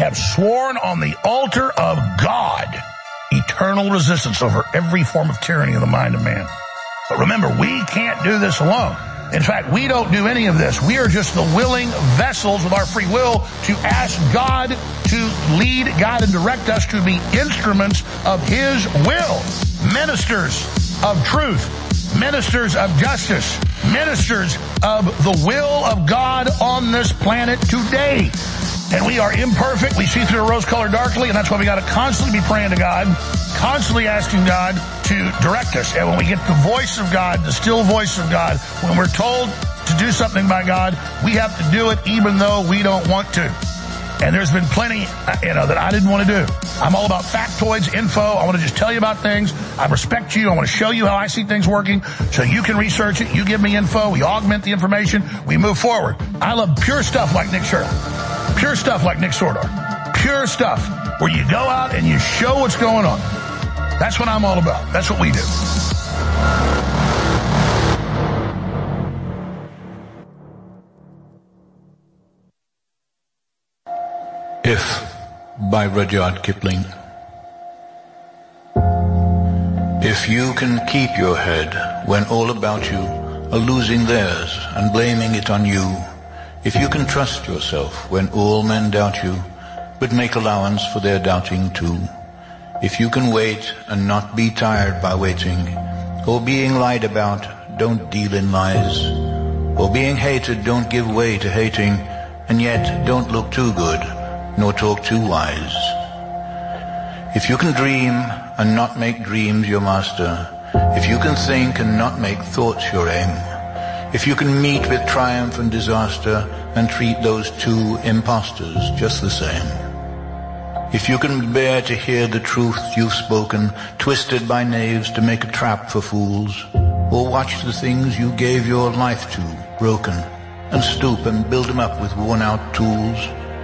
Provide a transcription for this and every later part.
have sworn on the altar of God eternal resistance over every form of tyranny of the mind of man. But remember, we can't do this alone. In fact, we don't do any of this. We are just the willing vessels with our free will to ask God to lead, guide, and direct us to be instruments of His will. Ministers of truth, ministers of justice, ministers of the will of God on this planet today. And we are imperfect. We see through a rose-colored darkly, and that's why we got to constantly be praying to God, constantly asking God to direct us. And when we get the voice of God, the still voice of God, when we're told to do something by God, we have to do it even though we don't want to. And there's been plenty, that I didn't want to do. I'm all about factoids, info. I want to just tell you about things. I respect you. I want to show you how I see things working so you can research it. You give me info. We augment the information. We move forward. I love pure stuff like Nick Shirley. Pure stuff like Nick Sordor. Pure stuff where you go out and you show what's going on. That's what I'm all about. That's what we do. If, by Rudyard Kipling. If you can keep your head when all about you are losing theirs and blaming it on you, if you can trust yourself when all men doubt you, but make allowance for their doubting too, if you can wait and not be tired by waiting, or being lied about, don't deal in lies, or being hated, don't give way to hating, and yet don't look too good, nor talk too wise. If you can dream and not make dreams your master, if you can think and not make thoughts your aim, if you can meet with triumph and disaster and treat those two impostors just the same, if you can bear to hear the truth you've spoken, twisted by knaves to make a trap for fools, or watch the things you gave your life to broken, and stoop and build them up with worn-out tools,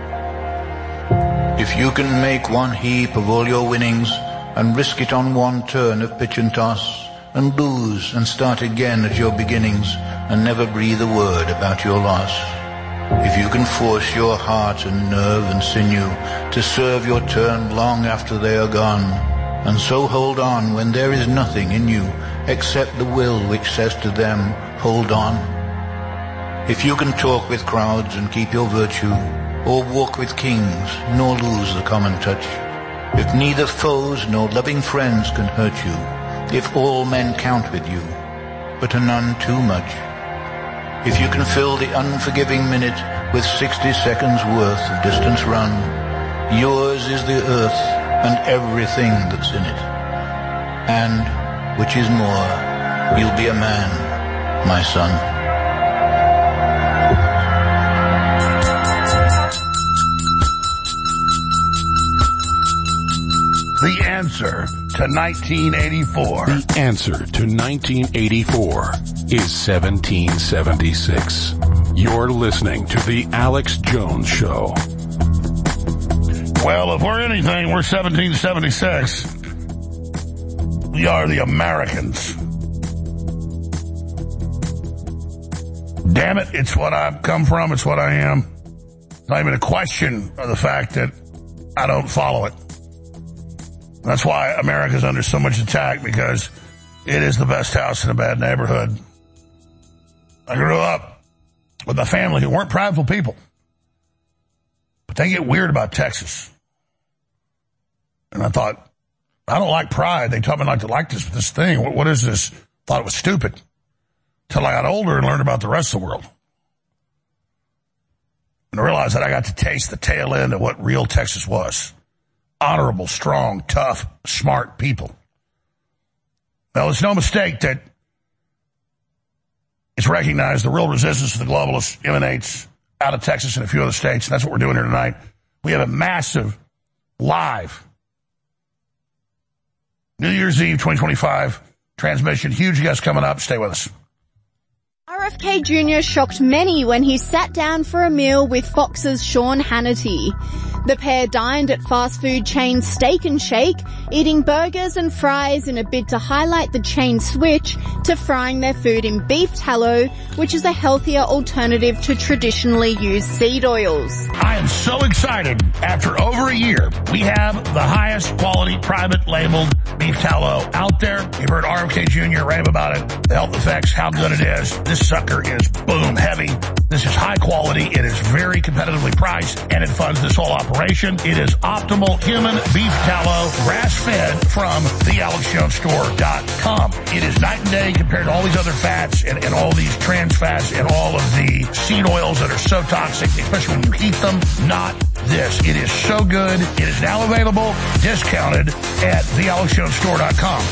if you can make one heap of all your winnings and risk it on one turn of pitch and toss, and lose and start again at your beginnings and never breathe a word about your loss, if you can force your heart and nerve and sinew to serve your turn long after they are gone, and so hold on when there is nothing in you except the will which says to them, hold on, if you can talk with crowds and keep your virtue, or walk with kings, nor lose the common touch, if neither foes nor loving friends can hurt you, if all men count with you, but are none too much, if you can fill the unforgiving minute with 60 seconds worth of distance run, yours is the earth and everything that's in it. And, which is more, you'll be a man, my son. The answer to 1984. The answer to 1984 is 1776. You're listening to The Alex Jones Show. Well, if we're anything, we're 1776. We are the Americans. Damn it, it's what I've come from, it's what I am. It's not even a question of the fact that I don't follow it. That's why America's under so much attack, because it is the best house in a bad neighborhood. I grew up with a family who weren't prideful people, but they get weird about Texas. And I thought, I don't like pride. They taught me not to like this thing. What is this? Thought it was stupid. Till I got older and learned about the rest of the world. And I realized that I got to taste the tail end of what real Texas was. Honorable, strong, tough, smart people. Now, it's no mistake that it's recognized the real resistance to the globalists emanates out of Texas and a few other states, and that's what we're doing here tonight. We have a massive live New Year's Eve 2025 transmission. Huge guests coming up. Stay with us. RFK Jr. shocked many when he sat down for a meal with Fox's Sean Hannity. The pair dined at fast food chain Steak and Shake, eating burgers and fries in a bid to highlight the chain's switch to frying their food in beef tallow, which is a healthier alternative to traditionally used seed oils. I am so excited After over a year, we have the highest quality private labeled beef tallow out there. You've heard RFK Jr. rave about it, the health effects, how good it is. This sucker is boom heavy. This is high quality. It is very competitively priced, and it funds this whole operation. It is optimal human beef tallow, grass-fed from thealexjonesstore.com. It is night and day compared to all these other fats and all these trans fats and all of the seed oils that are so toxic, especially when you heat them. Not this. It is so good. It is now available, discounted at thealexjonesstore.com.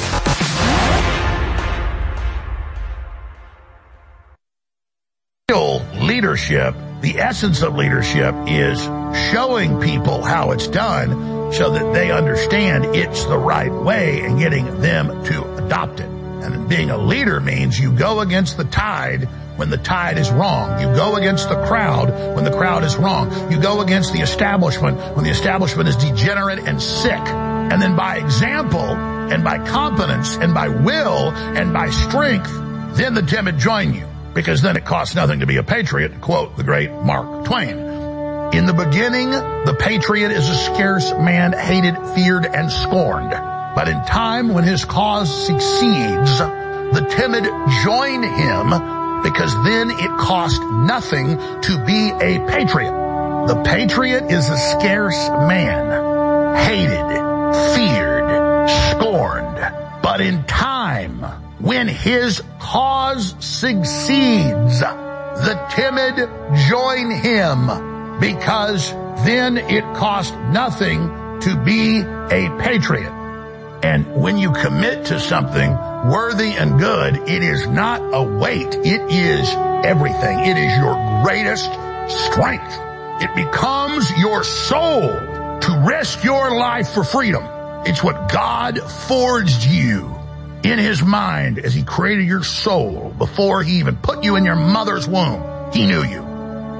Real leadership, the essence of leadership, is showing people how it's done so that they understand it's the right way and getting them to adopt it. And being a leader means you go against the tide when the tide is wrong. You go against the crowd when the crowd is wrong. You go against the establishment when the establishment is degenerate and sick. And then by example and by competence and by will and by strength, then the timid join you. Because then it costs nothing to be a patriot, to quote the great Mark Twain. In the beginning, the patriot is a scarce man, hated, feared, and scorned. But in time, when his cause succeeds, the timid join him, because then it costs nothing to be a patriot. The patriot is a scarce man, hated, feared, scorned. But in time, when his cause succeeds, the timid join him, because then it costs nothing to be a patriot. And when you commit to something worthy and good, it is not a weight. It is everything. It is your greatest strength. It becomes your soul to risk your life for freedom. It's what God forged you in his mind as he created your soul before he even put you in your mother's womb. He knew you.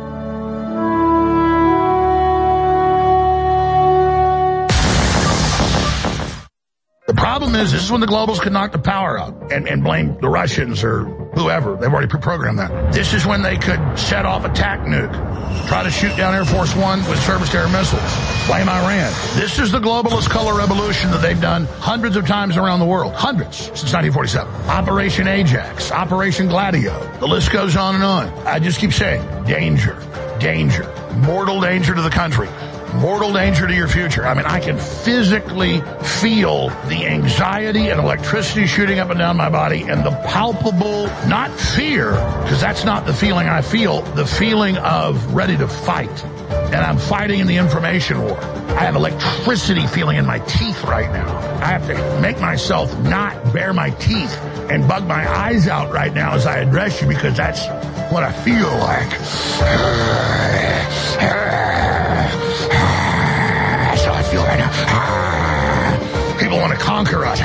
The problem is, this is when the globals could knock the power out and blame the Russians or whoever. They've already pre-programmed that. This is when they could set off attack nuke, try to shoot down Air Force One with surface air missiles, blame Iran. This is the globalist color revolution that they've done hundreds of times around the world. Hundreds since 1947. Operation Ajax, Operation Gladio. The list goes on and on. I just keep saying, danger, danger, mortal danger to the country. Mortal danger to your future. I mean, I can physically feel the anxiety and electricity shooting up and down my body and the palpable, not fear, because that's not the feeling I feel, the feeling of ready to fight. And I'm fighting in the information war. I have electricity feeling in my teeth right now. I have to make myself not bare my teeth and bug my eyes out right now as I address you, because that's what I feel like. That's how I feel right now. People want to conquer us.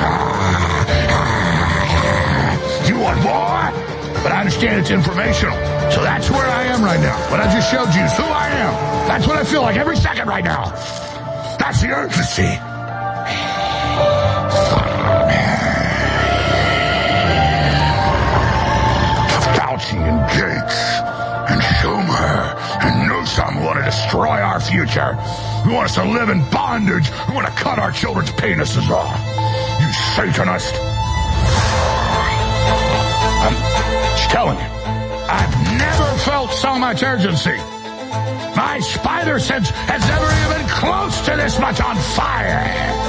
You want war? But I understand it's informational. So that's where I am right now. What I just showed you is who I am. That's what I feel like every second right now. That's the urgency. Fauci and Gates and Schumer and Newsom want to destroy our future. Who want us to live in bondage. Who want to cut our children's penises off. You Satanist. I'm just telling you. I've never felt so much urgency. My spider sense has never even been close to this much on fire.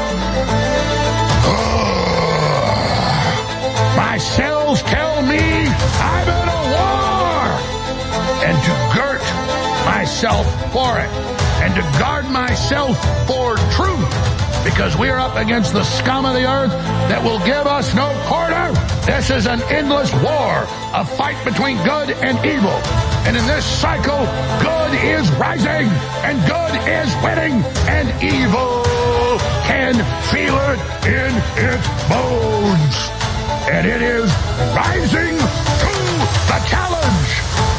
My cells tell me I'm in a war. And to girt myself for it. And to guard myself for truth. Because we're up against the scum of the earth that will give us no quarter. This is an endless war, a fight between good and evil. And in this cycle, good is rising and good is winning, and evil can feel it in its bones. And it is rising to the challenge.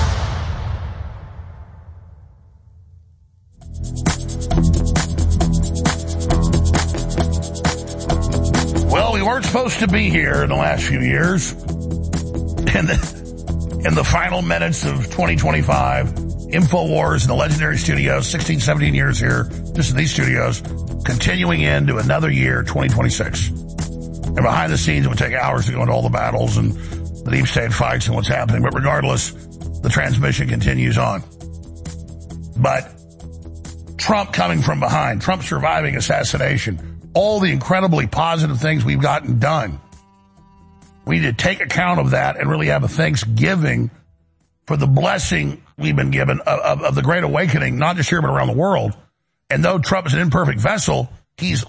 Well, we weren't supposed to be here in the last few years. In the final minutes of 2025, InfoWars and the Legendary Studios, 16, 17 years here, just in these studios, continuing into another year, 2026. And behind the scenes, it would take hours to go into all the battles and the deep state fights and what's happening. But regardless, the transmission continues on. But Trump coming from behind, Trump surviving assassination, all the incredibly positive things we've gotten done. We need to take account of that and really have a thanksgiving for the blessing we've been given of the Great Awakening, not just here but around the world. And though Trump is an imperfect vessel, he's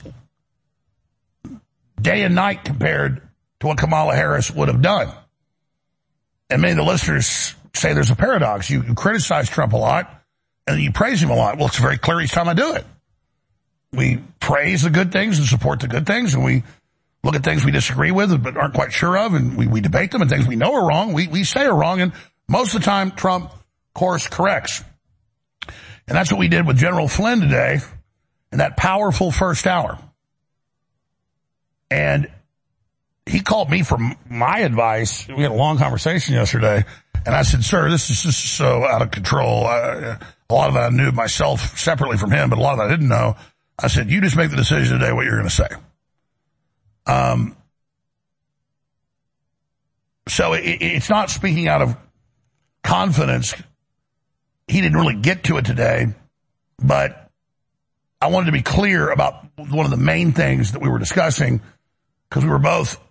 day and night compared to what Kamala Harris would have done. And many of the listeners say there's a paradox. You criticize Trump a lot and you praise him a lot. Well, it's very clear each time I do it. We praise the good things and support the good things, and we look at things we disagree with but aren't quite sure of, and we debate them, and things we know are wrong, we say are wrong, and most of the time Trump course corrects. And that's what we did with General Flynn today in that powerful first hour. And he called me for my advice. We had a long conversation yesterday, and I said, sir, this is just so out of control. A lot of it I knew myself separately from him, but a lot of it I didn't know. I said, you just make the decision today what you're going to say. So it's not speaking out of confidence. He didn't really get to it today, but I wanted to be clear about one of the main things that we were discussing, because we were both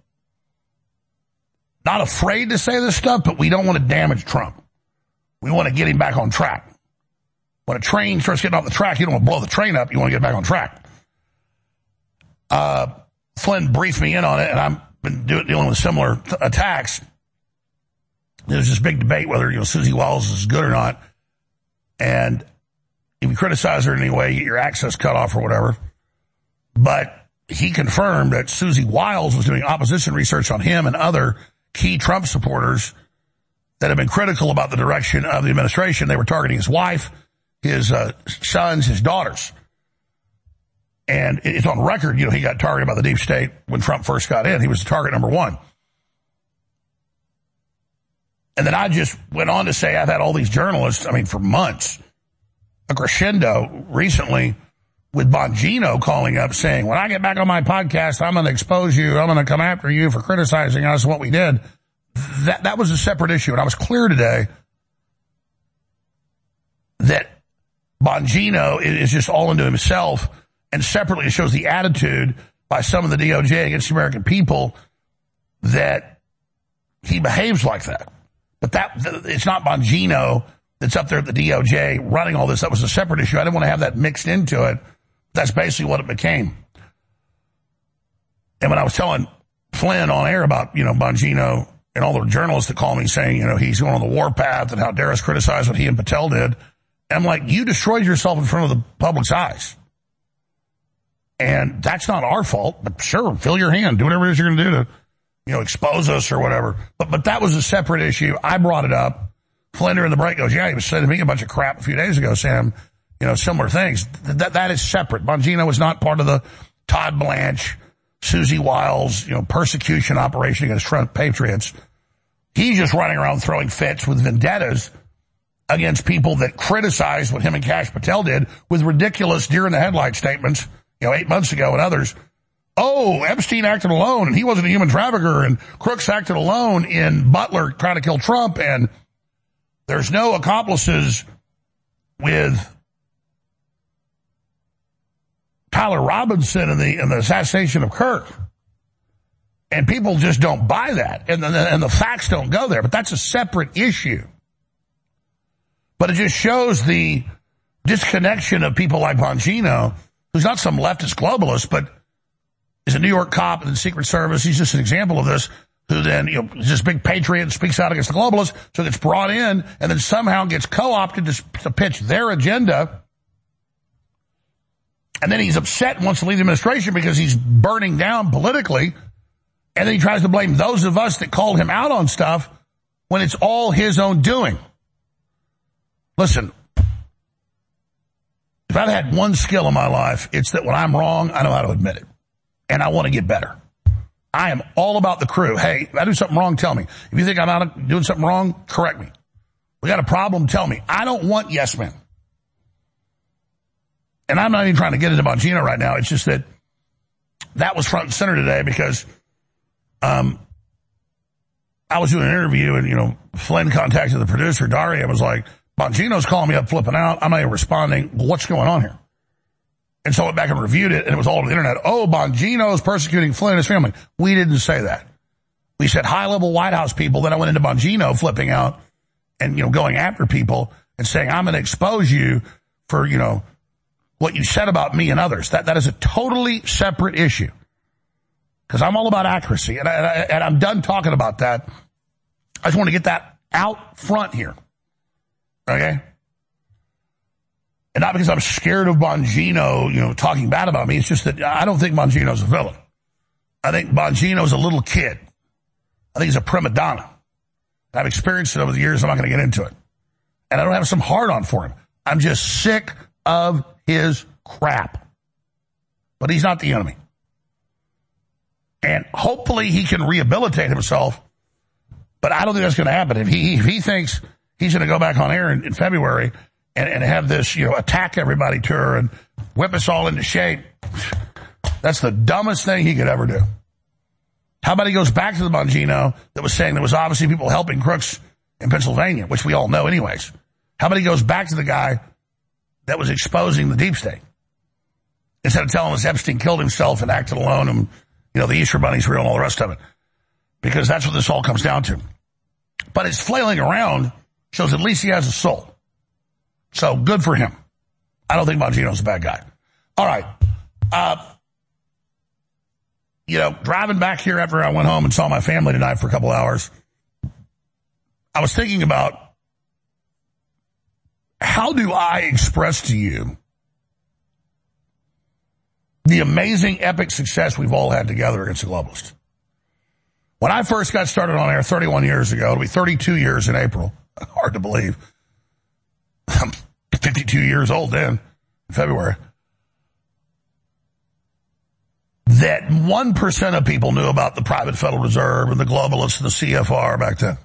not afraid to say this stuff, but we don't want to damage Trump. We want to get him back on track. When a train starts getting off the track, you don't want to blow the train up. You want to get back on track. Flynn briefed me in on it, and I've been dealing with similar attacks. There's this big debate whether, Susie Wiles is good or not. And if you criticize her in any way, you get your access cut off or whatever. But he confirmed that Susie Wiles was doing opposition research on him and other key Trump supporters that have been critical about the direction of the administration. They were targeting his wife, his sons, his daughters. And it's on record, he got targeted by the deep state when Trump first got in. He was target number one. And then I just went on to say I've had all these journalists, for months, a crescendo recently with Bongino calling up saying, when I get back on my podcast, I'm going to expose you. I'm going to come after you for criticizing us and what we did. That was a separate issue. And I was clear today that Bongino is just all into himself, and separately it shows the attitude by some of the DOJ against the American people that he behaves like that. But it's not Bongino that's up there at the DOJ running all this. That was a separate issue. I didn't want to have that mixed into it. That's basically what it became. And when I was telling Flynn on air about, Bongino and all the journalists that call me saying, he's going on the warpath and how dare us criticize what he and Patel did, I'm like, you destroyed yourself in front of the public's eyes. And that's not our fault, but sure, fill your hand, do whatever it is you're going to do to, expose us or whatever. But that was a separate issue. I brought it up. Flynn in the break goes, yeah, he was saying to me a bunch of crap a few days ago, Sam, similar things. That is separate. Bongino was not part of the Todd Blanche, Susie Wiles, persecution operation against Trump patriots. He's just running around throwing fits with vendettas against people that criticize what him and Kash Patel did with ridiculous deer-in-the-headlight statements, 8 months ago and others. Oh, Epstein acted alone and he wasn't a human trafficker, and Crooks acted alone in Butler trying to kill Trump, and there's no accomplices with Tyler Robinson in the assassination of Kirk. And people just don't buy that. And the facts don't go there. But that's a separate issue. But it just shows the disconnection of people like Bongino, who's not some leftist globalist, but is a New York cop in the Secret Service. He's just an example of this, who then, is this big patriot and speaks out against the globalists, so gets brought in and then somehow gets co-opted to pitch their agenda. And then he's upset and wants to leave the administration because he's burning down politically. And then he tries to blame those of us that called him out on stuff when it's all his own doing. Listen, if I've had one skill in my life, it's that when I'm wrong, I know how to admit it. And I want to get better. I am all about the crew. Hey, if I do something wrong, tell me. If you think I'm out doing something wrong, correct me. We got a problem, tell me. I don't want yes men. And I'm not even trying to get into Bongino right now. It's just that was front and center today because I was doing an interview and, Flynn contacted the producer, Daria, and was like, Bongino's calling me up flipping out. I'm not even responding. What's going on here? And so I went back and reviewed it, and it was all on the internet. Oh, Bongino's persecuting Flynn and his family. We didn't say that. We said high-level White House people. Then I went into Bongino flipping out and, going after people and saying, I'm going to expose you for, what you said about me and others. That is a totally separate issue. Because I'm all about accuracy, and I'm done talking about that. I just want to get that out front here. Okay? And not because I'm scared of Bongino, talking bad about me. It's just that I don't think Bongino's a villain. I think Bongino's a little kid. I think he's a prima donna. I've experienced it over the years. I'm not going to get into it. And I don't have some hard-on for him. I'm just sick of his crap. But he's not the enemy. And hopefully he can rehabilitate himself. But I don't think that's going to happen. If he thinks he's going to go back on air in February and have this, attack everybody tour and whip us all into shape, that's the dumbest thing he could ever do. How about he goes back to the Bongino that was saying there was obviously people helping crooks in Pennsylvania, which we all know anyways. How about he goes back to the guy that was exposing the deep state instead of telling us Epstein killed himself and acted alone and, the Easter Bunny's real and all the rest of it. Because that's what this all comes down to. But his flailing around shows at least he has a soul. So good for him. I don't think Bongino's a bad guy. All right. Driving back here after I went home and saw my family tonight for a couple hours, I was thinking about how do I express to you the amazing, epic success we've all had together against the globalists. When I first got started on air 31 years ago, it'll be 32 years in April. Hard to believe. I'm 52 years old then, in February. That 1% of people knew about the private Federal Reserve and the globalists and the CFR back then.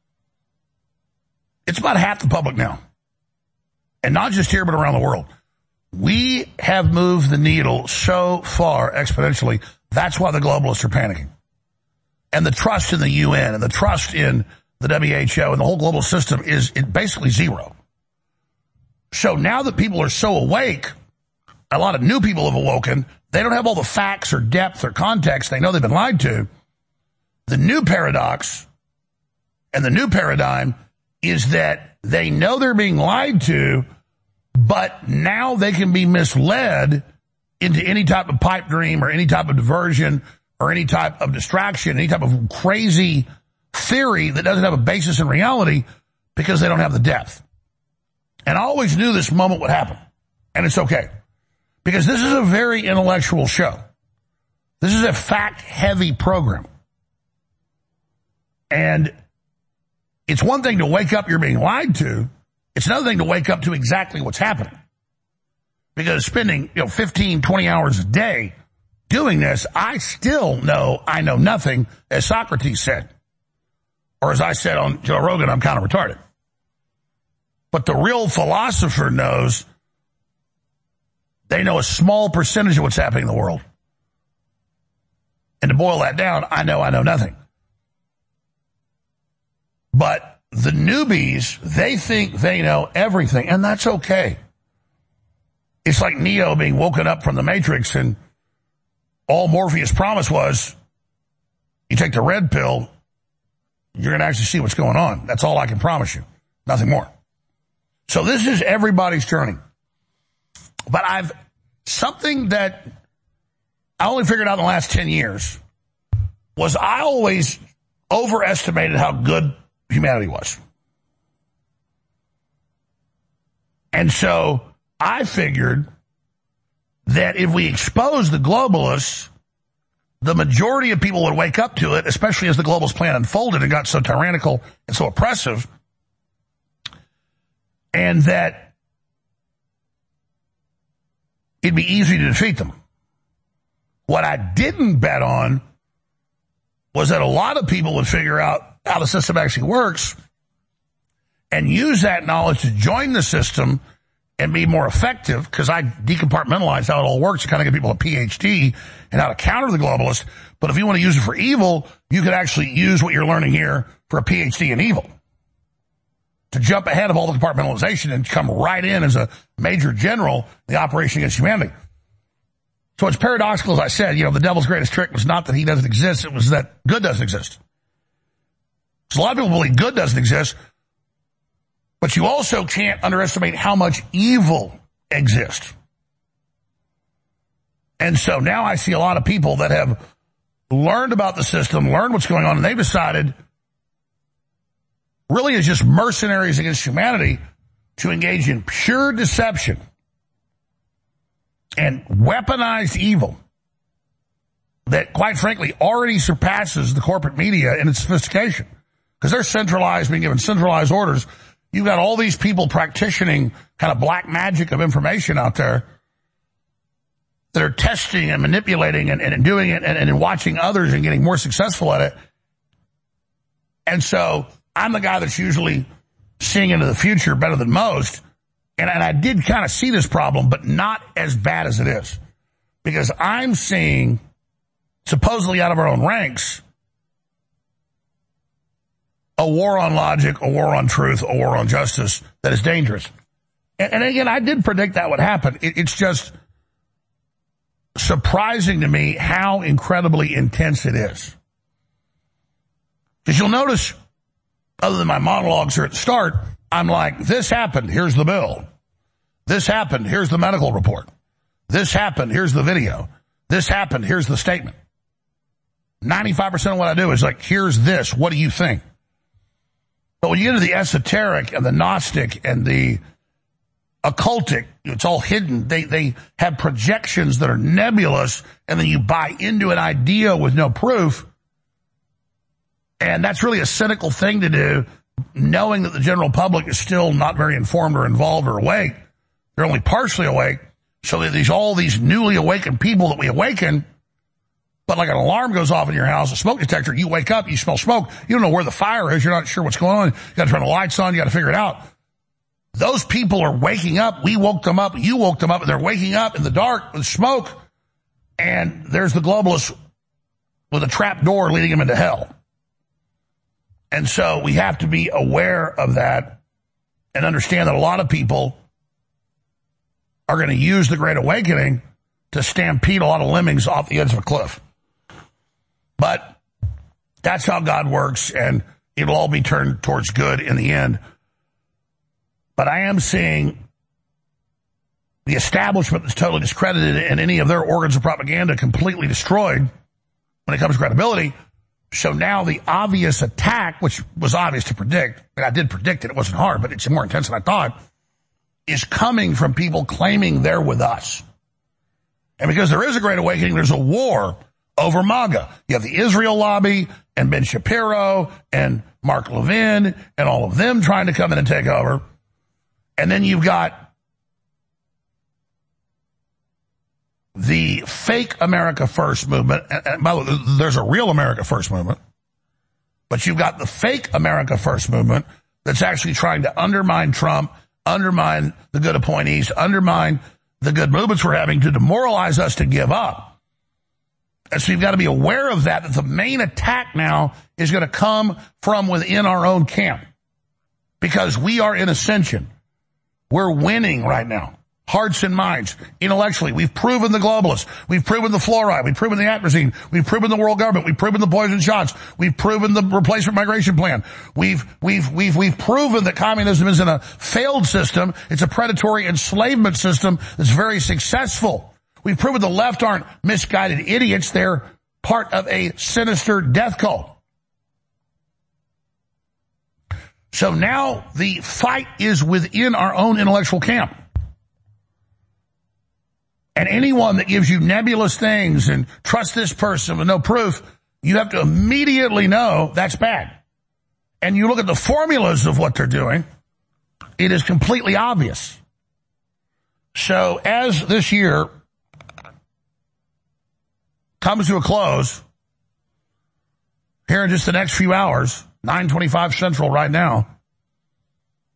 It's about half the public now. And not just here, but around the world. We have moved the needle so far exponentially. That's why the globalists are panicking. And the trust in the UN and the trust in the WHO and the whole global system is basically zero. So now that people are so awake, a lot of new people have awoken. They don't have all the facts or depth or context. They know they've been lied to. The new paradox and the new paradigm is that they know they're being lied to, but now they can be misled into any type of pipe dream or any type of diversion or any type of distraction, any type of crazy theory that doesn't have a basis in reality because they don't have the depth. And I always knew this moment would happen. And it's okay. Because this is a very intellectual show. This is a fact-heavy program. And it's one thing to wake up, you're being lied to. It's another thing to wake up to exactly what's happening. Because spending, 15, 20 hours a day doing this, I still know I know nothing, as Socrates said. Or as I said on Joe Rogan, I'm kind of retarded. But the real philosopher knows they know a small percentage of what's happening in the world. And to boil that down, I know nothing. But the newbies, they think they know everything, and that's okay. It's like Neo being woken up from the Matrix, and all Morpheus promised was, you take the red pill, you're going to actually see what's going on. That's all I can promise you. Nothing more. So this is everybody's journey. But something that I only figured out in the last 10 years was I always overestimated how good humanity was. And so I figured that if we expose the globalists, the majority of people would wake up to it, especially as the globalist plan unfolded and got so tyrannical and so oppressive, and that it'd be easy to defeat them. What I didn't bet on was that a lot of people would figure out how the system actually works and use that knowledge to join the system and be more effective, because I decompartmentalize how it all works to kind of give people a PhD and how to counter the globalists. But if you want to use it for evil, you could actually use what you're learning here for a PhD in evil. To jump ahead of all the compartmentalization and come right in as a major general in the operation against humanity. So it's paradoxical, as I said, the devil's greatest trick was not that he doesn't exist, it was that good doesn't exist. So a lot of people believe good doesn't exist, but you also can't underestimate how much evil exists. And so now I see a lot of people that have learned about the system, learned what's going on, and they've decided, really as just mercenaries against humanity, to engage in pure deception and weaponized evil that, quite frankly, already surpasses the corporate media in its sophistication. Because they're centralized, being given centralized orders. You've got all these people practicing kind of black magic of information out there that are testing and manipulating and doing it and watching others and getting more successful at it. And so I'm the guy that's usually seeing into the future better than most. And I did kind of see this problem, but not as bad as it is. Because I'm seeing, supposedly out of our own ranks, a war on logic, a war on truth, a war on justice that is dangerous. And again, I did predict that would happen. It's just surprising to me how incredibly intense it is. Because you'll notice, other than my monologues here at the start, I'm like, this happened, here's the bill. This happened, here's the medical report. This happened, here's the video. This happened, here's the statement. 95% of what I do is like, here's this, what do you think? But when you get into the esoteric and the Gnostic and the occultic, it's all hidden. They have projections that are nebulous, and then you buy into an idea with no proof. And that's really a cynical thing to do, knowing that the general public is still not very informed or involved or awake. They're only partially awake. So there's all these newly awakened people that we awaken. But like an alarm goes off in your house, a smoke detector, you wake up, you smell smoke, you don't know where the fire is, you're not sure what's going on, you gotta turn the lights on, you gotta figure it out. Those people are waking up, we woke them up, you woke them up, and they're waking up in the dark with smoke, and there's the globalists with a trap door leading them into hell. And so we have to be aware of that and understand that a lot of people are going to use the Great Awakening to stampede a lot of lemmings off the edge of a cliff. But that's how God works, and it'll all be turned towards good in the end. But I am seeing the establishment that's totally discredited and any of their organs of propaganda completely destroyed when it comes to credibility. So now the obvious attack, which was obvious to predict, and I did predict it, it wasn't hard, but it's more intense than I thought, is coming from people claiming they're with us. And because there is a Great Awakening, there's a war over MAGA. You have the Israel lobby and Ben Shapiro and Mark Levin and all of them trying to come in and take over. And then you've got the fake America First movement. And by the way, there's a real America First movement. But you've got the fake America First movement that's actually trying to undermine Trump, undermine the good appointees, undermine the good movements we're having, to demoralize us to give up. And so you've got to be aware of that the main attack now is going to come from within our own camp. Because we are in ascension. We're winning right now. Hearts and minds. Intellectually, we've proven the globalists. We've proven the fluoride. We've proven the atrazine. We've proven the world government. We've proven the poison shots. We've proven the replacement migration plan. We've proven that communism isn't a failed system. It's a predatory enslavement system that's very successful. We've proven the left aren't misguided idiots. They're part of a sinister death cult. So now the fight is within our own intellectual camp. And anyone that gives you nebulous things and trust this person with no proof, you have to immediately know that's bad. And you look at the formulas of what they're doing, it is completely obvious. So as this year comes to a close, here in just the next few hours, 9:25 Central right now,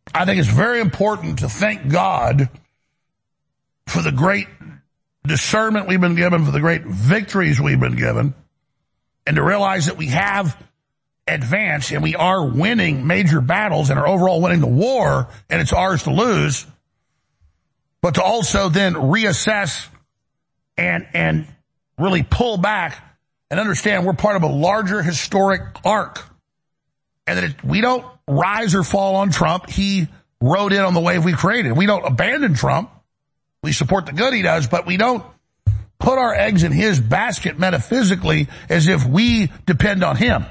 I think it's very important to thank God for the great discernment we've been given, for the great victories we've been given, and to realize that we have advanced and we are winning major battles and are overall winning the war, and it's ours to lose, but to also then reassess and really pull back and understand we're part of a larger historic arc, and that we don't rise or fall on Trump. He rode in on the wave we created. We don't abandon Trump. We support the good he does, but we don't put our eggs in his basket metaphysically as if we depend on him.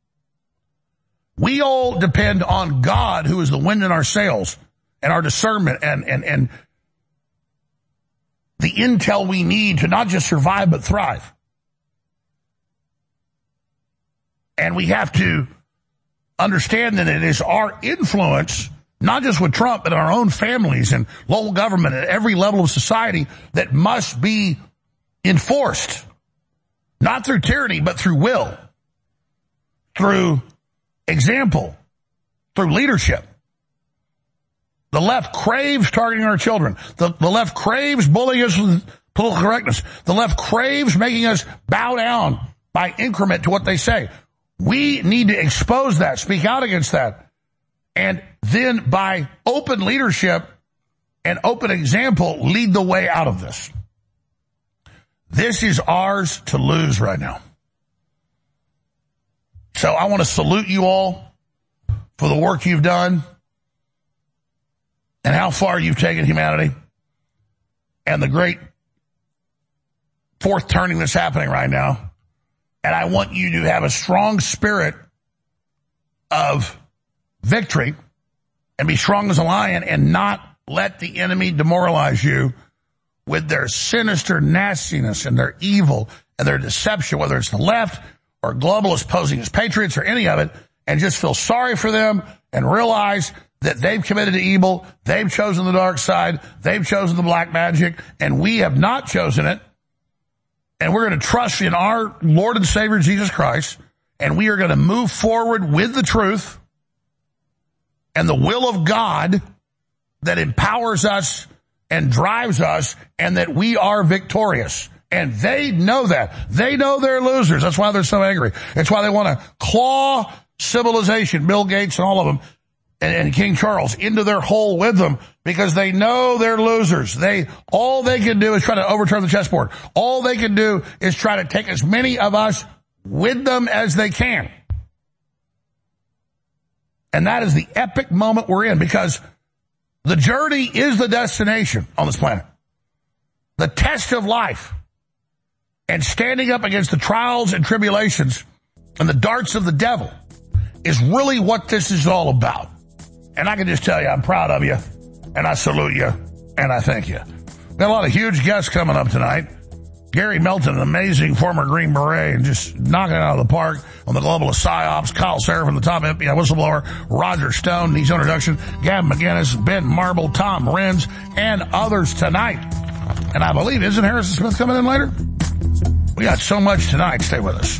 We all depend on God, who is the wind in our sails and our discernment and the intel we need to not just survive but thrive. And we have to understand that it is our influence, not just with Trump, but in our own families and local government at every level of society, that must be enforced. Not through tyranny, but through will, through example, through leadership. The left craves targeting our children. The left craves bullying us with political correctness. The left craves making us bow down by increment to what they say. We need to expose that, speak out against that. And then by open leadership and open example, lead the way out of this. This is ours to lose right now. So I want to salute you all for the work you've done and how far you've taken humanity and the great fourth turning that's happening right now. And I want you to have a strong spirit of victory and be strong as a lion and not let the enemy demoralize you with their sinister nastiness and their evil and their deception, whether it's the left or globalists posing as patriots or any of it, and just feel sorry for them and realize that they've committed to evil, they've chosen the dark side, they've chosen the black magic, and we have not chosen it. And we're going to trust in our Lord and Savior Jesus Christ, and we are going to move forward with the truth and the will of God that empowers us and drives us, and that we are victorious. And they know that. They know they're losers. That's why they're so angry. That's why they want to claw civilization, Bill Gates and all of them, and King Charles, into their hole with them, because they know they're losers. All they can do is try to overturn the chessboard. All they can do is try to take as many of us with them as they can. And that is the epic moment we're in, because the journey is the destination on this planet. The test of life and standing up against the trials and tribulations and the darts of the devil is really what this is all about. And I can just tell you, I'm proud of you, and I salute you, and I thank you. Got a lot of huge guests coming up tonight. Gary Melton, an amazing former Green Beret, and just knocking it out of the park on the globalist psyops. Kyle Seraphin, the top FBI whistleblower. Roger Stone, needs introduction. Gavin McInnes, Ben Marble, Tom Renz, and others tonight. And I believe, isn't Harrison Smith coming in later? We got so much tonight. Stay with us.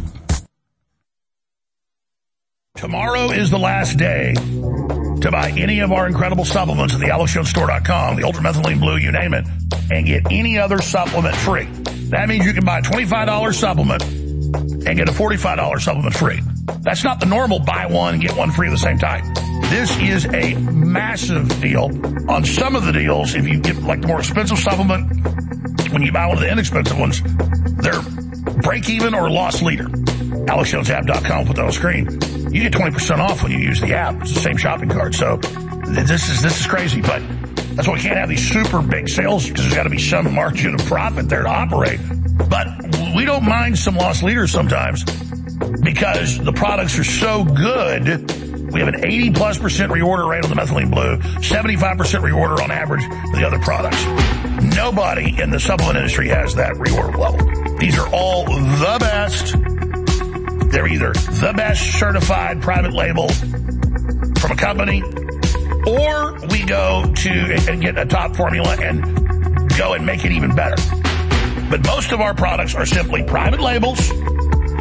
Tomorrow is the last day to buy any of our incredible supplements at the AlexJonesStore.com, the Ultra Methylene Blue, you name it, and get any other supplement free. That means you can buy a $25 supplement and get a $45 supplement free. That's not the normal buy one and get one free at the same time. This is a massive deal. On some of the deals, if you get like the more expensive supplement, when you buy one of the inexpensive ones, they're break even or loss leader. AlexJonesApp.com, put that on the screen. You get 20% off when you use the app. It's the same shopping cart. So this is crazy, but that's why we can't have these super big sales, because there's got to be some margin of profit there to operate. But we don't mind some loss leaders sometimes, because the products are so good. We have an 80+% reorder rate on the Methylene Blue, 75% reorder on average for the other products. Nobody in the supplement industry has that reorder level. These are all the best. They're either the best certified private label from a company, or we go to and get a top formula and go and make it even better. But most of our products are simply private labels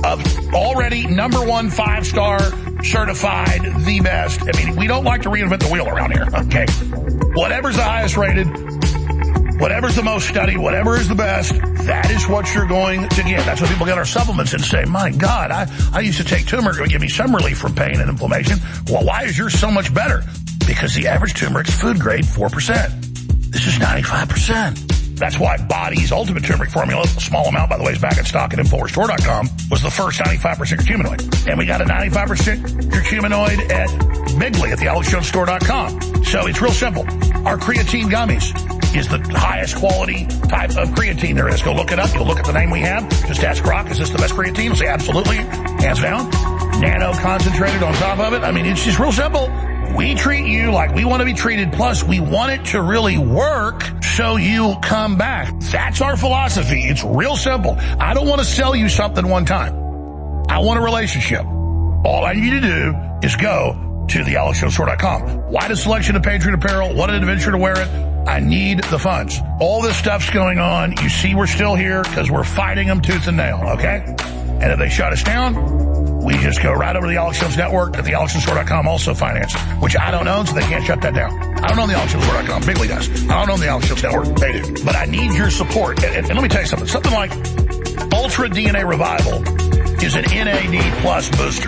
of already number 1 5-star certified, the best. I mean, we don't like to reinvent the wheel around here, okay? Whatever's the highest rated, whatever's the most studied, whatever is the best, that is what you're going to get. That's what people get our supplements and say, my God, I used to take turmeric. It would give me some relief from pain and inflammation. Well, why is yours so much better? Because the average turmeric is food grade 4%. This is 95%. That's why Body's Ultimate Turmeric Formula, a small amount, by the way, is back in stock at InfoWarsStore.com, was the first 95% curcuminoid. And we got a 95% curcuminoid at Bigley at the AlexJonesStore.com. So it's real simple. Our creatine gummies is the highest quality type of creatine there is. Go look it up. You'll look at the name we have. Just ask Rock, is this the best creatine? We'll say absolutely, hands down. Nano concentrated on top of it. I mean, it's just real simple. We treat you like we want to be treated, plus we want it to really work so you come back. That's our philosophy. It's real simple. I don't want to sell you something one time. I want a relationship. All I need you to do is go to the AlexJonesStore.com. Wide a selection of Patriot apparel. What an adventure to wear it. I need the funds. All this stuff's going on. You see we're still here because we're fighting them tooth and nail, okay? And if they shut us down, we just go right over to the Alex Jones Network at the AlexJonesStore.com, also financed, which I don't own, so they can't shut that down. I don't own the AlexJonesStore.com. Bigley does. I don't own the Alex Jones Network. They do. But I need your support. And let me tell you something. Something like Ultra DNA Revival is an NAD plus booster.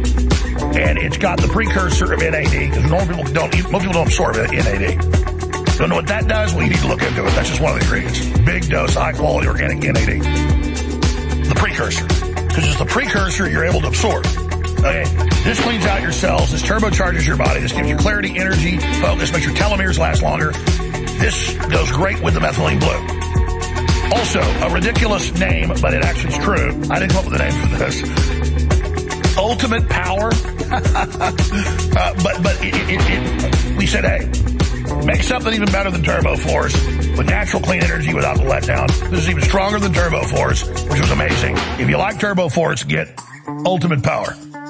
And it's got the precursor of NAD, because most people don't absorb NAD. Don't know what that does? Well, you need to look into it. That's just one of the ingredients. Big dose, high-quality organic NAD. The precursor. Because it's the precursor you're able to absorb. Okay? This cleans out your cells. This turbocharges your body. This gives you clarity, energy, focus, makes your telomeres last longer. This goes great with the methylene blue. Also, a ridiculous name, but it actually is true. I didn't come up with a name for this. Ultimate Power. But we said, hey, make something even better than Turbo Force with natural clean energy without the letdown. This is even stronger than Turbo Force, which was amazing. If you like Turbo Force, get Ultimate Power.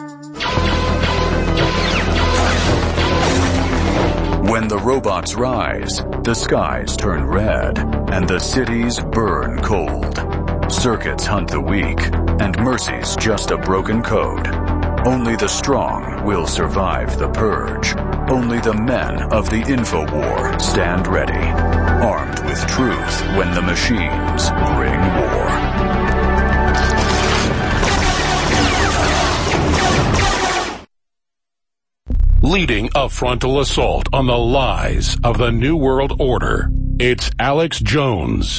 When the robots rise, the skies turn red, and the cities burn cold. Circuits hunt the weak, and Mercy's just a broken code. Only the strong will survive the purge. Only the men of the InfoWar stand ready, armed with truth when the machines bring war. Leading a frontal assault on the lies of the New World Order, it's Alex Jones.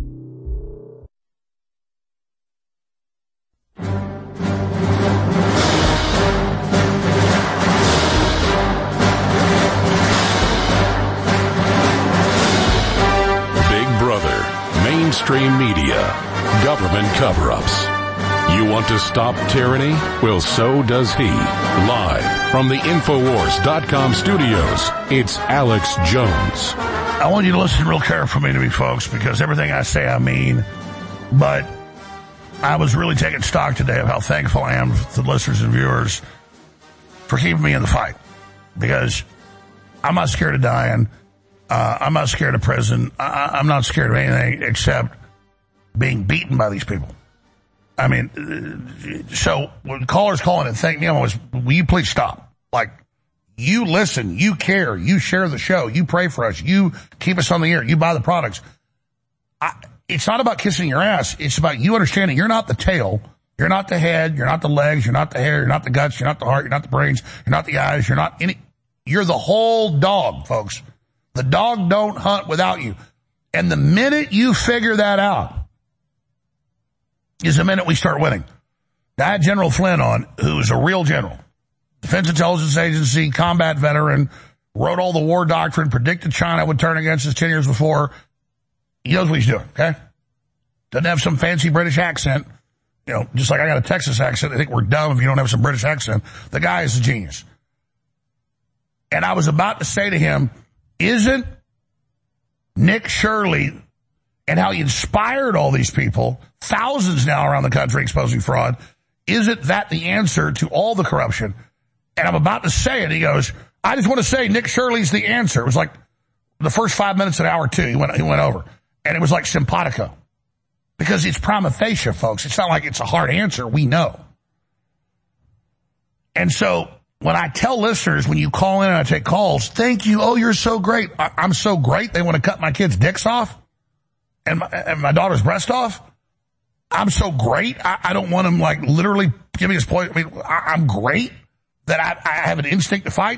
Mainstream media, government cover-ups. You want to stop tyranny? Well, so does he. Live from the Infowars.com studios, it's Alex Jones. I want you to listen real carefully to me, folks, because everything I say I mean. But I was really taking stock today of how thankful I am to listeners and viewers for keeping me in the fight. Because I'm not scared of dying. I'm not scared of prison. I'm not scared of anything except being beaten by these people. I mean, so when callers calling and thank me, I'm always, will you please stop? Like, you listen, you care, you share the show, you pray for us, you keep us on the air, you buy the products. It's not about kissing your ass. It's about you understanding you're not the tail, you're not the head, you're not the legs, you're not the hair, you're not the guts, you're not the heart, you're not the brains, you're not the eyes, you're the whole dog, folks. The dog don't hunt without you. And the minute you figure that out is the minute we start winning. I had General Flynn on, who's a real general. Defense Intelligence Agency, combat veteran, wrote all the war doctrine, predicted China would turn against us 10 years before. He knows what he's doing, okay? Doesn't have some fancy British accent. You know, just like I got a Texas accent. I think we're dumb if you don't have some British accent. The guy is a genius. And I was about to say to him, isn't Nick Shirley and how he inspired all these people, thousands now around the country exposing fraud, isn't that the answer to all the corruption? And I'm about to say it. He goes, I just want to say Nick Shirley's the answer. It was like the first 5 minutes of hour two, he went over. And it was like simpatico. Because it's prima facie, folks. It's not like it's a hard answer. We know. And so when I tell listeners, when you call in and I take calls, thank you. Oh, you're so great. I'm so great. They want to cut my kids' dicks off and my daughter's breast off. I'm so great. I don't want them like literally giving us poison. I mean, I'm great that I have an instinct to fight.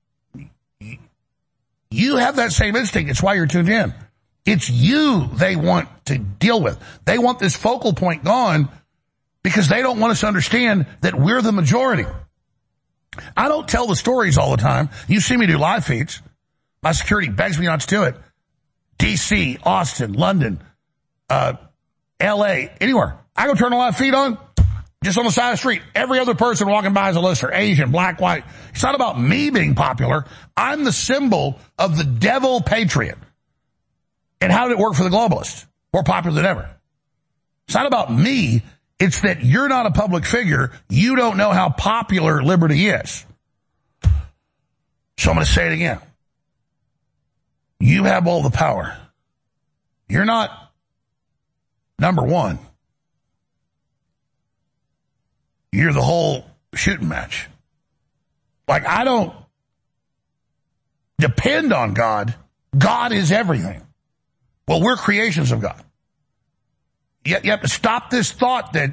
You have that same instinct. It's why you're tuned in. It's you they want to deal with. They want this focal point gone because they don't want us to understand that we're the majority. I don't tell the stories all the time. You see me do live feeds. My security begs me not to do it. D.C., Austin, London, L.A., anywhere. I go turn a live feed on, just on the side of the street. Every other person walking by is a listener, Asian, black, white. It's not about me being popular. I'm the symbol of the devil patriot. And how did it work for the globalists? More popular than ever. It's not about me. It's that you're not a public figure. You don't know how popular liberty is. So I'm going to say it again. You have all the power. You're not number one. You're the whole shooting match. Like, I don't depend on God. God is everything. Well, we're creations of God. You have to stop this thought that,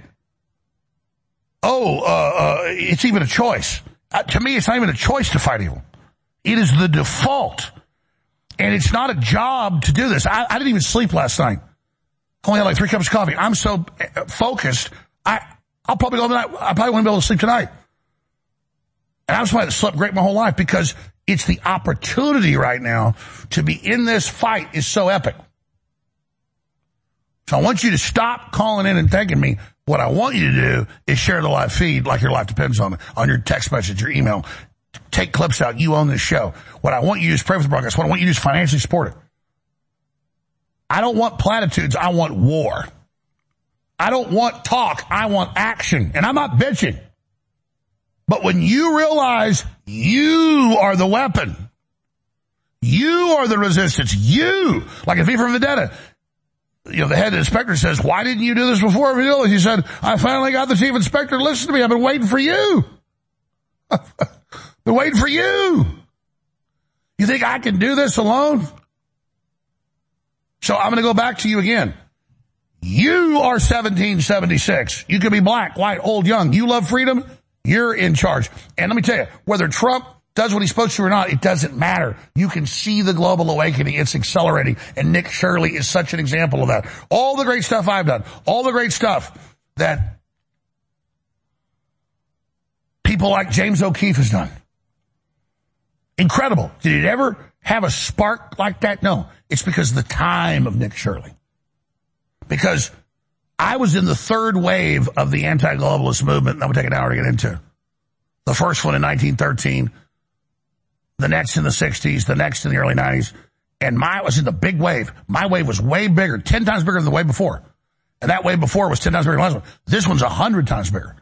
it's even a choice. To me, it's not even a choice to fight evil. It is the default. And it's not a job to do this. I didn't even sleep last night. Only had like 3 cups of coffee. I'm so focused. I'll probably go tonight. I probably won't be able to sleep tonight. And I'm somebody that slept great my whole life because it's the opportunity right now to be in this fight is so epic. So I want you to stop calling in and thanking me. What I want you to do is share the live feed like your life depends on your text message, your email. Take clips out. You own this show. What I want you to do is pray for the broadcast. What I want you to do is financially support it. I don't want platitudes. I want war. I don't want talk. I want action. And I'm not bitching. But when you realize you are the weapon, you are the resistance, you, like a V for Vendetta, the head inspector says, why didn't you do this before? He said, I finally got the chief inspector to listen to me. I've been waiting for you. Been waiting for you. You think I can do this alone? So I'm going to go back to you again. You are 1776. You can be black, white, old, young. You love freedom. You're in charge. And let me tell you, whether Trump does what he's supposed to or not, it doesn't matter. You can see the global awakening. It's accelerating. And Nick Shirley is such an example of that. All the great stuff I've done, all the great stuff that people like James O'Keefe has done. Incredible. Did it ever have a spark like that? No. It's because of the time of Nick Shirley. Because I was in the third wave of the anti-globalist movement that would take an hour to get into. The first one in 1913, the next in the 60s, the next in the early 90s, and I was in the big wave. My wave was way bigger, 10 times bigger than the wave before. And that wave before was 10 times bigger than the last one. This one's 100 times bigger.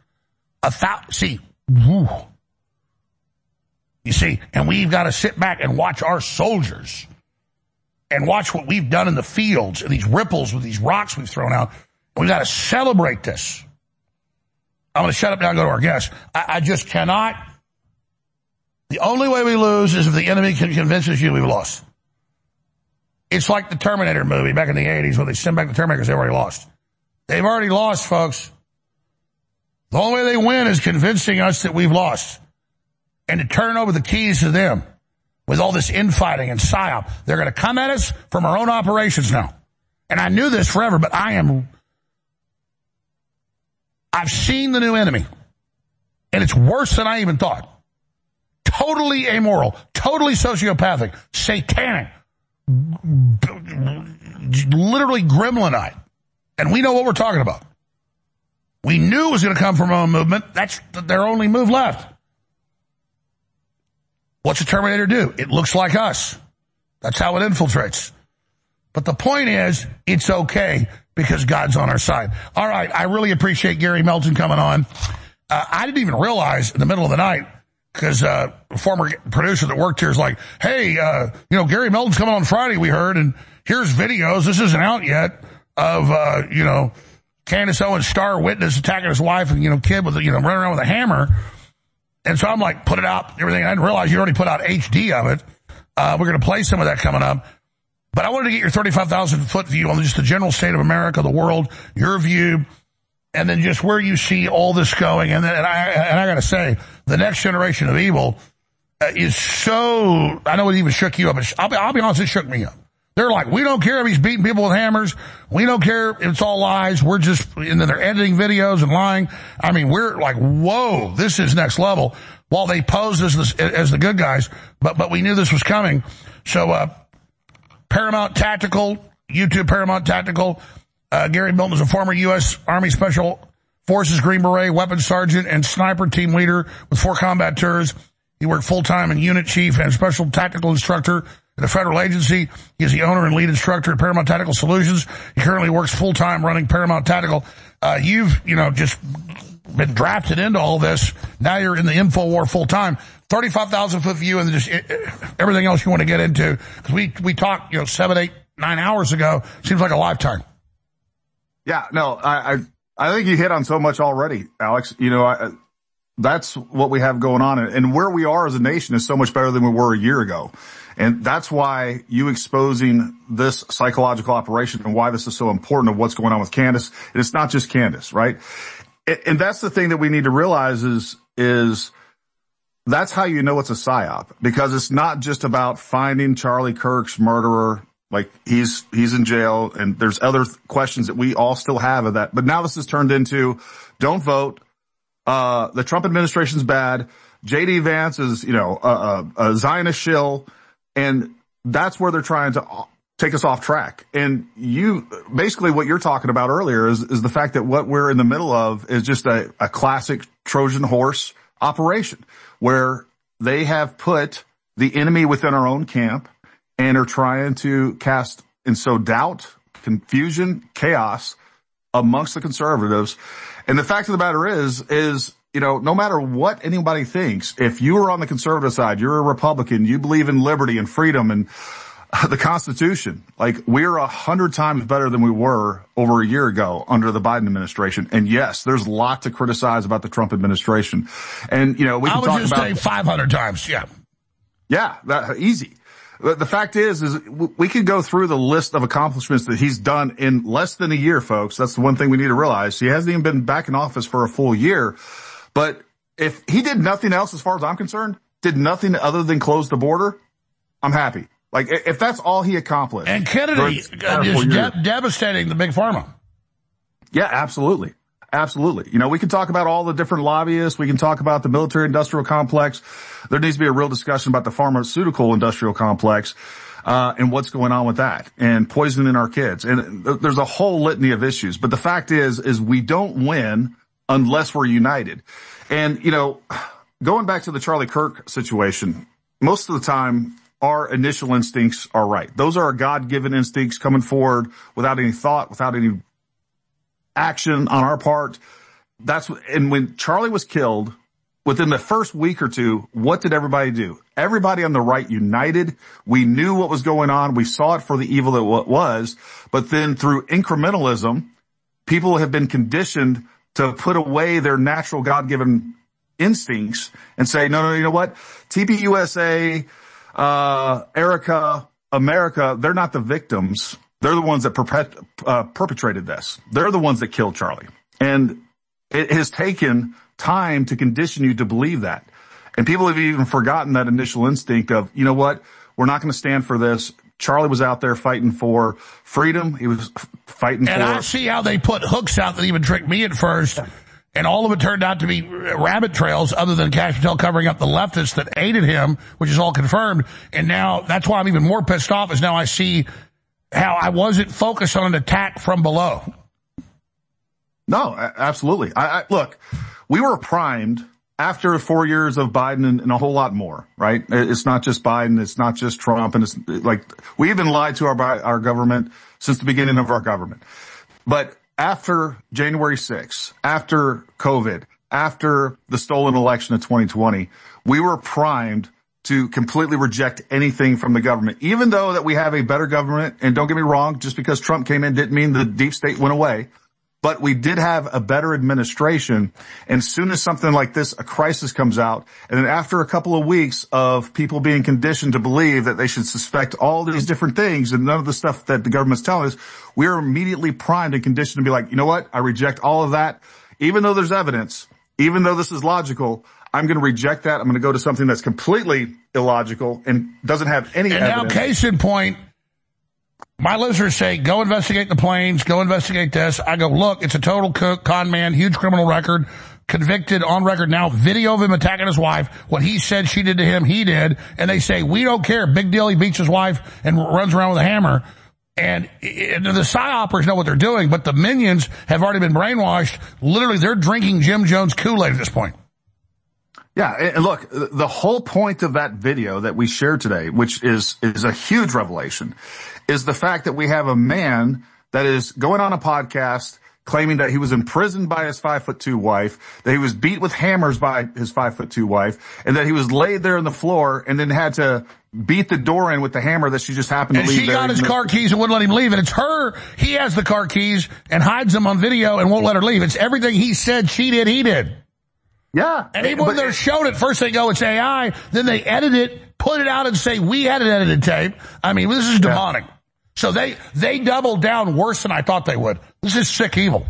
You see, and we've got to sit back and watch our soldiers and watch what we've done in the fields and these ripples with these rocks we've thrown out. We've got to celebrate this. I'm going to shut up now and go to our guest. I just cannot. The only way we lose is if the enemy convinces you we've lost. It's like the Terminator movie back in the 80s when they send back the Terminator because they've already lost. They've already lost, folks. The only way they win is convincing us that we've lost. And to turn over the keys to them with all this infighting and psyop. They're going to come at us from our own operations now. And I knew this forever, but I've seen the new enemy. And it's worse than I even thought. Totally amoral, totally sociopathic, satanic, literally gremlinite. And we know what we're talking about. We knew it was going to come from our own movement. That's their only move left. What's a Terminator do? It looks like us. That's how it infiltrates. But the point is, it's okay because God's on our side. All right, I really appreciate Gary Melton coming on. I didn't even realize in the middle of the night, because a former producer that worked here is like, hey, Gary Melton's coming on Friday, we heard, and here's videos. This isn't out yet. of, Candace Owens' star witness attacking his wife and, kid with, running around with a hammer. And so I'm like, put it out, everything. I didn't realize you already put out HD of it. We're going to play some of that coming up. But I wanted to get your 35,000 foot view on just the general state of America, the world, your view, and then just where you see all this going. And I got to say, the next generation of evil is so, I know it even shook you up. I'll be honest, it shook me up. They're like, we don't care if he's beating people with hammers. We don't care if it's all lies. We're just, and then they're editing videos and lying. I mean, we're like, whoa, this is next level. While they pose as the good guys, but we knew this was coming. So, Paramount Tactical, YouTube Paramount Tactical, Gary Milton is a former U.S. Army Special Forces Green Beret, weapons sergeant, and sniper team leader with 4 combat tours. He worked full-time and unit chief and special tactical instructor at a federal agency. He is the owner and lead instructor at Paramount Tactical Solutions. He currently works full-time running Paramount Tactical. You've, just been drafted into all this. Now you're in the info war full-time. 35,000 foot view and just everything else you want to get into. Because we talked, 7, 8, 9 hours ago. Seems like a lifetime. Yeah, no, I think you hit on so much already, Alex. That's what we have going on. And where we are as a nation is so much better than we were a year ago. And that's why you exposing this psychological operation and why this is so important of what's going on with Candace. And it's not just Candace, right? And that's the thing that we need to realize is that's how you know it's a psyop, because it's not just about finding Charlie Kirk's murderer. Like he's in jail, and there's other questions that we all still have of that. But now this has turned into don't vote. The Trump administration's bad. J.D. Vance is, a Zionist shill. And that's where they're trying to take us off track. And basically what you're talking about earlier is the fact that what we're in the middle of is just a classic Trojan horse operation where they have put the enemy within our own camp and are trying to cast and sow doubt, confusion, chaos amongst the conservatives. And the fact of the matter is, no matter what anybody thinks, if you are on the conservative side, you're a Republican, you believe in liberty and freedom and the Constitution, like we're 100 times better than we were over a year ago under the Biden administration. And yes, there's a lot to criticize about the Trump administration. And, we can talk about. I would just say 500 times. Yeah. Yeah, easy. The fact is we could go through the list of accomplishments that he's done in less than a year, folks. That's the one thing we need to realize. He hasn't even been back in office for a full year. But if he did nothing else, as far as I'm concerned, did nothing other than close the border, I'm happy. Like, if that's all he accomplished. And Kennedy is devastating the big pharma. Yeah, absolutely. Absolutely. We can talk about all the different lobbyists. We can talk about the military industrial complex. There needs to be a real discussion about the pharmaceutical industrial complex, and what's going on with that and poisoning our kids. And there's a whole litany of issues. But the fact is we don't win unless we're united. And, going back to the Charlie Kirk situation, most of the time, our initial instincts are right. Those are our God-given instincts coming forward without any thought, without any action on our part. And when Charlie was killed, within the first week or two, what did everybody do? Everybody on the right united. We knew what was going on. We saw it for the evil that it was. But then through incrementalism, people have been conditioned to put away their natural God-given instincts and say, no, you know what? TPUSA, Erica, America, they're not the victims. They're the ones that perpetrated this. They're the ones that killed Charlie. And it has taken time to condition you to believe that. And people have even forgotten that initial instinct of, you know what? We're not going to stand for this. Charlie was out there fighting for freedom. He was fighting for... And I see how they put hooks out that even tricked me at first. And all of it turned out to be rabbit trails other than Kash Patel covering up the leftists that aided him, which is all confirmed. And now that's why I'm even more pissed off is now I see how I wasn't focused on an attack from below. No, absolutely. Look, we were primed after 4 years of Biden and a whole lot more, right? It's not just Biden. It's not just Trump. And it's like, we've been lied to our government since the beginning of our government. But after January 6th, after COVID, after the stolen election of 2020, we were primed to completely reject anything from the government, even though that we have a better government. And don't get me wrong, just because Trump came in didn't mean the deep state went away. But we did have a better administration. And as soon as something like this, a crisis comes out, and then after a couple of weeks of people being conditioned to believe that they should suspect all these different things and none of the stuff that the government's telling us, we are immediately primed and conditioned to be like, you know what? I reject all of that. Even though there's evidence, even though this is logical, I'm going to reject that. I'm going to go to something that's completely illogical and doesn't have any evidence. And now, case in point, my listeners say, go investigate the planes, go investigate this. I go, look, it's a total con man, huge criminal record, convicted on record now, video of him attacking his wife. What he said she did to him, he did. And they say, we don't care. Big deal. He beats his wife and runs around with a hammer. And the psy-operators know what they're doing, but the minions have already been brainwashed. Literally, they're drinking Jim Jones Kool-Aid at this point. Yeah, and look, the whole point of that video that we shared today, which is a huge revelation, is the fact that we have a man that is going on a podcast claiming that he was imprisoned by his 5'2" wife, that he was beat with hammers by his 5'2" wife, and that he was laid there on the floor and then had to beat the door in with the hammer that she just happened to leave there. And she got his car keys and wouldn't let him leave. And it's her, he has the car keys and hides them on video and won't let her leave. It's everything he said she did, he did. Yeah. And even when they're shown it, first they go, it's AI, then they edit it, put it out and say, we had an edited tape. I mean, this is demonic. Yeah. So they doubled down worse than I thought they would. This is sick evil.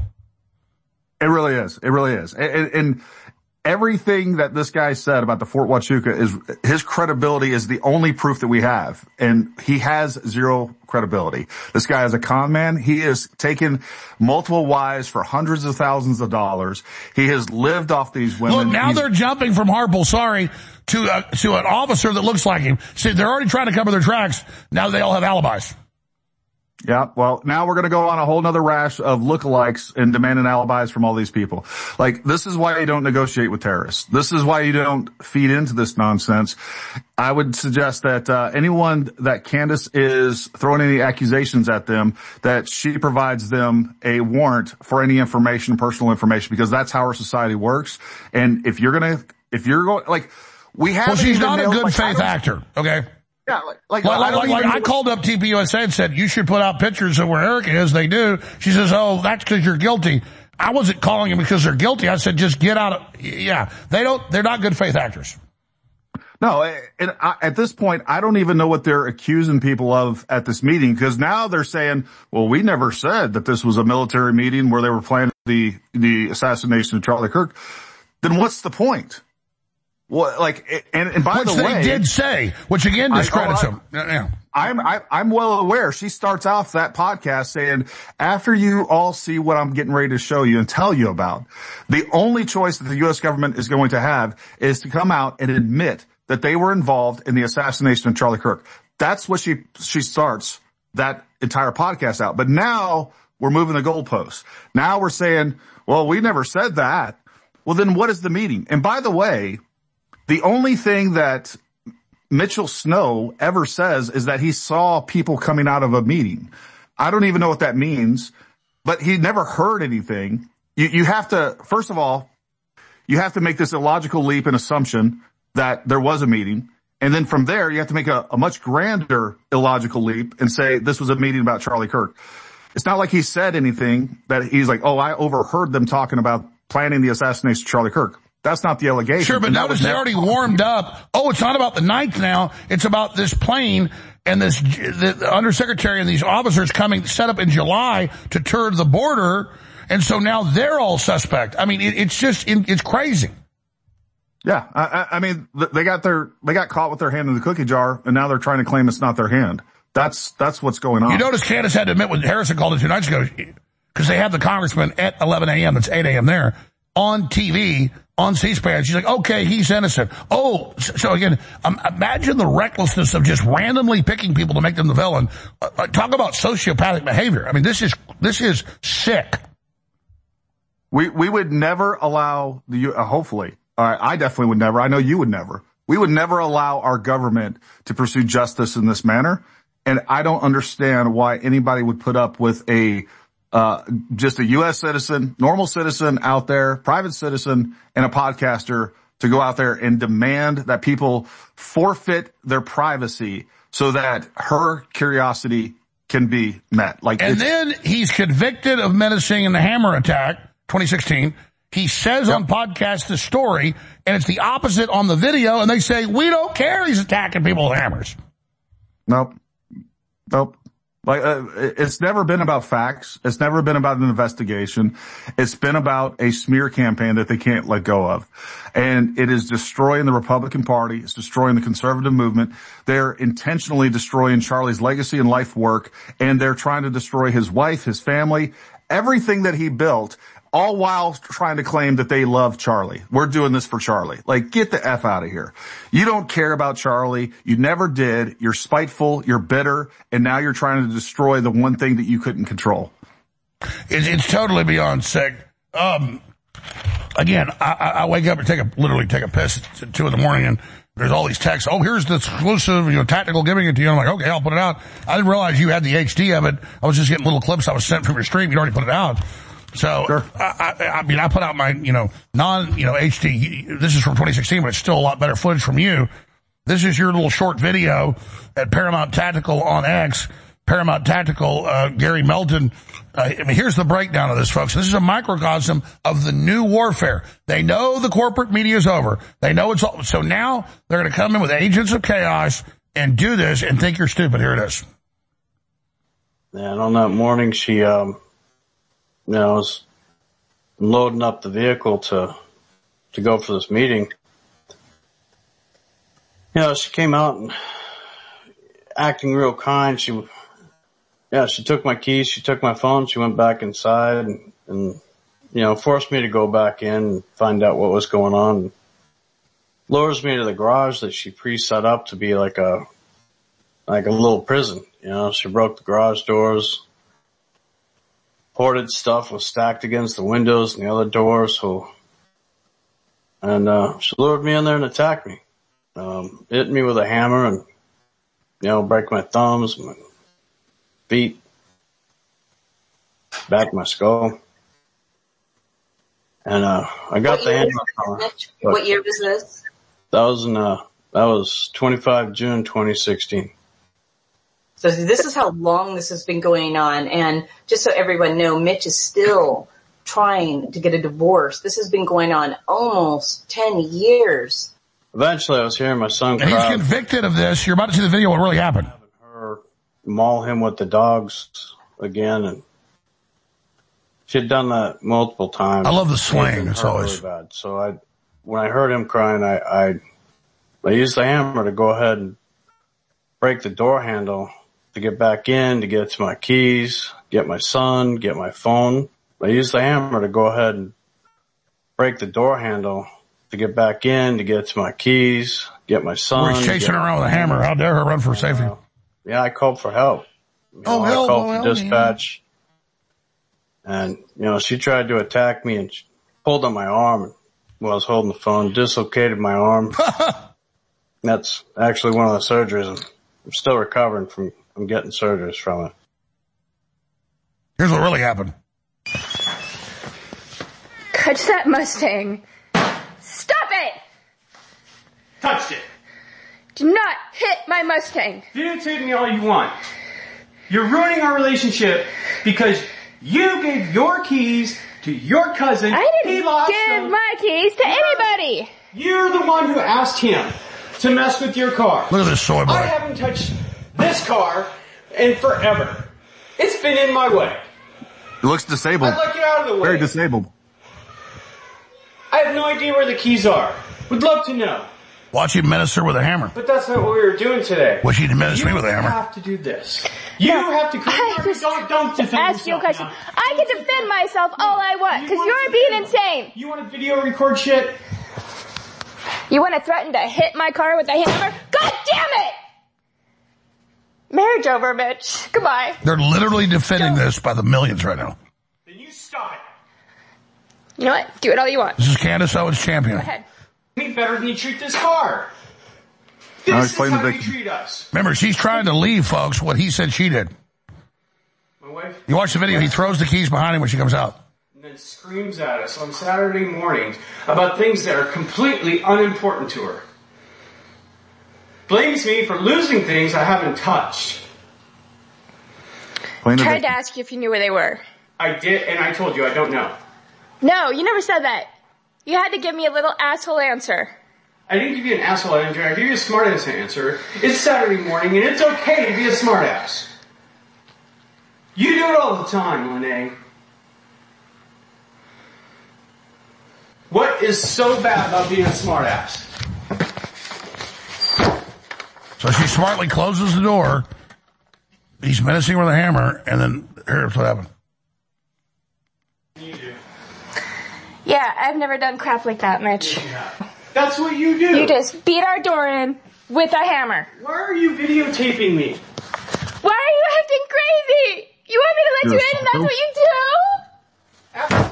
It really is. It really is. And everything that this guy said about the Fort Huachuca is, his credibility is the only proof that we have. And he has zero credibility. This guy is a con man. He has taken multiple wives for hundreds of thousands of dollars. He has lived off these women. Look, now they're jumping from Harpel, to an officer that looks like him. See, they're already trying to cover their tracks. Now they all have alibis. Yeah, well, now we're going to go on a whole nother rash of lookalikes and demanding alibis from all these people. Like, this is why you don't negotiate with terrorists. This is why you don't feed into this nonsense. I would suggest that anyone that Candace is throwing any accusations at them, that she provides them a warrant for any information, personal information, because that's how our society works. And if you're going, like, we have. Well, she's not a good faith actor, okay? Yeah, I called up TPUSA and said, you should put out pictures of where Eric is. They do. She says, oh, that's because you're guilty. I wasn't calling them because they're guilty. I said, just get out of, yeah, they're not good faith actors. No, and at this point, I don't even know what they're accusing people of at this meeting, because now they're saying, well, we never said that this was a military meeting where they were planning the assassination of Charlie Kirk. Then what's the point? Well, like, and by the way, they did say, which again discredits him. Yeah. I'm well aware. She starts off that podcast saying, after you all see what I'm getting ready to show you and tell you about, the only choice that the U.S. government is going to have is to come out and admit that they were involved in the assassination of Charlie Kirk. That's what she starts that entire podcast out. But now we're moving the goalposts. Now we're saying, well, we never said that. Well, then what is the meeting? And by the way, the only thing that Mitchell Snow ever says is that he saw people coming out of a meeting. I don't even know what that means, but he never heard anything. You have to, first of all, you have to make this illogical leap and assumption that there was a meeting. And then from there, you have to make a much grander illogical leap and say this was a meeting about Charlie Kirk. It's not like he said anything that he's like, oh, I overheard them talking about planning the assassination of Charlie Kirk. That's not the allegation. Sure, but notice they already warmed up. Oh, it's not about the 9th now. It's about this plane and the undersecretary and these officers set up in July to tour the border. And so now they're all suspect. I mean, it's crazy. Yeah. I mean, they got caught with their hand in the cookie jar, and now they're trying to claim it's not their hand. That's what's going on. You notice Candace had to admit when Harrison called it 2 nights ago, because they had the congressman at 11 a.m. It's 8 a.m. there on TV. On C-SPAN, she's like, okay, he's innocent. Oh, so again, imagine the recklessness of just randomly picking people to make them the villain. Talk about sociopathic behavior. I mean, this is sick. We would never allow hopefully, I definitely would never. I know you would never. We would never allow our government to pursue justice in this manner. And I don't understand why anybody would put up with just a U.S. citizen, normal citizen out there, private citizen, and a podcaster to go out there and demand that people forfeit their privacy so that her curiosity can be met. And then he's convicted of menacing in the Hammer attack, 2016. He says on podcast the story, and it's the opposite on the video, and they say, we don't care he's attacking people with hammers. Nope. It's never been about facts. It's never been about an investigation. It's been about a smear campaign that they can't let go of. And it is destroying the Republican Party. It's destroying the conservative movement. They're intentionally destroying Charlie's legacy and life work, and they're trying to destroy his wife, his family, everything that he built, all while trying to claim that they love Charlie. We're doing this for Charlie. Get the F out of here. You don't care about Charlie. You never did. You're spiteful. You're bitter. And now you're trying to destroy the one thing that you couldn't control. It's totally beyond sick. Again, I wake up and literally take a piss at 2 a.m. and there's all these texts. Oh, here's the exclusive, tactical giving it to you. I'm like, okay, I'll put it out. I didn't realize you had the HD of it. I was just getting little clips I was sent from your stream. You already put it out. So, sure. I put out my, HD. This is from 2016, but it's still a lot better footage from you. This is your little short video at Paramount Tactical on X. Paramount Tactical, Gary Melton. Here's the breakdown of this, folks. This is a microcosm of the new warfare. They know the corporate media is over. They know it's all. So now they're going to come in with agents of chaos and do this and think you're stupid. Here it is. Yeah, and on that morning, she, was loading up the vehicle to go for this meeting. She came out and acting real kind. She took my keys, she took my phone, she went back inside and forced me to go back in and find out what was going on. Lures me to the garage that she pre-set up to be like a little prison. She broke the garage doors. Hoarded stuff was stacked against the windows and the other doors. And she lured me in there and attacked me. Hit me with a hammer and, break my thumbs, my feet, back my skull. And, I got the hammer. What year was this? That was 25 June 2016. So this is how long this has been going on. And just so everyone knows, Mitch is still trying to get a divorce. This has been going on almost 10 years. Eventually I was hearing my son cry. He's convicted of this. You're about to see the video. What really happened? Having her maul him with the dogs again. And she had done that multiple times. I love the slang. It's always really bad. So when I heard him crying, I used the hammer to go ahead and break the door handle to get back in, to get to my keys, get my son, get my phone. I used the hammer to go ahead and break the door handle to get back in, to get to my keys, get my son. We're chasing her around with a hammer. How dare her run for safety? Yeah, I called for help. I called for dispatch. And, she tried to attack me and she pulled on my arm while I was holding the phone, dislocated my arm. That's actually one of the surgeries. I'm still recovering from getting surgeries from it. Here's what really happened. Touch that Mustang. Stop it! Touched it. Do not hit my Mustang. Irritate me all you want. You're ruining our relationship because you gave your keys to your cousin. I didn't give my keys to anybody. You're the one who asked him to mess with your car. Look at this soy boy. I haven't touched this car in forever. It's been in my way. It looks disabled. I'd like it out of the way. Very disabled. I have no idea where the keys are. Would love to know. Watch him menace her with a hammer. But that's not what we were doing today. Well, she menaced me with a hammer. You have to do this. You have to. Don't defend ask you a question. Now. I can defend myself all I want because you're being insane. You want to video record shit? You want to threaten to hit my car with a hammer? God damn it! Marriage over, bitch. Goodbye. They're literally defending this by the millions right now. Then you stop it. You know what? Do it all you want. This is Candace Owens champion. Go ahead. Me better than you treat this car. This is how you treat us. Remember, she's trying to leave, folks, what he said she did. My wife? You watch the video, he throws the keys behind him when she comes out. and then screams at us on Saturday mornings about things that are completely unimportant to her. Blames me for losing things I haven't touched. Tried to ask you if you knew where they were. I did, and I told you I don't know. No, you never said that. You had to give me a little asshole answer. I didn't give you an asshole answer. I gave you a smartass answer. It's Saturday morning, and it's okay to be a smartass. You do it all the time, Lene. What is so bad about being a smartass? So she smartly closes the door. He's menacing with a hammer, and then here's what happened. You do. Yeah, I've never done crap like that, Mitch. Yeah. That's what you do. You just beat our door in with a hammer. Why are you videotaping me? Why are you acting crazy? You want me to let you in and that's what you do?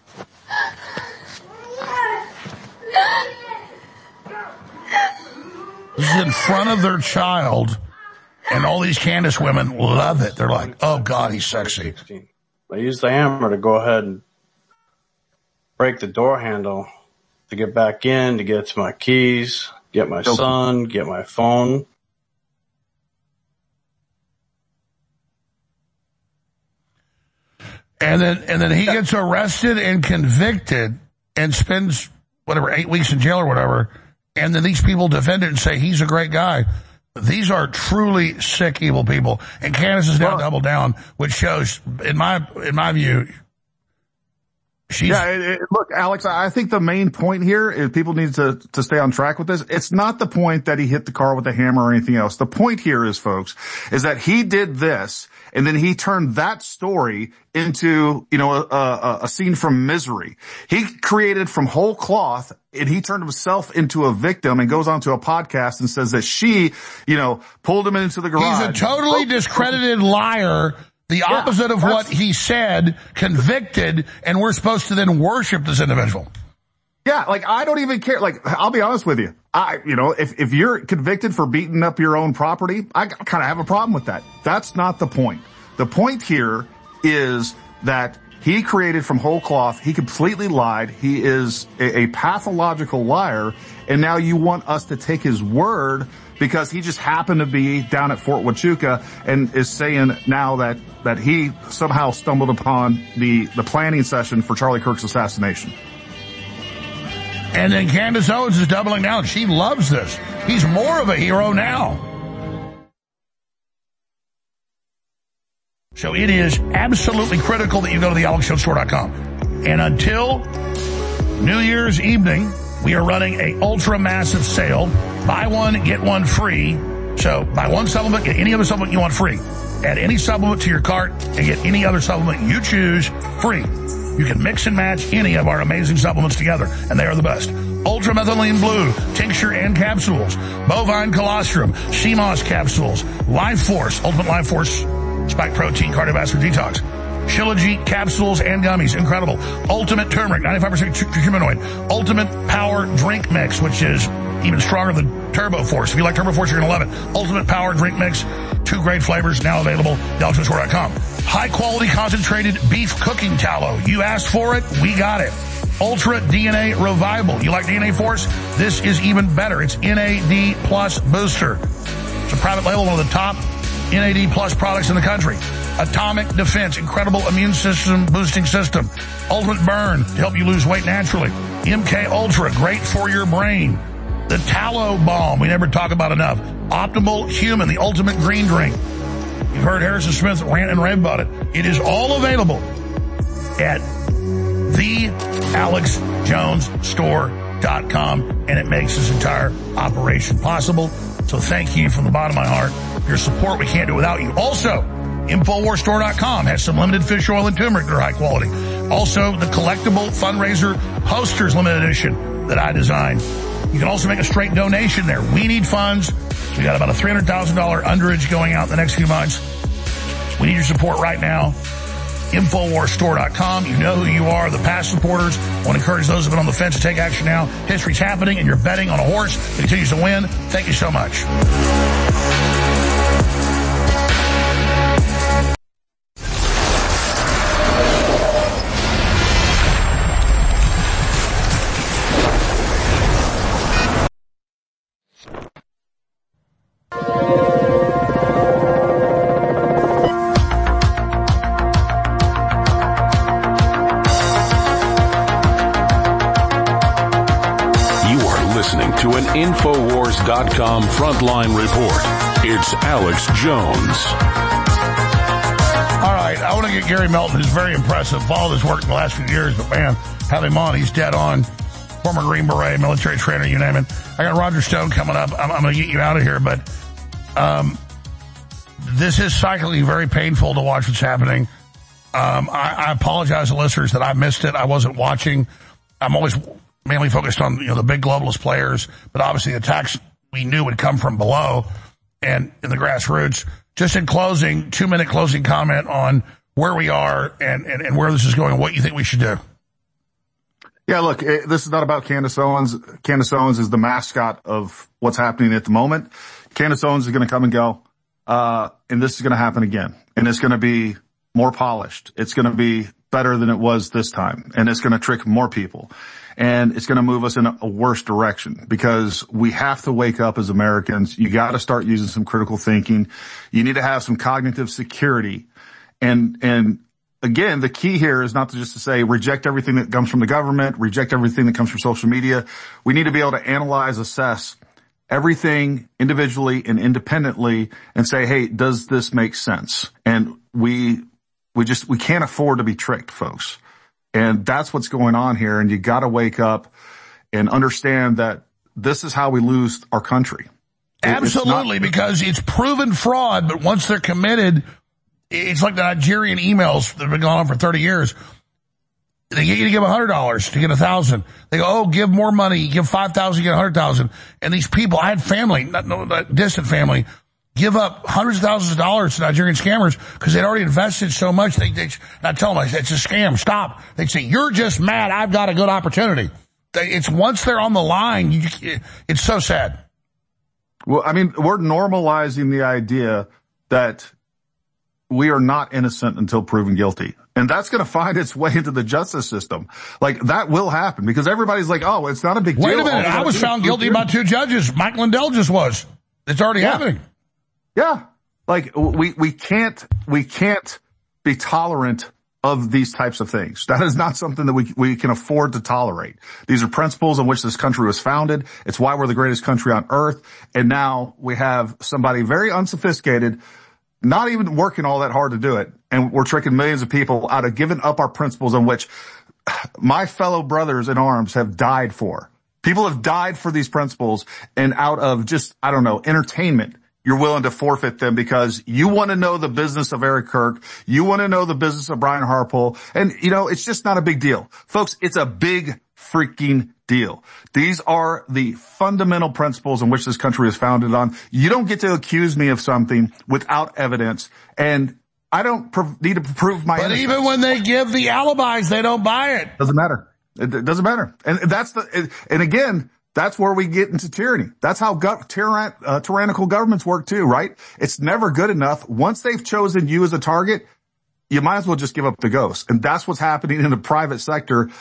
This is in front of their child, and all these Candace women love it. They're like, oh, God, he's sexy. I used the hammer to go ahead and break the door handle to get back in, to get to my keys, get my son, get my phone. And then he gets arrested and convicted and spends, 8 weeks in jail or whatever. And then these people defend it and say he's a great guy. These are truly sick, evil people. And Candace is now doubled down, which shows, in my view, she's... Look, Alex, I think the main point here is people need to stay on track with this. It's not the point that he hit the car with a hammer or anything else. The point here is, folks, is that he did this, and then he turned that story into, a scene from Misery. He created from whole cloth, and he turned himself into a victim and goes onto a podcast and says that she, pulled him into the garage. He's a totally discredited liar. The opposite of what he said, convicted, and we're supposed to then worship this individual. Yeah, I don't even care. I'll be honest with you. If you're convicted for beating up your own property, I kind of have a problem with that. That's not the point. The point here is that he created from whole cloth. He completely lied. He is a pathological liar. And now you want us to take his word because he just happened to be down at Fort Huachuca and is saying now that he somehow stumbled upon the planning session for Charlie Kirk's assassination. And then Candace Owens is doubling down. She loves this. He's more of a hero now. So it is absolutely critical that you go to the AlexJonesStore.com. And until New Year's evening, we are running a ultra massive sale. Buy one, get one free. So buy one supplement, get any other supplement you want free. Add any supplement to your cart and get any other supplement you choose free. You can mix and match any of our amazing supplements together, and they are the best. Ultramethylene Blue, tincture and capsules. Bovine Colostrum, CMOS capsules. Life Force, Ultimate Life Force, Spike Protein, Cardiovascular Detox. Shilajit capsules and gummies, incredible. Ultimate Turmeric, 95% curcuminoid. Ultimate Power Drink Mix, which is even stronger than Turbo Force. If you like Turbo Force, you're going to love it. Ultimate Power Drink Mix, 2 great flavors, now available at AlexJonesStore.com. High quality concentrated beef cooking tallow. You asked for it, we got it. Ultra DNA Revival. You like DNA Force? This is even better. It's NAD Plus Booster. It's a private label, one of the top NAD Plus products in the country. Atomic Defense, incredible immune system boosting system. Ultimate Burn to help you lose weight naturally. MK Ultra, great for your brain. The Tallow Balm, we never talk about enough. Optimal Human, the ultimate green drink. You've heard Harrison Smith rant and rave about it. It is all available at thealexjonesstore.com, and it makes this entire operation possible. So thank you from the bottom of my heart for your support. We can't do it without you. Also, InfoWarsStore.com has some limited fish oil and turmeric that are high quality. Also, the collectible fundraiser posters limited edition that I designed. You can also make a straight donation there. We need funds. So we got about a $300,000 underage going out in the next few months. We need your support right now. InfoWarsStore.com. You know who you are, the past supporters. I want to encourage those who have been on the fence to take action now. History's happening, and you're betting on a horse that continues to win. Thank you so much. InfoWars.com Frontline Report. It's Alex Jones. All right, I want to get Gary Melton, who's very impressive. Followed his work in the last few years, but man, have him on. He's dead on. Former Green Beret, military trainer, you name it. I got Roger Stone coming up. I'm going to get you out of here, but this is psychically very painful to watch what's happening. I apologize to listeners that I missed it. I wasn't watching. I'm always mainly focused on, the big globalist players, but obviously the attacks we knew would come from below and in the grassroots. Just in closing, 2-minute closing comment on where we are and where this is going and what you think we should do. Yeah, look, this is not about Candace Owens. Candace Owens is the mascot of what's happening at the moment. Candace Owens is going to come and go, and this is going to happen again. And it's going to be more polished. It's going to be better than it was this time. And it's going to trick more people. And it's going to move us in a worse direction because we have to wake up as Americans. You got to start using some critical thinking. You need to have some cognitive security. And again, the key here is not just to say reject everything that comes from the government, reject everything that comes from social media. We need to be able to analyze, assess everything individually and independently and say, hey, does this make sense? And we can't afford to be tricked, folks. And that's what's going on here. And you got to wake up and understand that this is how we lose our country. Absolutely, because it's proven fraud. But once they're committed, it's like the Nigerian emails that have been going on for 30 years. They get you to give $100 to get 1,000. They go, oh, give more money. You give 5,000, you get 100,000. And these people, I had family, not distant family, give up hundreds of thousands of dollars to Nigerian scammers because they'd already invested so much. And I tell them, it's a scam. Stop. They'd say, you're just mad. I've got a good opportunity. It's once they're on the line, it's so sad. Well, I mean, we're normalizing the idea that we are not innocent until proven guilty. And that's going to find its way into the justice system. Like, that will happen because everybody's like, oh, it's not a big deal. Wait a minute. I was found guilty by 2 judges. Mike Lindell just was. It's already happening. Yeah. Like, we can't be tolerant of these types of things. That is not something that we can afford to tolerate. These are principles on which this country was founded. It's why we're the greatest country on earth. And now we have somebody very unsophisticated, not even working all that hard to do it. And we're tricking millions of people out of giving up our principles on which my fellow brothers in arms have died for. People have died for these principles, and out of just, entertainment, you're willing to forfeit them because you want to know the business of Eric Kirk. You want to know the business of Brian Harpole. And, it's just not a big deal. Folks, it's a big freaking deal. These are the fundamental principles on which this country is founded on. You don't get to accuse me of something without evidence, and I don't need to prove my innocence. But even when they give the alibis, they don't buy it. Doesn't matter. It doesn't matter. And and again, that's where we get into tyranny. That's how tyrannical governments work too, right? It's never good enough. Once they've chosen you as a target, you might as well just give up the ghost. And that's what's happening in the private sector.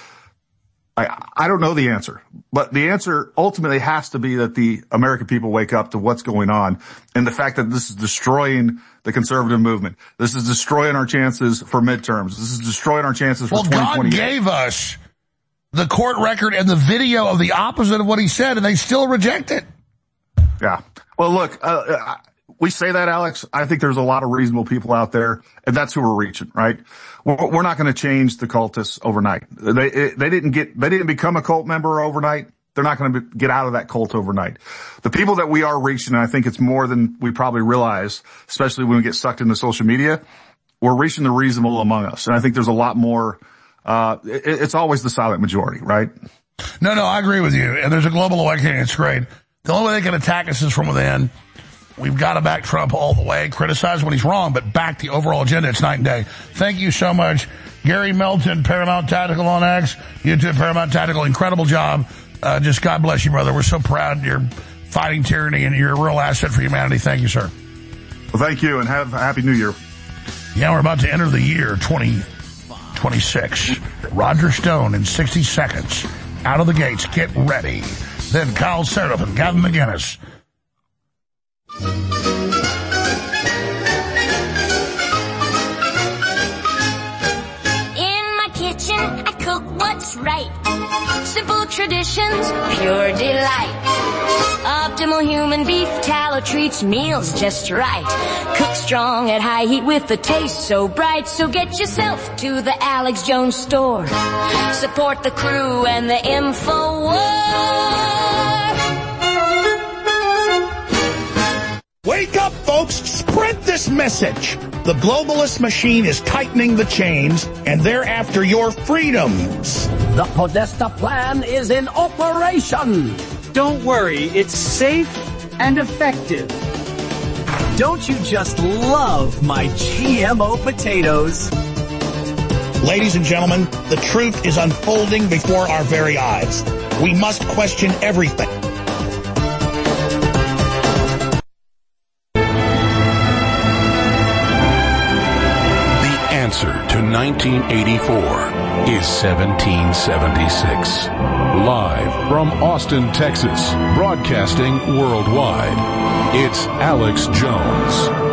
I don't know the answer, but the answer ultimately has to be that the American people wake up to what's going on and the fact that this is destroying the conservative movement. This is destroying our chances for midterms. This is destroying our chances for 2028. God gave us the court record and the video of the opposite of what he said, and they still reject it. Yeah. Well, look, we say that, Alex. I think there's a lot of reasonable people out there, and that's who we're reaching, right? We're not going to change the cultists overnight. They didn't become a cult member overnight. They're not going to get out of that cult overnight. The people that we are reaching, and I think it's more than we probably realize, especially when we get sucked into social media, we're reaching the reasonable among us. And I think there's a lot more. It's always the silent majority, right? No, I agree with you. And there's a global awakening. It's great. The only way they can attack us is from within. We've got to back Trump all the way, criticize when he's wrong, but back the overall agenda. It's night and day. Thank you so much. Gary Melton, Paramount Tactical on X, YouTube Paramount Tactical. Incredible job. Just God bless you, brother. We're so proud you're fighting tyranny and you're a real asset for humanity. Thank you, sir. Well, thank you and have a happy new year. Yeah, we're about to enter the year 2026. Roger Stone in 60 seconds. Out of the gates. Get ready. Then Kyle Seraph and Gavin McInnes. In my kitchen, I cook what's right. Simple traditions, pure delight. Optimal human beef tallow treats meals just right. Cooked strong at high heat with a taste so bright. So get yourself to the Alex Jones store. Support the crew and the InfoWars. Wake up, folks. Spread this message. The globalist machine is tightening the chains, and they're after your freedoms. The Podesta plan is in operation. Don't worry, it's safe and effective. Don't you just love my GMO potatoes? Ladies and gentlemen, the truth is unfolding before our very eyes. We must question everything. Answer to 1984 is 1776. Live from Austin, Texas, broadcasting worldwide, it's Alex Jones.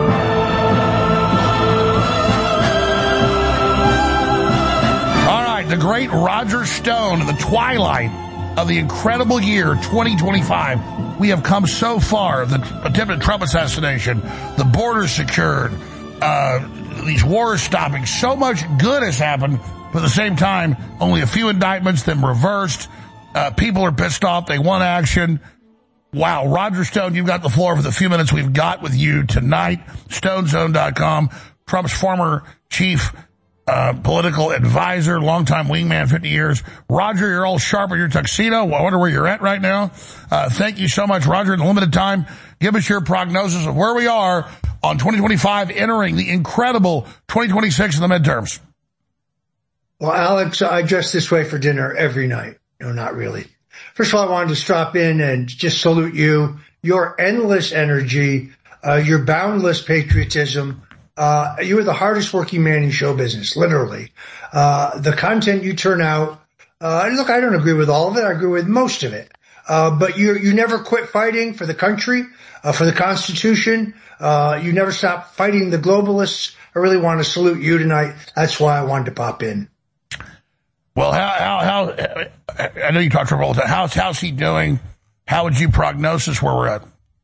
All right, the great Roger Stone in the twilight of the incredible year 2025. We have come so far. The attempted Trump assassination, the border secured, these wars stopping. So much good has happened, but at the same time, only a few indictments, then reversed. People are pissed off. They want action. Wow. Roger Stone, you've got the floor for the few minutes we've got with you tonight. StoneZone.com, Trump's former chief political advisor, longtime wingman, 50 years. Roger, you're all sharp in your tuxedo. I wonder where you're at right now. Thank you so much, Roger. In the limited time, give us your prognosis of where we are on 2025, entering the incredible 2026 in the midterms. Well, Alex, I dress this way for dinner every night. No, not really. First of all, I wanted to stop in and just salute you, your endless energy, your boundless patriotism. You are the hardest working man in show business, literally. The content you turn out, look, I don't agree with all of it. I agree with most of it. But you never quit fighting for the country, for the Constitution. You never stop fighting the globalists. I really want to salute you tonight. That's why I wanted to pop in. Well, how I know you talk to him all the time. How's he doing? How would you prognosis where we're at?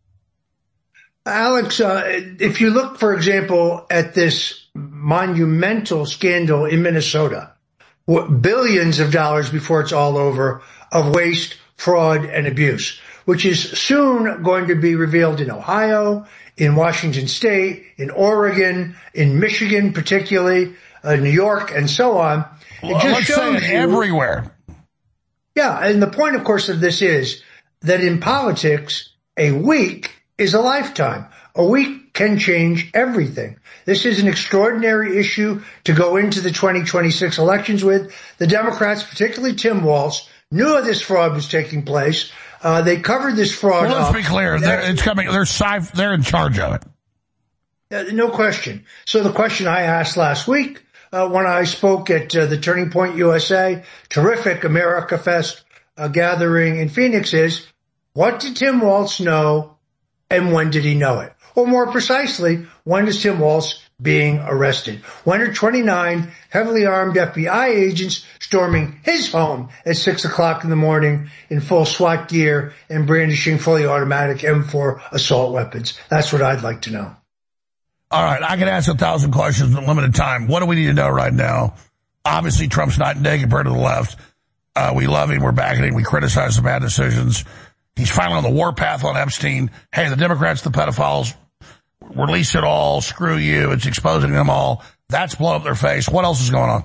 Alex, if you look, for example, at this monumental scandal in Minnesota, billions of dollars before it's all over of waste, fraud, and abuse, which is soon going to be revealed in Ohio, in Washington State, in Oregon, in Michigan particularly, New York, and so on. It just shows you everywhere. Yeah, and the point, of course, of this is that in politics, a week is a lifetime. A week can change everything. This is an extraordinary issue to go into the 2026 elections with. The Democrats, particularly Tim Walz, knew this fraud was taking place. They covered this fraud. Well, let's be clear. It's coming. They're in charge of it. No question. So the question I asked last week, when I spoke at the Turning Point USA, terrific America Fest gathering in Phoenix is, what did Tim Walz know and when did he know it? Or more precisely, when is Tim Walz being arrested? When are 29 heavily armed FBI agents storming his home at 6 o'clock in the morning in full SWAT gear and brandishing fully automatic M4 assault weapons? That's what I'd like to know. All right, I can ask 1,000 questions in limited time. What do we need to know right now? Obviously, Trump's not in day compared to the left. We love him. We're backing him. We criticize the bad decisions. He's finally on the warpath on Epstein. Hey, the Democrats, the pedophiles, release it all. Screw you. It's exposing them all. That's blown up their face. What else is going on?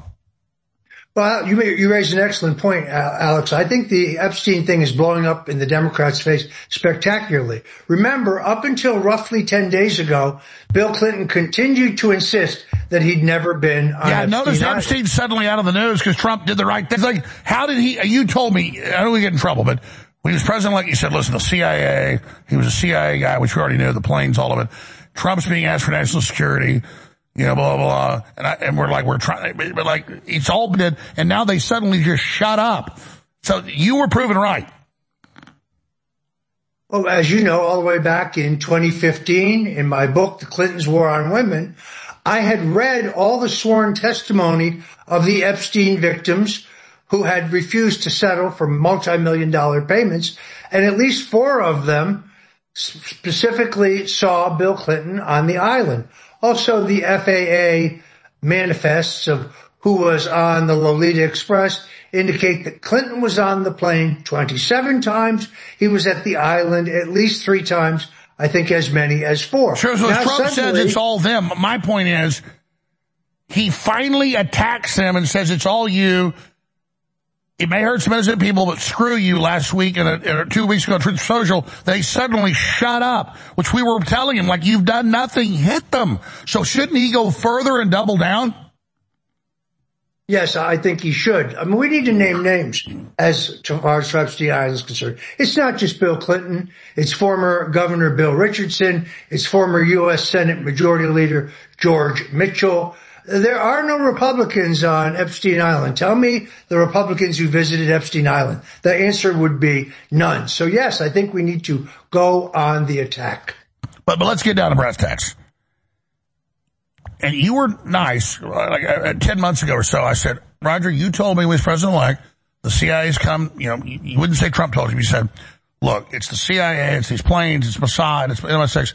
Well, you raised an excellent point, Alex. I think the Epstein thing is blowing up in the Democrats' face spectacularly. Remember, up until roughly 10 days ago, Bill Clinton continued to insist that he'd never been on Epstein. Notice Epstein's suddenly out of the news because Trump did the right thing. It's like, how did he, you told me, I don't want to get in trouble, but when he was president, like you said, listen, the CIA, he was a CIA guy, which we already knew, the planes, all of it. Trump's being asked for national security. Blah, blah, blah. And we're trying, but like, it's all been, and now they suddenly just shut up. So you were proven right. Well, as you know, all the way back in 2015, in my book, The Clintons' War on Women, I had read all the sworn testimony of the Epstein victims who had refused to settle for multi-million-dollar payments, and at least 4 of them specifically saw Bill Clinton on the island. Also, the FAA manifests of who was on the Lolita Express indicate that Clinton was on the plane 27 times. He was at the island at least 3 times, I think as many as 4. Sure, so Trump says it's all them. My point is, he finally attacks them and says it's all you. It may hurt some innocent people, but screw you. Last week and 2 weeks ago on Truth Social, they suddenly shut up, which we were telling him, like, you've done nothing, hit them. So shouldn't he go further and double down? Yes, I think he should. I mean, we need to name names as far as Epstein Island is concerned. It's not just Bill Clinton. It's former Governor Bill Richardson. It's former U.S. Senate Majority Leader George Mitchell. There are no Republicans on Epstein Island. Tell me the Republicans who visited Epstein Island. The answer would be none. So yes, I think we need to go on the attack. But let's get down to brass tacks. And you were nice, like 10 months ago or so. I said, Roger, you told me when he was president-elect, the CIA's come, you wouldn't say Trump told you. You said, look, it's the CIA, it's these planes, it's Mossad, it's MI6.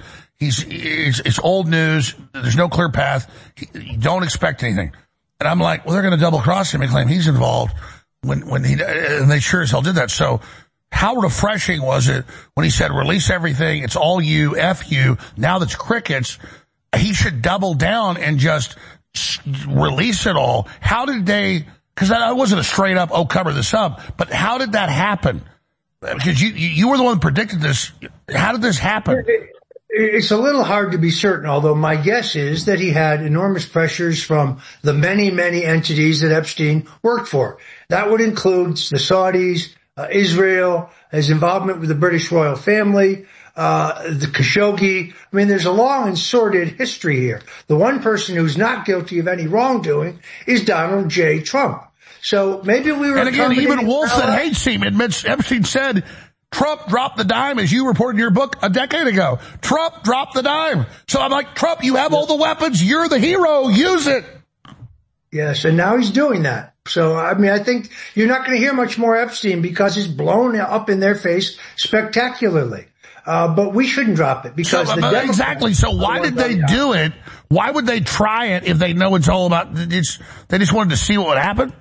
It's old news. There's no clear path. You don't expect anything. And I'm like, well, they're going to double cross him and claim he's involved and they sure as hell did that. So how refreshing was it when he said, release everything. It's all you, F you. Now that's crickets. He should double down and just release it all. How did they, cause that wasn't a straight up, cover this up, but how did that happen? Because you were the one who predicted this. How did this happen? It's a little hard to be certain, although my guess is that he had enormous pressures from the many, many entities that Epstein worked for. That would include the Saudis, Israel, his involvement with the British royal family, the Khashoggi. I mean, there's a long and sordid history here. The one person who's not guilty of any wrongdoing is Donald J. Trump. So maybe we were... And again, even Wolf that hates him admits Epstein said... Trump dropped the dime, as you reported in your book a decade ago. Trump dropped the dime. So I'm like, Trump, you have all the weapons. You're the hero. Use it. Yes, and now he's doing that. So, I mean, I think you're not going to hear much more Epstein because he's blown up in their face spectacularly. But we shouldn't drop it because exactly. So why did they do it? Why would they try it if they know it's all about, they just wanted to see what would happen?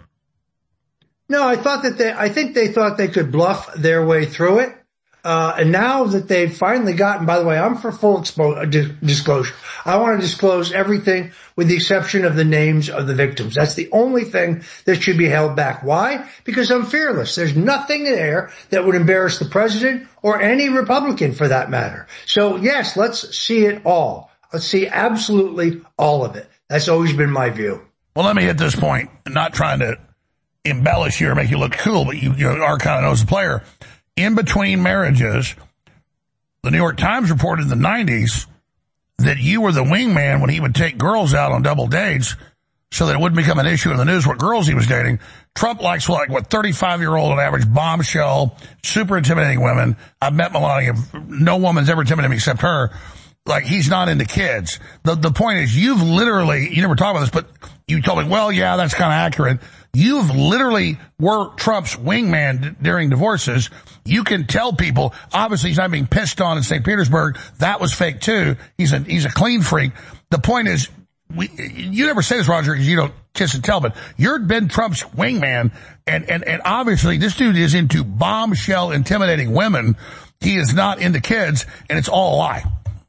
No, I think they thought they could bluff their way through it. And now that they've finally gotten, by the way, I'm for full disclosure. I want to disclose everything with the exception of the names of the victims. That's the only thing that should be held back. Why? Because I'm fearless. There's nothing there that would embarrass the president or any Republican for that matter. So yes, let's see it all. Let's see absolutely all of it. That's always been my view. Well, let me hit this point. I'm not trying to embellish you or make you look cool, but you are kind of knows the player. In between marriages, the New York Times reported in the 90s that you were the wingman when he would take girls out on double dates so that it wouldn't become an issue in the news what girls he was dating. Trump likes 35-year-old on average bombshell, super intimidating women. I've met Melania. No woman's ever intimidated me except her. Like, he's not into kids. The point is, you never talked about this, but you told me, well, yeah, that's kind of accurate. You've literally were Trump's wingman during divorces. You can tell people, obviously he's not being pissed on in St. Petersburg. That was fake too. He's a clean freak. The point is, you never say this, Roger, because you don't kiss and tell, but you've been Trump's wingman. And obviously this dude is into bombshell intimidating women. He is not into kids, and it's all a lie.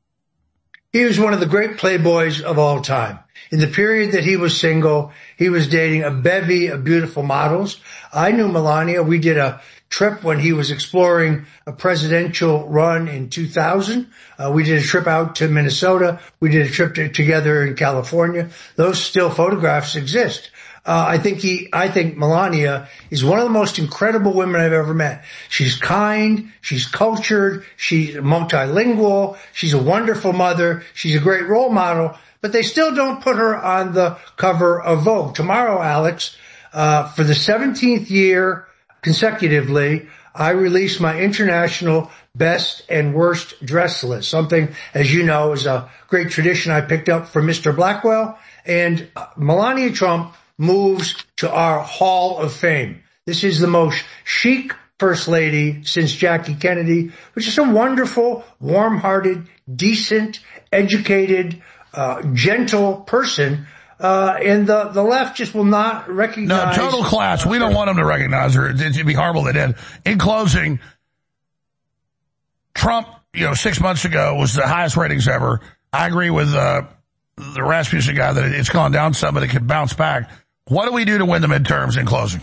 He was one of the great playboys of all time. In the period that he was single, he was dating a bevy of beautiful models. I knew Melania. We did a trip when he was exploring a presidential run in 2000. We did a trip out to Minnesota. We did a trip together in California. Those still photographs exist. I think Melania is one of the most incredible women I've ever met. She's kind, she's cultured, she's multilingual, she's a wonderful mother, she's a great role model, but they still don't put her on the cover of Vogue. Tomorrow, Alex, for the 17th year consecutively, I release my international best and worst dress list, something, as you know, is a great tradition I picked up from Mr. Blackwell, and Melania Trump moves to our Hall of Fame. This is the most chic First Lady since Jackie Kennedy, which is a wonderful, warm-hearted, decent, educated, gentle person. And the left just will not recognize. No, total class. We don't want them to recognize her. It'd be horrible if they did. In closing, Trump, 6 months ago was the highest ratings ever. I agree with the Rasmussen guy that it's gone down some, but it could bounce back. What do we do to win the midterms in closing?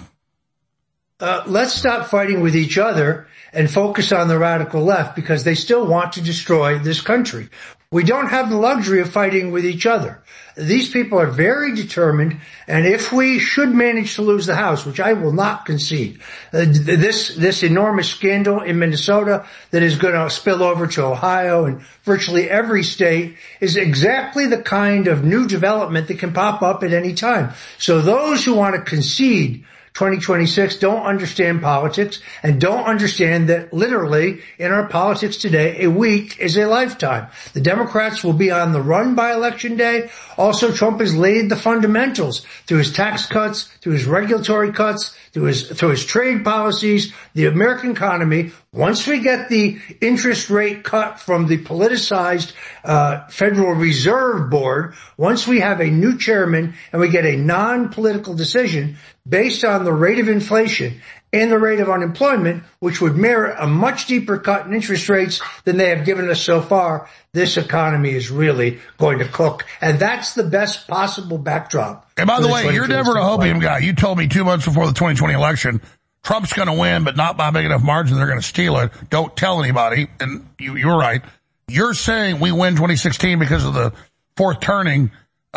Let's stop fighting with each other and focus on the radical left, because they still want to destroy this country. We don't have the luxury of fighting with each other. These people are very determined, and if we should manage to lose the House, which I will not concede, this enormous scandal in Minnesota that is going to spill over to Ohio and virtually every state is exactly the kind of new development that can pop up at any time. So those who want to concede 2026 don't understand politics and don't understand that literally in our politics today, a week is a lifetime. The Democrats will be on the run by Election Day. Also, Trump has laid the fundamentals through his tax cuts, through his regulatory cuts, through his trade policies, the American economy. Once we get the interest rate cut from the politicized Federal Reserve Board, once we have a new chairman and we get a non-political decision based on the rate of inflation and the rate of unemployment, which would merit a much deeper cut in interest rates than they have given us so far, this economy is really going to cook. And that's the best possible backdrop. And by the way, you're never an opium guy. You told me 2 months before the 2020 election, Trump's going to win, but not by big enough margin. They're going to steal it. Don't tell anybody. And you're right. You're saying we win 2016 because of the fourth turning,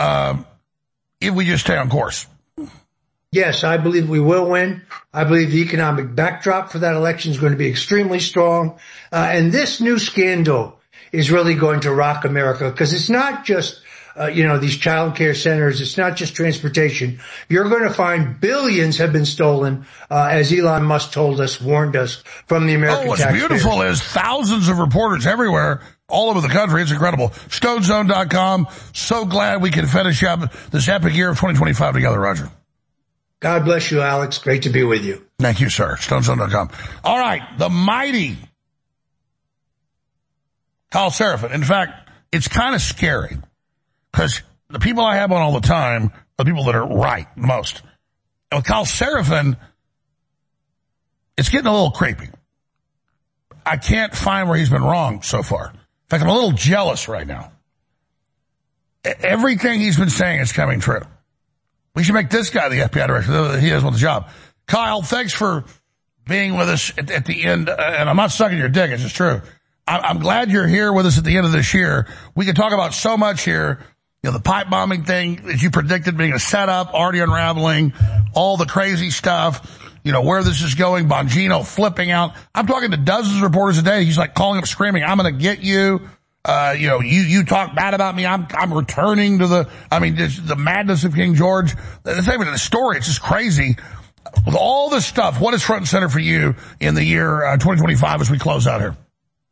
if we just stay on course. Yes, I believe we will win. I believe the economic backdrop for that election is going to be extremely strong. And this new scandal is really going to rock America, because it's not just, these child care centers. It's not just transportation. You're going to find billions have been stolen, as Elon Musk told us, warned us, from the American taxpayers. What's beautiful is thousands of reporters everywhere, all over the country. It's incredible. StoneZone.com. So glad we can finish up this epic year of 2025 together, Roger. God bless you, Alex. Great to be with you. Thank you, sir. StoneZone.com. All right. The mighty Kyle Seraphin. In fact, it's kind of scary, because the people I have on all the time are the people that are right most. And with Kyle Seraphin, it's getting a little creepy. I can't find where he's been wrong so far. In fact, I'm a little jealous right now. Everything he's been saying is coming true. We should make this guy the FBI director. He doesn't want the job. Kyle, thanks for being with us at the end. And I'm not sucking your dick. It's just true. I'm glad you're here with us at the end of this year. We can talk about so much here. The pipe bombing thing that you predicted being a setup, already unraveling, all the crazy stuff, where this is going, Bongino flipping out. I'm talking to dozens of reporters a day. He's like calling up screaming, I'm going to get you. You talk bad about me. I'm returning to the madness of King George. It's not even a story. It's just crazy. With all this stuff, what is front and center for you in the year 2025 as we close out here?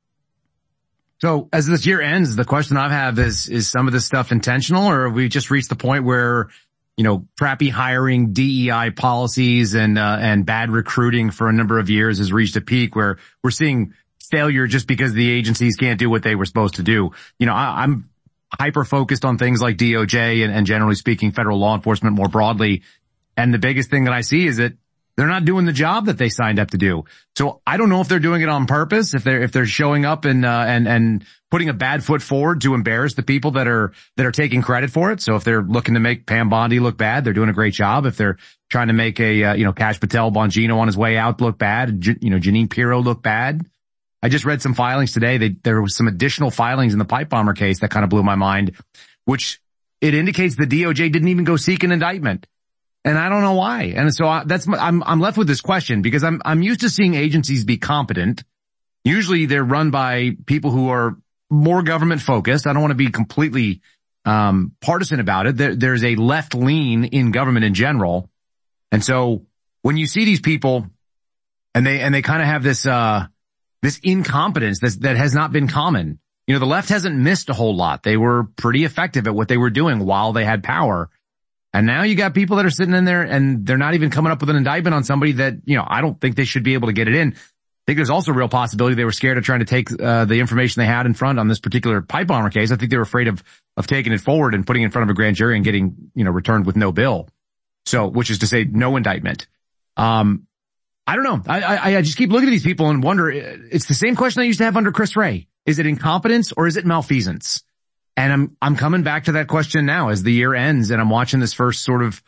So as this year ends, the question I have is some of this stuff intentional, or have we just reached the point where, crappy hiring, DEI policies and bad recruiting for a number of years has reached a peak where we're seeing failure just because the agencies can't do what they were supposed to do. I'm hyper focused on things like DOJ and generally speaking, federal law enforcement more broadly. And the biggest thing that I see is that they're not doing the job that they signed up to do. So I don't know if they're doing it on purpose, if they're showing up and putting a bad foot forward to embarrass the people that are taking credit for it. So if they're looking to make Pam Bondi look bad, they're doing a great job. If they're trying to make Kash Patel Bongino on his way out look bad, Jeanine Pirro look bad. I just read some filings today. There was some additional filings in the pipe bomber case that kind of blew my mind, which it indicates the DOJ didn't even go seek an indictment. And I don't know why. And so I'm left with this question, because I'm used to seeing agencies be competent. Usually they're run by people who are more government focused. I don't want to be completely partisan about it. There's a left lean in government in general. And so when you see these people and they kind of have this incompetence that has not been common. The left hasn't missed a whole lot. They were pretty effective at what they were doing while they had power. And now you got people that are sitting in there and they're not even coming up with an indictment on somebody that, I don't think they should be able to get it in. I think there's also a real possibility they were scared of trying to take the information they had in front on this particular pipe bomber case. I think they were afraid of taking it forward and putting it in front of a grand jury and getting, returned with no bill. So, which is to say no indictment. I don't know. I just keep looking at these people and wonder, it's the same question I used to have under Chris Wray. Is it incompetence or is it malfeasance? And I'm coming back to that question now as the year ends and I'm watching this first sort of,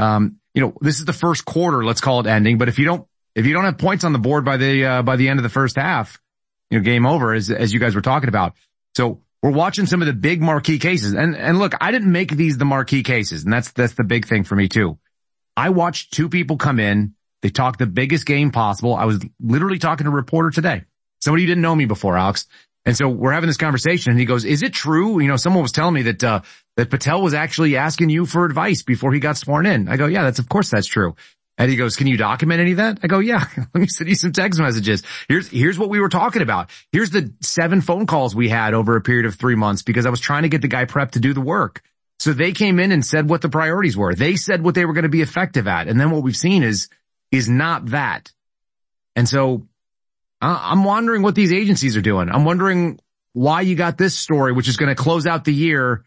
this is the first quarter, let's call it ending. But if you don't have points on the board by the end of the first half, game over as you guys were talking about. So we're watching some of the big marquee cases. And look, I didn't make these the marquee cases. And that's the big thing for me too. I watched two people come in. They talked the biggest game possible. I was literally talking to a reporter today. Somebody who didn't know me before, Alex. And so we're having this conversation and he goes, is it true? Someone was telling me that Patel was actually asking you for advice before he got sworn in. I go, yeah, of course that's true. And he goes, can you document any of that? I go, yeah, let me send you some text messages. Here's what we were talking about. Here's the 7 phone calls we had over a period of 3 months because I was trying to get the guy prepped to do the work. So they came in and said what the priorities were. They said what they were going to be effective at. And then what we've seen is not that. And so I'm wondering what these agencies are doing. I'm wondering why you got this story, which is going to close out the year.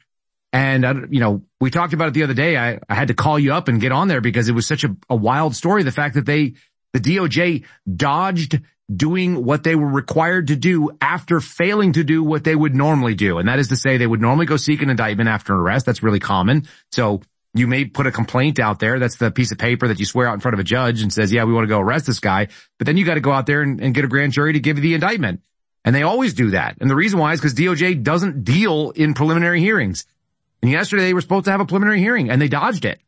And, we talked about it the other day. I had to call you up and get on there because it was such a wild story. The fact that the DOJ dodged doing what they were required to do after failing to do what they would normally do. And that is to say they would normally go seek an indictment after an arrest. That's really common. So you may put a complaint out there. That's the piece of paper that you swear out in front of a judge and says, yeah, we want to go arrest this guy. But then you got to go out there and get a grand jury to give you the indictment. And they always do that. And the reason why is because DOJ doesn't deal in preliminary hearings. And yesterday they were supposed to have a preliminary hearing and they dodged it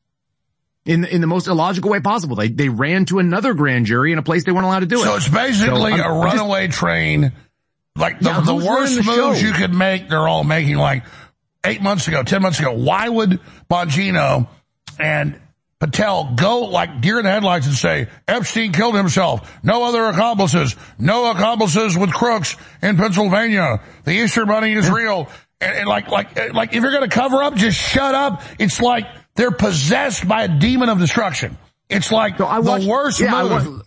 in the most illogical way possible. They ran to another grand jury in a place they weren't allowed to do it. So it's basically a runaway train. Like the worst moves you could make, they're all making, like 8 months ago, 10 months ago. Why would Bongino and Patel go like deer in the headlights and say, Epstein killed himself, no other accomplices, no accomplices with crooks in Pennsylvania, the Easter Bunny is real. And like if you're going to cover up, just shut up. It's like they're possessed by a demon of destruction. It's like the worst move.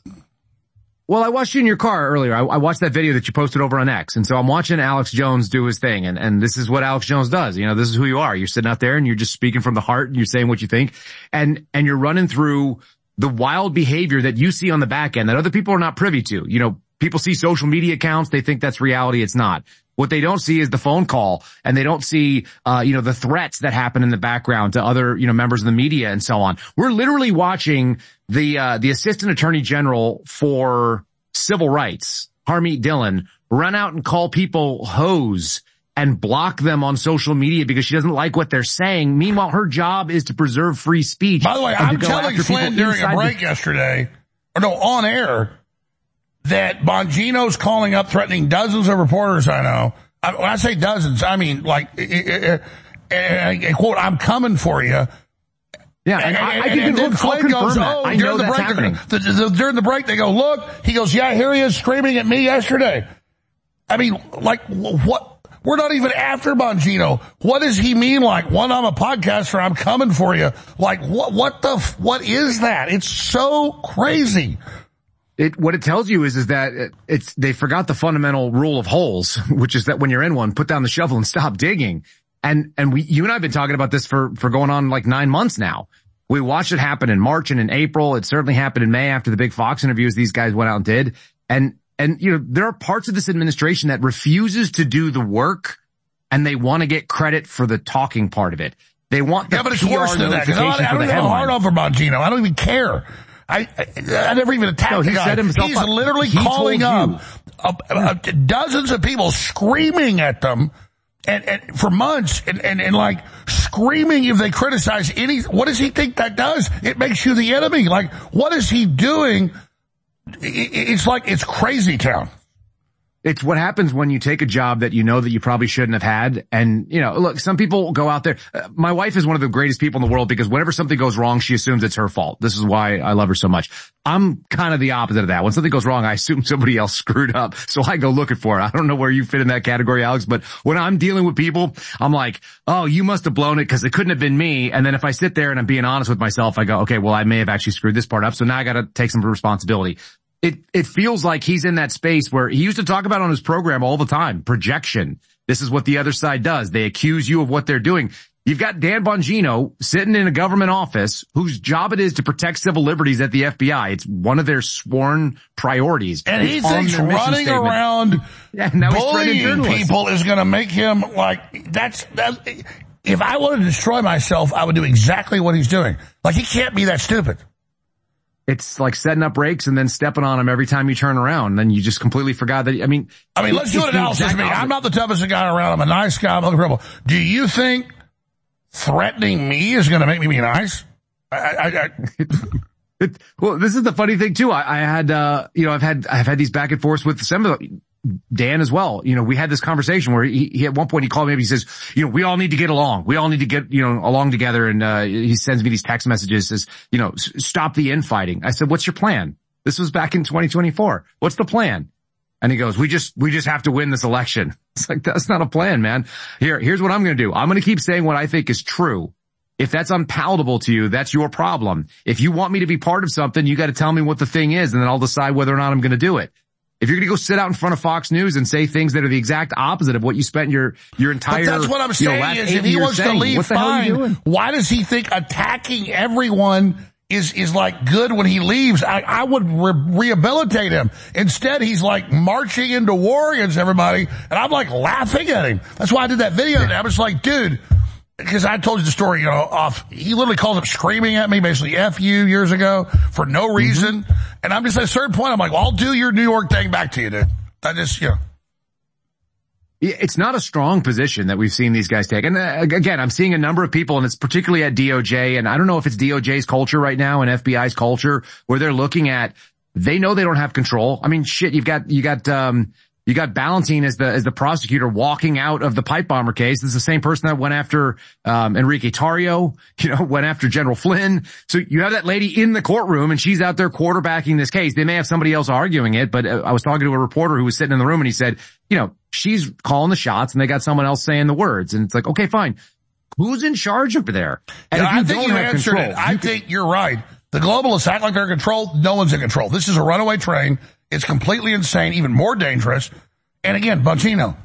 I watched you in your car earlier. I watched that video that you posted over on X. And so I'm watching Alex Jones do his thing. And this is what Alex Jones does. This is who you are. You're sitting out there and you're just speaking from the heart and you're saying what you think. And you're running through the wild behavior that you see on the back end that other people are not privy to. People see social media accounts. They think that's reality. It's not. What they don't see is the phone call, and they don't see, the threats that happen in the background to other, members of the media and so on. We're literally watching the Assistant Attorney General for Civil Rights, Harmeet Dillon, run out and call people hoes and block them on social media because she doesn't like what they're saying. Meanwhile, her job is to preserve free speech. By the way, I'm telling Flynn during a break yesterday, on air, that Bongino's calling up, threatening dozens of reporters I know. When I say dozens, I mean quote, I'm coming for you. Yeah, and then Flynn goes, I know that's happening. During the break, they go, look, he goes, yeah, here he is screaming at me yesterday. I mean, what? We're not even after Bongino. What does he mean? Like, one, I'm a podcaster, I'm coming for you. Like, what is that? It's so crazy. What it tells you is that they forgot the fundamental rule of holes, which is that when you're in one, put down the shovel and stop digging. And you and I have been talking about this for going on like 9 months now. We watched it happen in March and in April. It certainly happened in May after the big Fox interviews these guys went out and did. And there are parts of this administration that refuses to do the work and they want to get credit for the talking part of it. They want the but it's worse than that. I don't even have a hard on for Bongino. I don't even care. I never even attacked the guy. He's literally calling up dozens of people, screaming at them and for months and like screaming if they criticize any. What does he think that does? It makes you the enemy. Like, what is he doing? It's like it's crazy town. It's what happens when you take a job that you know that you probably shouldn't have had. And, look, some people go out there. My wife is one of the greatest people in the world because whenever something goes wrong, she assumes it's her fault. This is why I love her so much. I'm kind of the opposite of that. When something goes wrong, I assume somebody else screwed up. So I go looking for it. I don't know where you fit in that category, Alex, but when I'm dealing with people, I'm like, oh, you must have blown it because it couldn't have been me. And then if I sit there and I'm being honest with myself, I go, okay, well, I may have actually screwed this part up. So now I got to take some responsibility. It feels like he's in that space where he used to talk about on his program all the time, projection. This is what the other side does. They accuse you of what they're doing. You've got Dan Bongino sitting in a government office whose job it is to protect civil liberties at the FBI. It's one of their sworn priorities. And he thinks running around bullying people is going to make him like, that's, if I wanted to destroy myself, I would do exactly what he's doing. Like, he can't be that stupid. It's like setting up brakes and then stepping on them every time you turn around. And then you just completely forgot that, I mean, let's do an analysis. I'm not the toughest guy around. I'm a nice guy. I'm looking for trouble. Do you think threatening me is going to make me be nice? Well, this is the funny thing too. I've had these back and forths with some of Dan as well. We had this conversation where he at one point he called me up. He says, we all need to get along. We all need to get, along together. And, he sends me these text messages, says, stop the infighting. I said, what's your plan? This was back in 2024. What's the plan? And he goes, we just have to win this election. It's like, that's not a plan, man. Here's what I'm going to do. I'm going to keep saying what I think is true. If that's unpalatable to you, that's your problem. If you want me to be part of something, you got to tell me what the thing is, and then I'll decide whether or not I'm going to do it. If you're going to go sit out in front of Fox News and say things that are the exact opposite of what you spent your entire, but that's what I'm saying is if he wants to leave, fine. Why does he think attacking everyone is like good when he leaves? I would rehabilitate him. Instead, he's like marching into war against everybody, and I'm like laughing at him. That's why I did that video. I was like, dude, because I told you the story, he literally calls up screaming at me, basically F you years ago for no reason. Mm-hmm. And I'm just at a certain point, I'm like, well, I'll do your New York thing back to you, dude. I just, It's not a strong position that we've seen these guys take. And again, I'm seeing a number of people, and it's particularly at DOJ, and I don't know if it's DOJ's culture right now and FBI's culture where they're looking at, they know they don't have control. I mean, shit, you got Ballantine as the prosecutor walking out of the pipe bomber case. This is the same person that went after, Enrique Tarrio, went after General Flynn. So you have that lady in the courtroom and she's out there quarterbacking this case. They may have somebody else arguing it, but I was talking to a reporter who was sitting in the room and he said, she's calling the shots and they got someone else saying the words. And it's like, okay, fine. Who's in charge over there? And if you I think don't you have answered control, it. I think you're right. The globalists act like they're in control. No one's in control. This is a runaway train. It's completely insane, even more dangerous. And again, Bongino,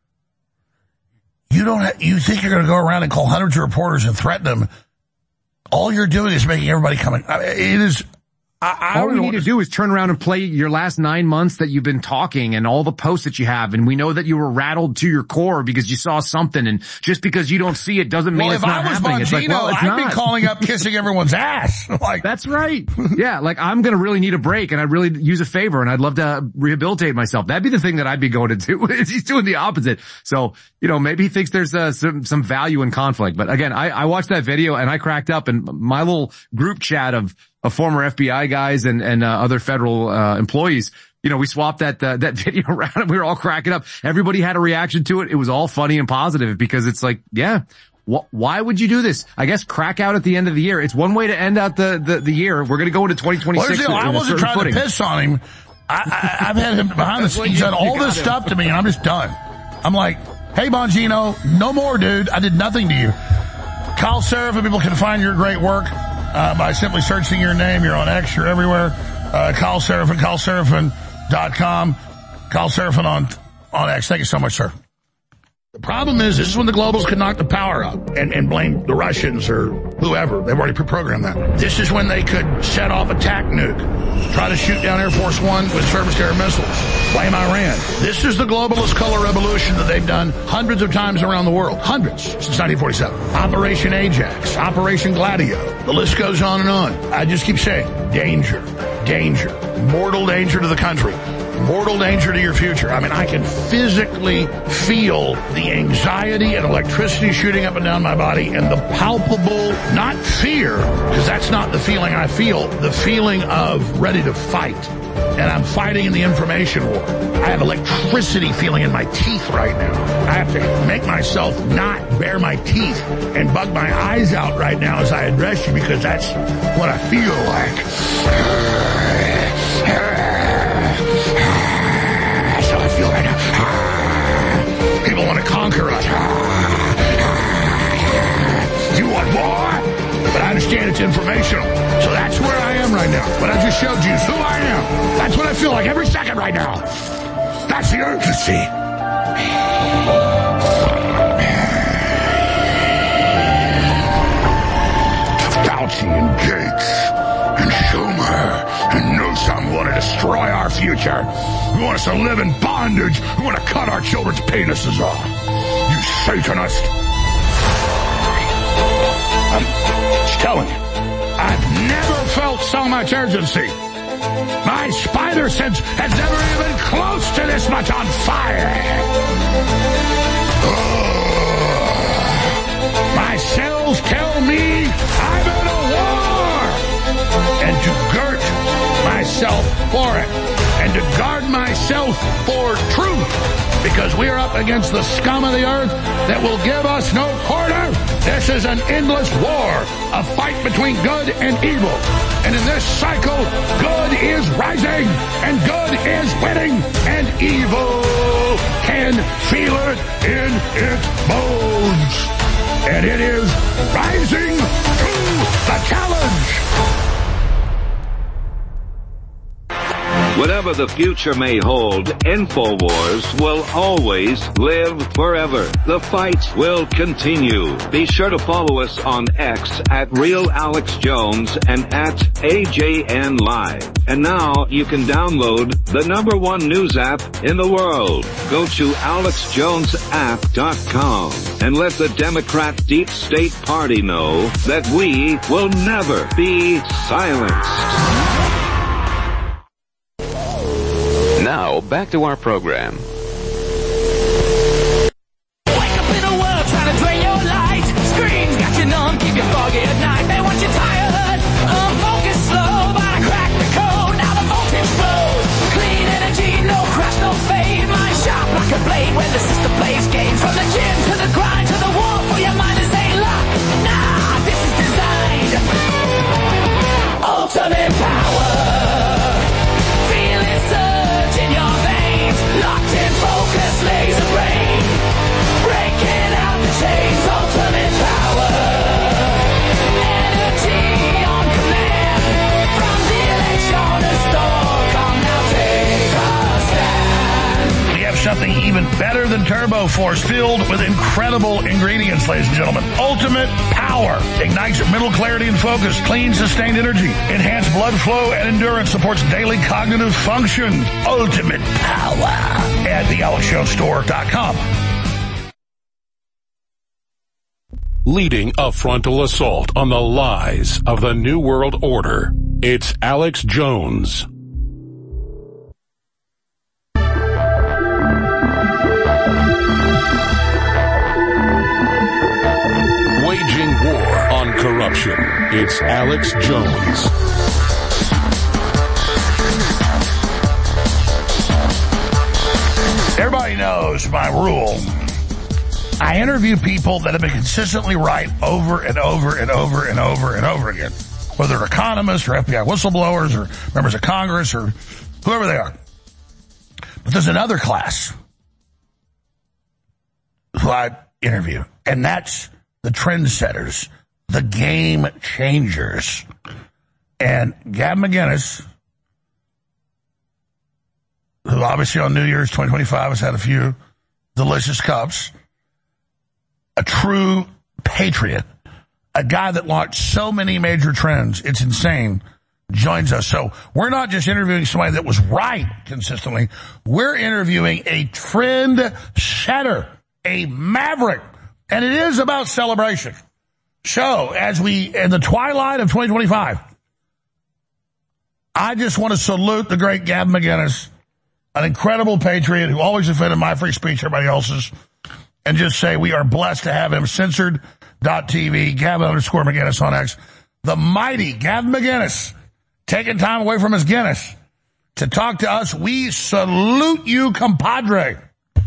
you think you're going to go around and call hundreds of reporters and threaten them? All you're doing is making everybody come in. It is. All we need to do is turn around and play your last 9 months that you've been talking and all the posts that you have. And we know that you were rattled to your core because you saw something. And just because you don't see it doesn't mean it's not happening. It's like, well, it's not. I'd be calling up kissing everyone's ass. Like, that's right. Yeah. Like, I'm going to really need a break and I really use a favor and I'd love to rehabilitate myself. That'd be the thing that I'd be going to do. He's doing the opposite. So, maybe he thinks there's some value in conflict. But again, I watched that video and I cracked up, and my little group chat of former FBI guys and other federal employees, we swapped that video around and we were all cracking up. Everybody had a reaction to it. It was all funny and positive because it's like, yeah, why would you do this? I guess crack out at the end of the year. It's one way to end out the year. We're going to go into 2026. Well, I wasn't trying to piss on him. I've had him behind the scenes. He's done all this stuff to me and I'm just done. I'm like, hey, Bongino, no more, dude. I did nothing to you. Kyle Seraphin, people can find your great work by simply searching your name. You're on X, you're everywhere. Kyle Seraphin, KyleSeraphin.com. Kyle Seraphin on X. Thank you so much, sir. The problem is, this is when the globals could knock the power out and blame the Russians or whoever. They've already pre-programmed that. This is when they could set off a TAC nuke, try to shoot down Air Force One with surface-to-air missiles, blame Iran. This is the globalist color revolution that they've done hundreds of times around the world. Hundreds since 1947. Operation Ajax, Operation Gladio. The list goes on and on. I just keep saying, danger, danger, mortal danger to the country. Mortal danger to your future. I mean, I can physically feel the anxiety and electricity shooting up and down my body and the palpable, not fear, because that's not the feeling I feel, the feeling of ready to fight. And I'm fighting in the information war. I have electricity feeling in my teeth right now. I have to make myself not bare my teeth and bug my eyes out right now as I address you, because that's what I feel like. That's how I feel right now. People want to conquer us. You want war? But I understand it's informational. So that's where I am right now. What I just showed you is who I am. That's what I feel like every second right now. That's the urgency. Fauci and Gates and Schumer and Newsom want to destroy our future. Who want us to live in bondage. Who want to cut our children's penises off. You Satanist. I'm just telling you, I've never felt so much urgency. My spider sense has never even been close to this much on fire. My cells tell me I'm in a war. And to girt myself for it. And to guard myself for truth. Because we are up against the scum of the earth that will give us no quarter. This is an endless war, a fight between good and evil. And in this cycle, good is rising, and good is winning, and evil can feel it in its bones. And it is rising to the challenge. Whatever the future may hold, InfoWars will always live forever. The fight will continue. Be sure to follow us on X at Real Alex Jones and at AJN Live. And now you can download the #1 news app in the world. Go to AlexJonesApp.com and let the Democrat Deep State Party know that we will never be silenced. Now, back to our program. Wake up in a world trying to drain your light. Screens got you numb, keep you foggy at night. They want you tired, unfocused, slow. But I crack the code, now the voltage flows. Clean energy, no crash, no fade. Mind sharp like a blade when the system plays games. From the gym to the grind to the war for your mind is a lock. Nah, this is designed. Ultimate power. Feel it surge in your veins. Locked in focus, laser brain. Breaking out the chains. Ultimate power. Energy on command. From the Electronic Store. Come now, take a stand. We have something even better than Turbo Force, filled with incredible ingredients, ladies and gentlemen. Ultimate Power ignites mental clarity and focus, clean, sustained energy, enhanced blood flow and endurance, supports daily cognitive function. Ultimate Power at thealexshowstore.com. Leading a frontal assault on the lies of the New World Order, it's Alex Jones. Waging war on corruption, it's Alex Jones. Everybody knows my rule. I interview people that have been consistently right over and over and over and over and over again. Whether they're economists or FBI whistleblowers or members of Congress or whoever they are. But there's another class who I interview, and that's the trendsetters, the game changers. And Gab McGinnis, who obviously on New Year's 2025 has had a few delicious cups, a true patriot, a guy that launched so many major trends, it's insane, joins us. So we're not just interviewing somebody that was right consistently. We're interviewing a trend setter, a maverick. And it is about celebration. So, as we, in the twilight of 2025, I just want to salute the great Gab McGinnis, an incredible patriot who always defended my free speech, everybody else's, and just say we are blessed to have him. Censored.tv, Gab_McGinnis on X. The mighty Gab McGinnis, taking time away from his Guinness to talk to us. We salute you, compadre.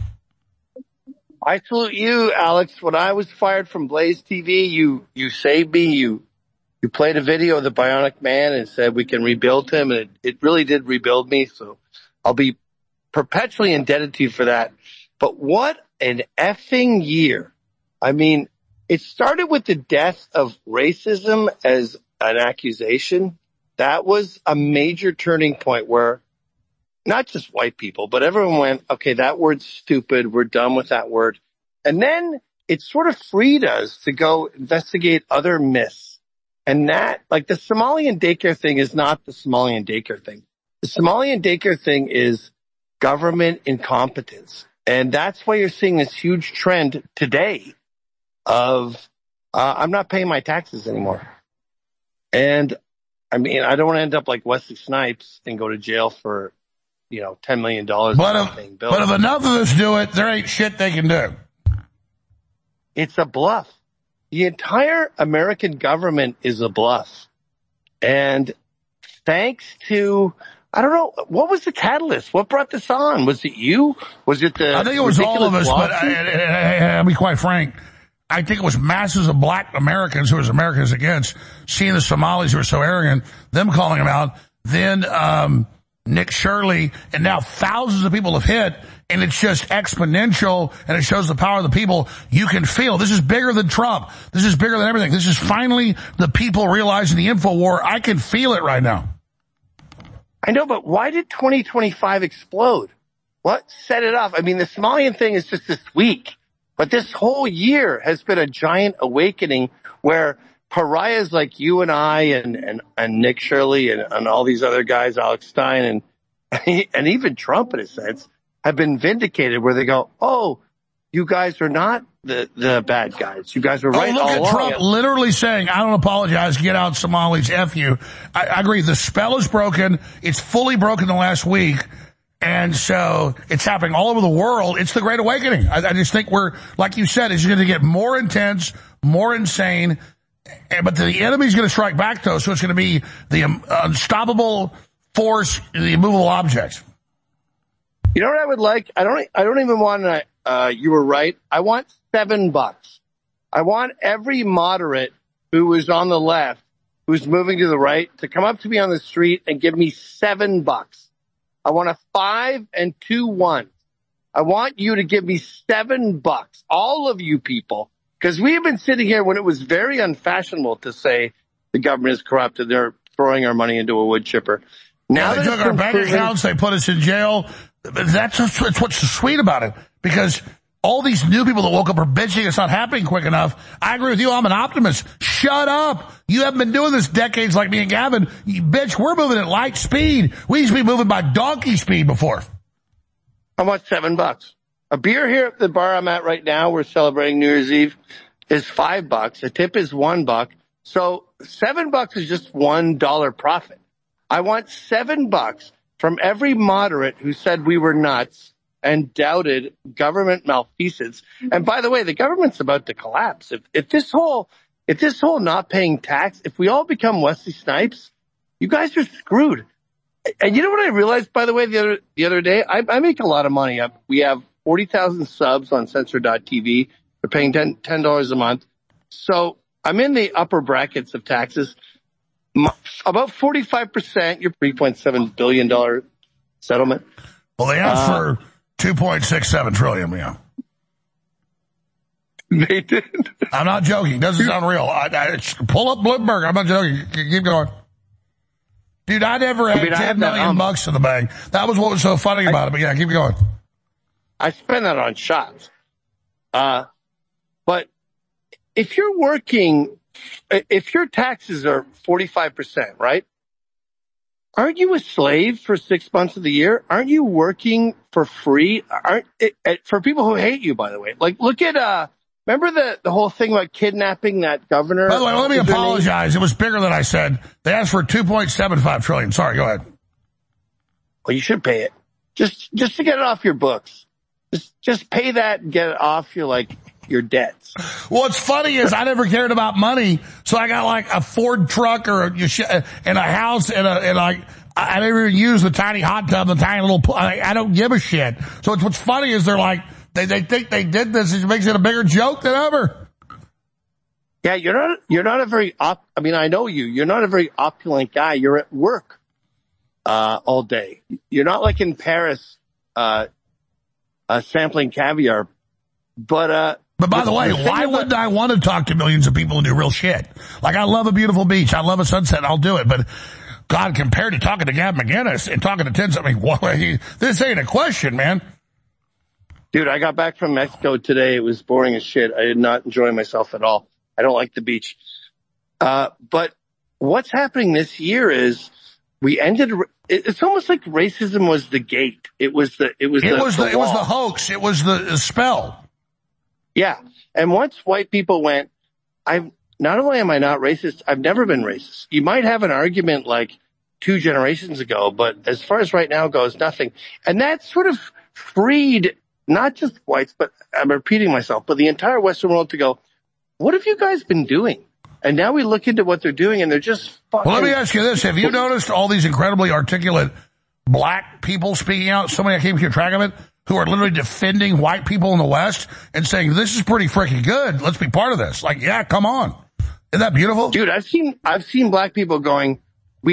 I salute you, Alex. When I was fired from Blaze TV, you saved me. You played a video of the Bionic Man and said we can rebuild him, and it really did rebuild me. So I'll be perpetually indebted to you for that. But what an effing year. I mean, it started with the death of racism as an accusation. That was a major turning point where not just white people, but everyone went, okay, that word's stupid. We're done with that word. And then it sort of freed us to go investigate other myths. And that, like the Somalian daycare thing is not the Somalian daycare thing. The Somalian daycare thing is government incompetence. And that's why you're seeing this huge trend today of, I'm not paying my taxes anymore. And I mean, I don't want to end up like Wesley Snipes and go to jail for, $10 million. But if enough of us do it, there ain't shit they can do. It's a bluff. The entire American government is a bluff. And thanks to, I don't know, what was the catalyst? What brought this on? Was it you? Was it the... I think it was all of us, but I'll be quite frank. I think it was masses of black Americans who was Americans against seeing the Somalis who were so arrogant, them calling them out. Then, Nick Shirley, and now thousands of people have hit, and it's just exponential, and it shows the power of the people. You can feel this is bigger than Trump. This is bigger than everything. This is finally the people realizing the info war. I can feel it right now. I know, but why did 2025 explode? What set it off? I mean, the Somalian thing is just this week, but this whole year has been a giant awakening where pariahs like you and I and Nick Shirley and all these other guys, Alex Stein and even Trump in a sense, have been vindicated where they go, oh, you guys are not the bad guys. You guys are right all along. Look at Trump literally saying, I don't apologize, get out Somalis, F you. I agree, the spell is broken. It's fully broken the last week. And so it's happening all over the world. It's the Great Awakening. I just think we're, like you said, it's going to get more intense, more insane. But the enemy's going to strike back, though, so it's going to be the unstoppable force, the immovable object. You know what I would like? I don't even want you were right. I want $7. I want every moderate who is on the left, who's moving to the right, to come up to me on the street and give me $7. I want a 5 and 2 1s. I want you to give me $7. All of you people. Because we have been sitting here when it was very unfashionable to say the government is corrupt and they're throwing our money into a wood chipper. Now they took our bank accounts, they put us in jail. That's what's so sweet about it. Because all these new people that woke up are bitching it's not happening quick enough. I agree with you. I'm an optimist. Shut up. You haven't been doing this decades like me and Gavin. You bitch, we're moving at light speed. We used to be moving by donkey speed before. How much? $7? A beer here at the bar I'm at right now, we're celebrating New Year's Eve, is $5. A tip is $1. So $7 is just $1 profit. I want $7 from every moderate who said we were nuts and doubted government malfeasance. And by the way, the government's about to collapse. If this whole not paying tax, if we all become Wesley Snipes, you guys are screwed. And you know what I realized, by the way, the other day? I make a lot of money. We have 40,000 subs on Censor.tv. We're paying $10 a month. So I'm in the upper brackets of taxes. About 45%, your $3.7 billion settlement. Well, they asked for $2.67 trillion, yeah. They did. I'm not joking. Doesn't sound real. Pull up Bloomberg. I'm not joking. Keep going. Dude, I never had $10 million bucks in the bank. That was what was so funny about it. But yeah, keep going. I spend that on shots. But if you're working, if your taxes are 45%, right? Aren't you a slave for 6 months of the year? Aren't you working for free? For people who hate you, by the way. Like, look at, remember the whole thing about kidnapping that governor? By the way, let me apologize. It was bigger than I said. They asked for $2.75 trillion. Sorry, go ahead. Well, you should pay it. Just to get it off your books. Just pay that and get it off your debts. What's funny is I never cared about money, so I got like a Ford truck and a house and I I never even use the tiny hot tub, the tiny little pool. I don't give a shit. So what's funny is they're like, they think they did this. It makes it a bigger joke than ever. Yeah, you're not a very I mean, I know you're not a very opulent guy. You're at work, all day. You're not like in Paris, sampling caviar. But by the way, why wouldn't I want to talk to millions of people and do real shit? Like, I love a beautiful beach. I love a sunset. I'll do it. But God, compared to talking to Gab McGinnis and talking to Tim, I mean, this ain't a question, man. Dude, I got back from Mexico today. It was boring as shit. I did not enjoy myself at all. I don't like the beach. But what's happening this year is it's almost like racism was the gate. It was the hoax. It was the spell. Yeah. And once white people went, not only am I not racist, I've never been racist. You might have an argument like 2 generations ago, but as far as right now goes, nothing. And that sort of freed not just whites, but I'm repeating myself, but the entire Western world to go, what have you guys been doing? And now we look into what they're doing and they're just fucking... Well, let me ask you this. Have you noticed all these incredibly articulate black people speaking out? So many I can't keep track of it, who are literally defending white people in the West and saying, this is pretty freaking good. Let's be part of this. Like, yeah, come on. Isn't that beautiful? Dude, I've seen black people going,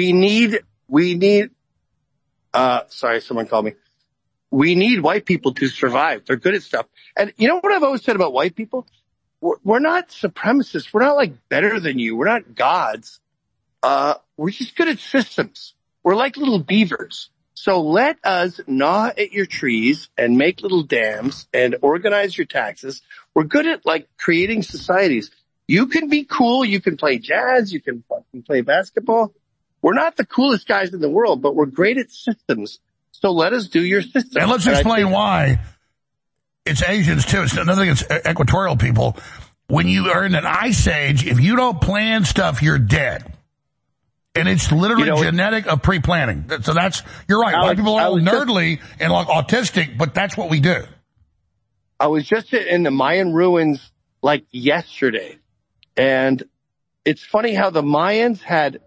sorry, someone called me. We need white people to survive. They're good at stuff. And you know what I've always said about white people? We're not supremacists. We're not like better than you. We're not gods. We're just good at systems. We're like little beavers. So let us gnaw at your trees and make little dams and organize your taxes. We're good at like creating societies. You can be cool. You can play jazz. You can fucking play basketball. We're not the coolest guys in the world, but we're great at systems. So let us do your system. And let's explain why. It's Asians too. It's another thing. It's equatorial people. When you are in an ice age, if you don't plan stuff, you're dead. And it's literally genetic of pre-planning. So you're right. White people are all nerdly and like autistic, but that's what we do. I was just in the Mayan ruins like yesterday. And it's funny how the Mayans had,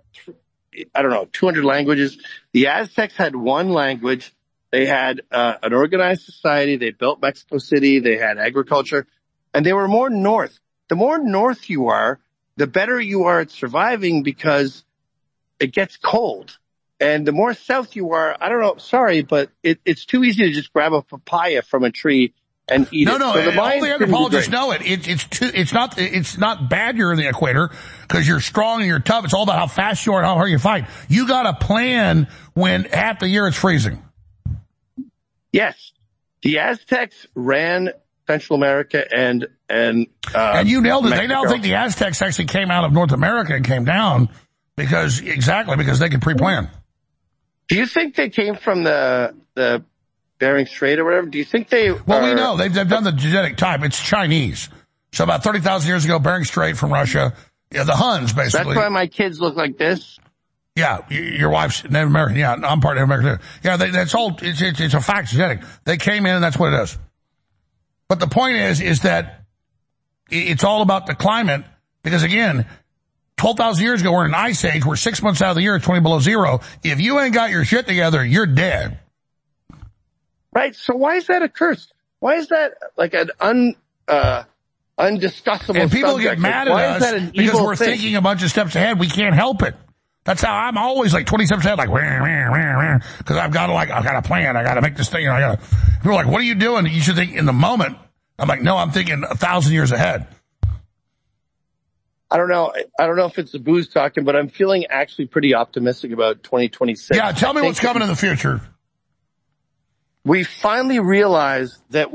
200 languages. The Aztecs had one language. They had an organized society. They built Mexico City. They had agriculture. And they were more north. The more north you are, the better you are at surviving because it gets cold. And the more south you are, I don't know, sorry, but it's too easy to just grab a papaya from a tree and eat it. No, so all the anthropologists know it. It's not bad you're in the equator because you're strong and you're tough. It's all about how fast you are and how hard you fight. You got to plan when half the year it's freezing. Yes. The Aztecs ran Central America and you nailed it. Mexico. They now think the Aztecs actually came out of North America and came down because they could pre-plan. Do you think they came from the Bering Strait or whatever? Do you think they... Well, we know. They've done the genetic type. It's Chinese. So about 30,000 years ago, Bering Strait from Russia. Yeah, the Huns, basically. That's why my kids look like this? Yeah, your wife's Native American. Yeah, I'm part Native American too. Yeah, that's all, it's a fact, genetic. They came in and that's what it is. But the point is that it's all about the climate because again, 12,000 years ago, we're in an ice age. We're 6 months out of the year at 20 below zero. If you ain't got your shit together, you're dead. Right. So why is that a curse? Why is that like an undiscussable And people subject? get mad at us because we're thinking a bunch of steps ahead. We can't help it. That's how I'm always like 20 steps ahead, like, because I've got a plan. I got to make this thing. People are like, what are you doing? You should think in the moment. I'm like, no, I'm thinking 1,000 years ahead. I don't know if it's the booze talking, but I'm feeling actually pretty optimistic about 2026. Yeah, tell me what's coming in the future. We finally realized that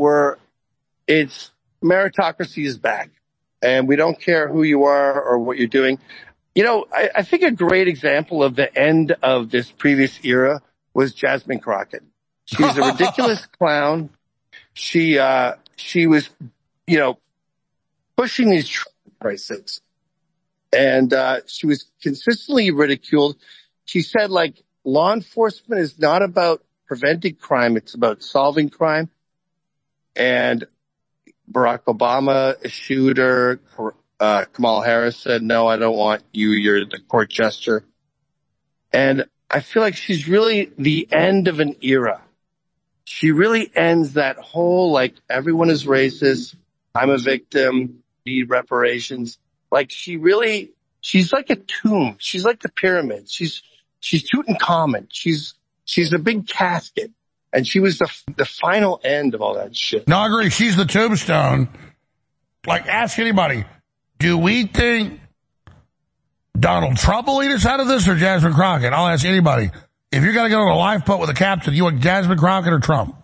meritocracy is back and we don't care who you are or what you're doing. You know, I think a great example of the end of this previous era was Jasmine Crockett. She's a ridiculous clown. She was, pushing these prices. And she was consistently ridiculed. She said, like, law enforcement is not about preventing crime, it's about solving crime. And Barack Obama eschewed her. Kamala Harris said, no, I don't want you. You're the court jester. And I feel like she's really the end of an era. She really ends that whole, like, everyone is racist. I'm a victim, need reparations. Like, she's like a tomb. She's like the pyramids. She's Tutankhamun. She's a big casket. And she was the final end of all that shit. No, I agree. She's the tombstone. Like, ask anybody, do we think Donald Trump will lead us out of this or Jasmine Crockett? I'll ask anybody. If you're going to go on a lifeboat with a captain, you want Jasmine Crockett or Trump?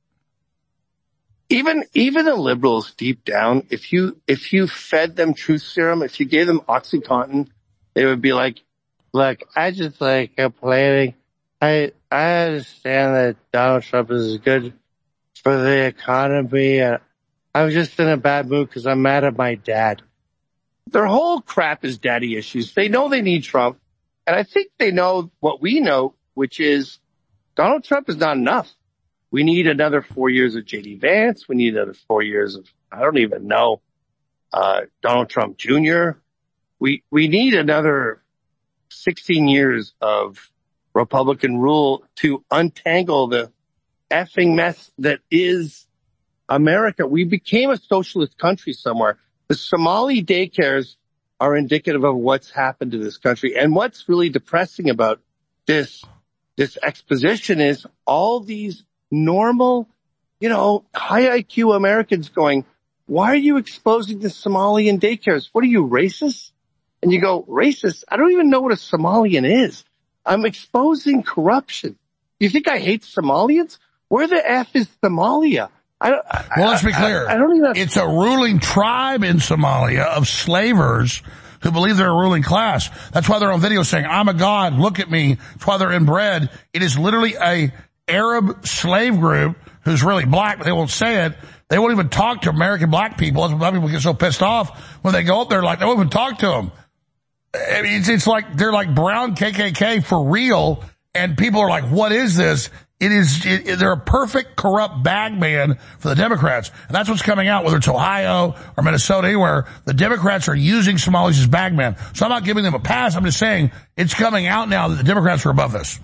Even the liberals deep down, if you fed them truth serum, if you gave them OxyContin, they would be like, look, I just like complaining. I understand that Donald Trump is good for the economy. I'm just in a bad mood because I'm mad at my dad. Their whole crap is daddy issues. They know they need Trump. And I think they know what we know, which is Donald Trump is not enough. We need another 4 years of J.D. Vance. We need another 4 years of, I don't even know, Donald Trump Jr. We need another 16 years of Republican rule to untangle the effing mess that is America. We became a socialist country somewhere. The Somali daycares are indicative of what's happened to this country. And what's really depressing about this exposition is all these normal, high IQ Americans going, why are you exposing the Somalian daycares? What are you, racist? And you go, racist? I don't even know what a Somalian is. I'm exposing corruption. You think I hate Somalians? Where the F is Somalia? Well, let's be clear. It's a ruling tribe in Somalia of slavers who believe they're a ruling class. That's why they're on video saying, I'm a god, look at me. That's why they're inbred. It is literally a Arab slave group who's really black, but they won't say it. They won't even talk to American black people. That's why black people get so pissed off when they go up there, like, they won't even talk to them. I mean, it's like, they're like brown KKK for real, and people are like, what is this? They're a perfect corrupt bagman for the Democrats. And that's what's coming out, whether it's Ohio or Minnesota, anywhere. The Democrats are using Somalis as bagmen. So I'm not giving them a pass. I'm just saying it's coming out now that the Democrats are above this.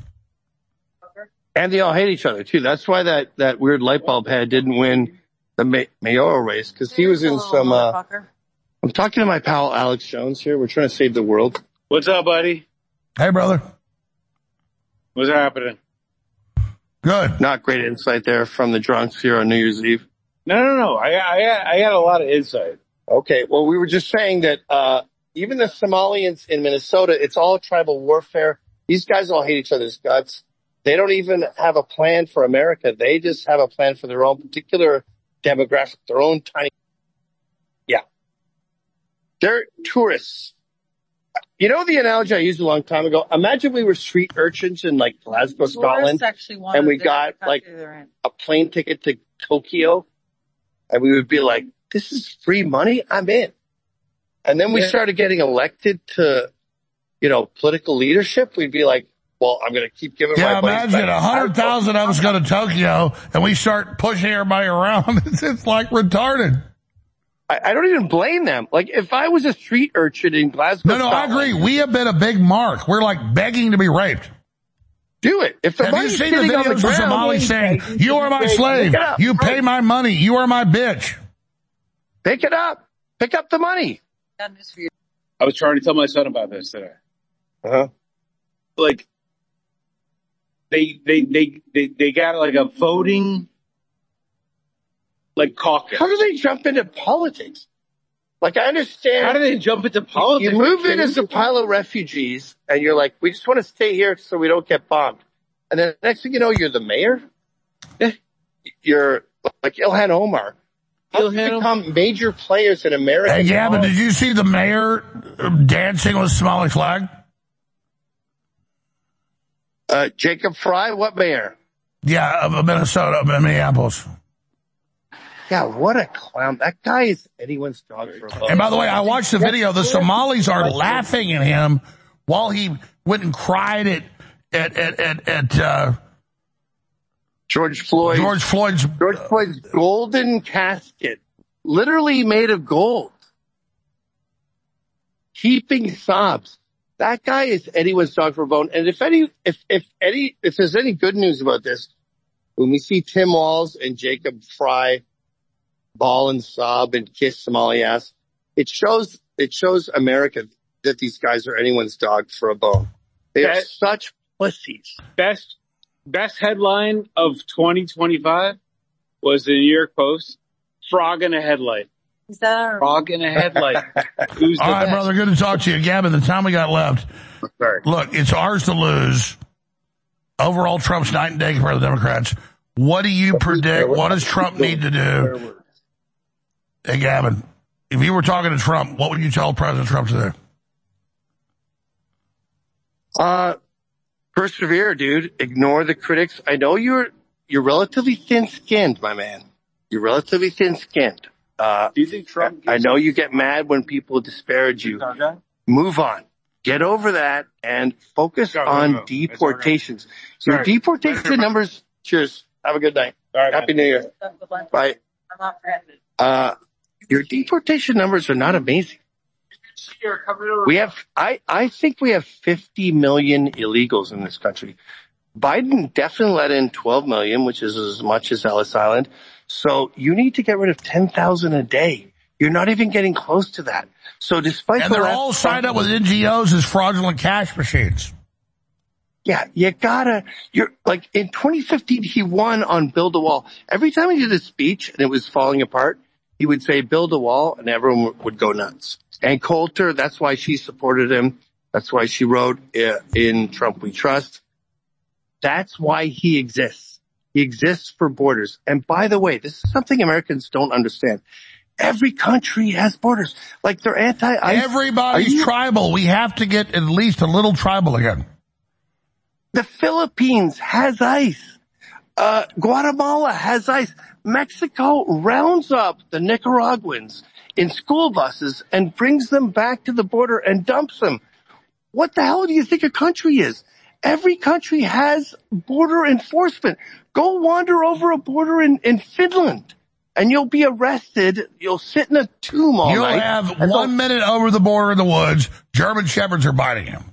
And they all hate each other, too. That's why that weird light bulb head didn't win the mayoral race, because he was in some, I'm talking to my pal Alex Jones here. We're trying to save the world. What's up, buddy? Hey, brother. What's happening? Good. Not great insight there from the drunks here on New Year's Eve. No. I got a lot of insight. Okay. Well, we were just saying that, even the Somalians in Minnesota, it's all tribal warfare. These guys all hate each other's guts. They don't even have a plan for America. They just have a plan for their own particular demographic, their own tiny. Yeah. They're tourists. You know the analogy I used a long time ago? Imagine we were street urchins in like Glasgow, Scotland, and we got like a plane ticket to Tokyo, and we would be like, this is free money, I'm in. And then we started getting elected to, political leadership. We'd be like, well, I'm going to keep giving my money back. Imagine 100,000 of us go to Tokyo and we start pushing everybody around. It's like retarded. I don't even blame them. Like, if I was a street urchin in Glasgow. No, I agree. We have been a big mark. We're like begging to be raped. Do it. If the have you seen the videos of Somalis saying, you are my slave, you pay my money, you are my bitch? Pick it up. Pick up the money. I was trying to tell my son about this today. Uh-huh. Like, they got like a voting, like, caucus. How do they jump into politics? Like, I understand. How do they jump into politics? You move in as a pile of refugees, and you're like, we just want to stay here so we don't get bombed. And then next thing you know, you're the mayor. You're like Ilhan Omar. How do you become major players in America? Yeah, but did you see the mayor dancing with the Somali flag? Jacob Fry, what mayor? Yeah, of Minnesota, Minneapolis. Yeah, what a clown. That guy is anyone's dog for a bone. And by the way, I watched the video. The Somalis are laughing at him while he went and cried at George Floyd's golden casket, literally made of gold. Heaping sobs. That guy is anyone's dog for a bone. And if there's any good news about this, when we see Tim Walz and Jacob Fry ball and sob and kiss Somali ass, it shows America that these guys are anyone's dog for a bone. They are such pussies. Best headline of 2025 was the New York Post, Frog in a Headlight. Is that Frog in a Headlight? Who's All right, brother, good to talk to you. Gavin, the time we got left. Sorry. Look, it's ours to lose. Overall, Trump's night and day compared to the Democrats. What do you predict? What does Trump need to do? Hey, Gavin, if you were talking to Trump, what would you tell President Trump to do? Persevere, dude. Ignore the critics. I know you're relatively thin-skinned, my man. You're relatively thin-skinned. Do you think Trump? I know you get mad when people disparage you. Move on. Get over that and focus on deportations. Your deportation numbers. Cheers. Have a good night. All right, Happy New Year. Bye. I'm not Your deportation numbers are not amazing. I think we have 50 million illegals in this country. Biden definitely let in 12 million, which is as much as Ellis Island. So you need to get rid of 10,000 a day. You're not even getting close to that. So despite and they're all signed up with NGOs as fraudulent cash machines. Yeah, you're like in 2015, he won on Build a Wall. Every time he did a speech and it was falling apart, he would say, build a wall, and everyone would go nuts. And Coulter, that's why she supported him. That's why she wrote in Trump We Trust. That's why he exists. He exists for borders. And by the way, this is something Americans don't understand. Every country has borders. Like they're anti-ICE. Everybody's tribal. We have to get at least a little tribal again. The Philippines has ICE. Guatemala has ICE. Mexico rounds up the Nicaraguans in school buses and brings them back to the border and dumps them. What the hell do you think a country is? Every country has border enforcement. Go wander over a border in Finland and you'll be arrested. You'll sit in a tomb all night. You'll have 1 minute over the border in the woods. German shepherds are biting him.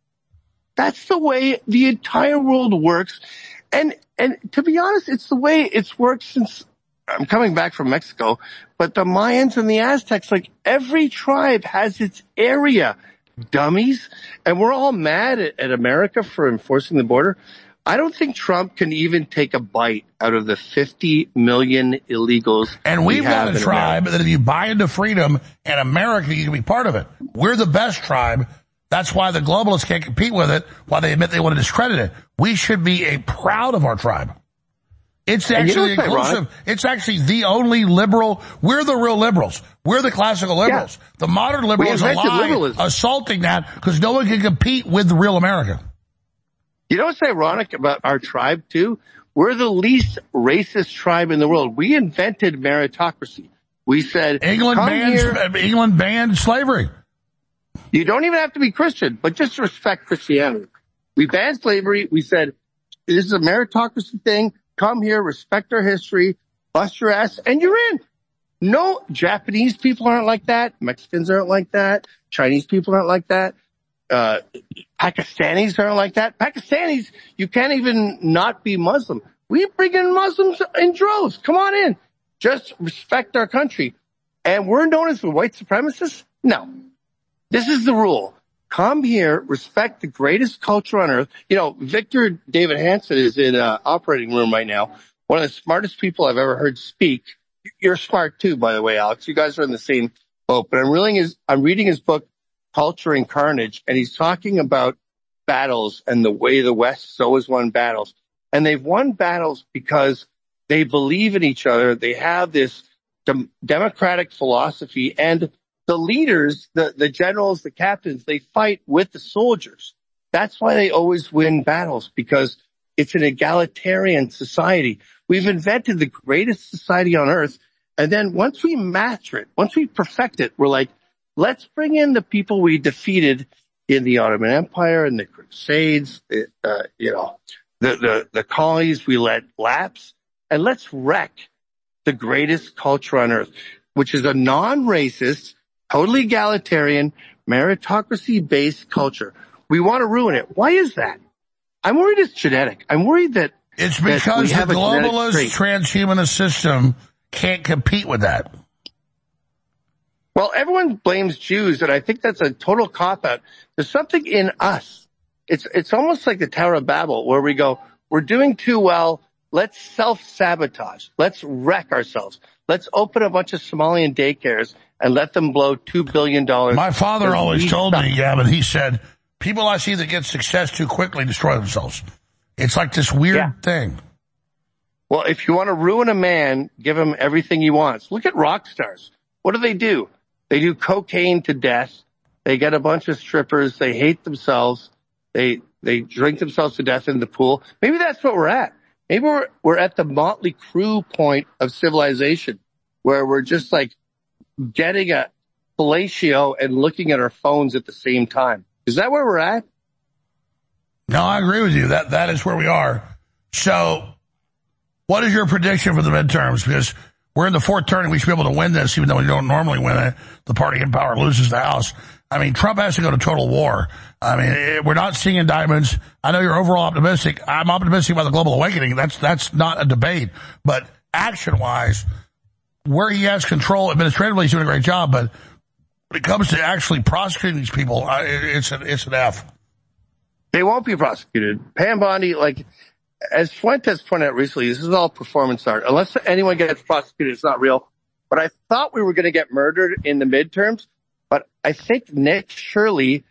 That's the way the entire world works. And to be honest, it's the way it's worked since I'm coming back from Mexico, but the Mayans and the Aztecs, like every tribe has its area, dummies. And we're all mad at America for enforcing the border. I don't think Trump can even take a bite out of the 50 million illegals. And we've got a tribe that if you buy into freedom and America, you can be part of it. We're the best tribe. That's why the globalists can't compete with it, why they admit they want to discredit it. We should be proud of our tribe. It's actually inclusive. It's actually the only liberal. We're the real liberals. We're the classical liberals. Yeah. The modern liberal is a lie assaulting that because no one can compete with the real America. You know what's ironic about our tribe too? We're the least racist tribe in the world. We invented meritocracy. We said England banned slavery. You don't even have to be Christian, but just respect Christianity. We banned slavery. We said, this is a meritocracy thing. Come here, respect our history, bust your ass, and you're in. No, Japanese people aren't like that. Mexicans aren't like that. Chinese people aren't like that. Pakistanis aren't like that. Pakistanis, you can't even not be Muslim. We bring in Muslims in droves. Come on in. Just respect our country. And we're known as the white supremacists? No. This is the rule. Come here, respect the greatest culture on earth. You know, Victor David Hanson is in an operating room right now. One of the smartest people I've ever heard speak. You're smart too, by the way, Alex. You guys are in the same boat. But I'm reading his book, Culture and Carnage, and he's talking about battles and the way the West has always won battles. And they've won battles because they believe in each other. They have this democratic philosophy, and the leaders, the generals, the captains, they fight with the soldiers. That's why they always win battles, because it's an egalitarian society. We've invented the greatest society on earth. And then once we master it, once we perfect it, we're like, let's bring in the people we defeated in the Ottoman Empire and the Crusades, the colonies we let lapse, and let's wreck the greatest culture on earth, which is a non-racist, totally egalitarian, meritocracy-based culture. We want to ruin it. Why is that? I'm worried it's genetic. I'm worried that it's because the globalist transhumanist system can't compete with that. Well, everyone blames Jews, and I think that's a total cop-out. There's something in us. It's almost like the Tower of Babel, where we go, we're doing too well, let's self-sabotage. Let's wreck ourselves. Let's open a bunch of Somalian daycares and let them blow $2 billion. My father always told me, Gavin, he said, people I see that get success too quickly destroy themselves. It's like this weird thing. Well, if you want to ruin a man, give him everything he wants. Look at rock stars. What do? They do cocaine to death. They get a bunch of strippers. They hate themselves. They drink themselves to death in the pool. Maybe that's what we're at. Maybe we're at the Motley Crue point of civilization, where we're just like getting a fellatio and looking at our phones at the same time. Is that where we're at? No, I agree with you. That is where we are. So what is your prediction for the midterms? Because we're in the fourth turn and we should be able to win this, even though we don't normally win it. The party in power loses the House. I mean, Trump has to go to total war. I mean, we're not seeing indictments. I know you're overall optimistic. I'm optimistic about the global awakening. That's not a debate. But action-wise, where he has control, administratively, he's doing a great job. But when it comes to actually prosecuting these people, it's an F. They won't be prosecuted. Pam Bondi, like, as Fuentes pointed out recently, this is all performance art. Unless anyone gets prosecuted, it's not real. But I thought we were going to get murdered in the midterms. But I think Nick Shirley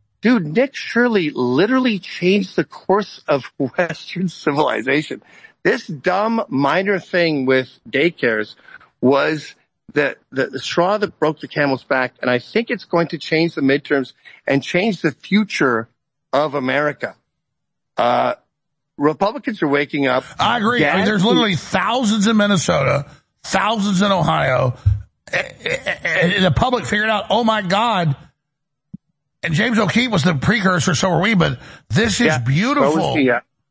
literally changed the course of Western civilization. This dumb minor thing with daycares was the straw that broke the camel's back. And I think it's going to change the midterms and change the future of America. Republicans are waking up. I agree. I mean, there's literally thousands in Minnesota, thousands in Ohio. And the public figured out, oh my God. And James O'Keefe was the precursor, so were we, but this is beautiful. So was he,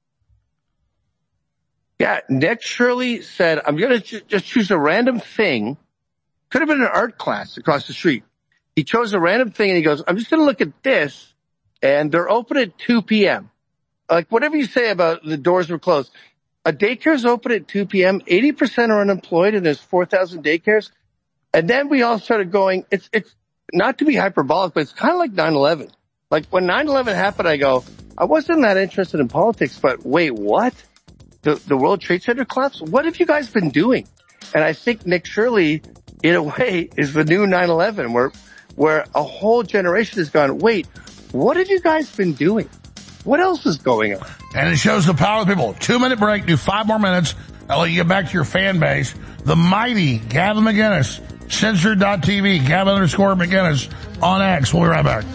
yeah, Nick Shirley said, I'm going to just choose a random thing. Could have been an art class across the street. He chose a random thing and he goes, I'm just going to look at this. And they're open at 2 p.m. Like, whatever you say about the doors were closed. A daycare's open at 2 p.m. 80% are unemployed and there's 4,000 daycares. And then we all started going, it's not to be hyperbolic, but it's kind of like 9/11. Like, when 9/11 happened, I go, I wasn't that interested in politics, but wait, what? The World Trade Center collapse? What have you guys been doing? And I think Nick Shirley, in a way, is the new 9/11, where a whole generation has gone, wait, what have you guys been doing? What else is going on? And it shows the power of the people. 2-minute break, do 5 more minutes. I'll let you get back to your fan base. The mighty Gavin McInnes, censored.tv, Gavin_McInnes on X. We'll be right back.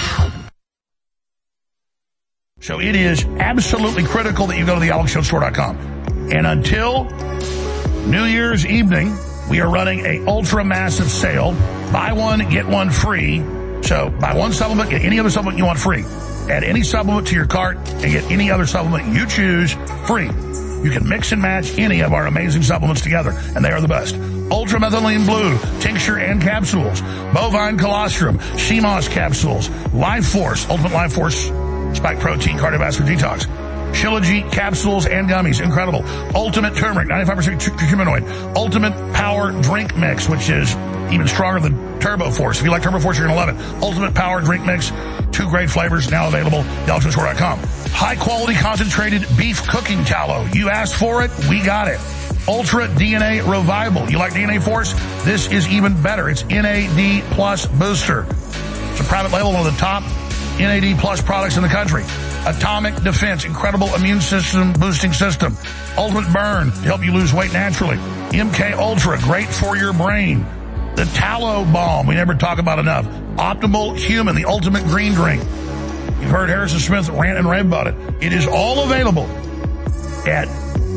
So it is absolutely critical that you go to the AlexJonesStore.com. And until New Year's evening, we are running a ultra massive sale. Buy one, get one free. So buy one supplement, get any other supplement you want free. Add any supplement to your cart and get any other supplement you choose free. You can mix and match any of our amazing supplements together, and they are the best. Ultramethylene Blue, tincture and capsules. Bovine Colostrum, CMOS capsules. Life Force, Ultimate Life Force, spike protein, cardiovascular detox. Shilajit capsules and gummies, incredible. Ultimate Turmeric, 95% curcuminoid. Ultimate Power Drink Mix, which is even stronger than Turbo Force. If you like Turbo Force, you're going to love it. Ultimate Power Drink Mix, 2 great flavors, now available at AlexJonesStore.com. High quality concentrated beef cooking tallow. You asked for it, we got it. Ultra DNA Revival. You like DNA Force? This is even better. It's NAD Plus Booster. It's a private label, one of the top NAD Plus products in the country. Atomic Defense, incredible immune system boosting system. Ultimate Burn, to help you lose weight naturally. MK Ultra, great for your brain. The Tallow Balm, we never talk about enough. Optimal Human, the ultimate green drink. You've heard Harrison Smith rant and rave about it. It is all available at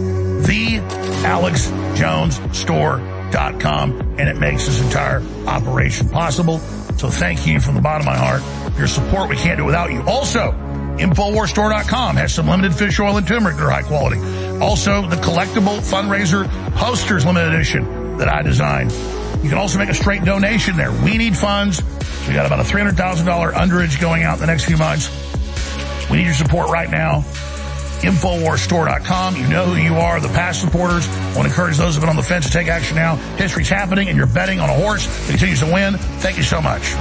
thealexjonesstore.com, and it makes this entire operation possible. So thank you from the bottom of my heart for your support. We can't do it without you. Also, InfoWarsStore.com has some limited fish oil and turmeric that are high quality. Also, the collectible fundraiser posters limited edition that I designed. You can also make a straight donation there. We need funds. So we got about a $300,000 underage going out in the next few months. We need your support right now. InfoWarsStore.com. You know who you are, the past supporters. I want to encourage those who have been on the fence to take action now. History's happening, and you're betting on a horse that continues to win. Thank you so much.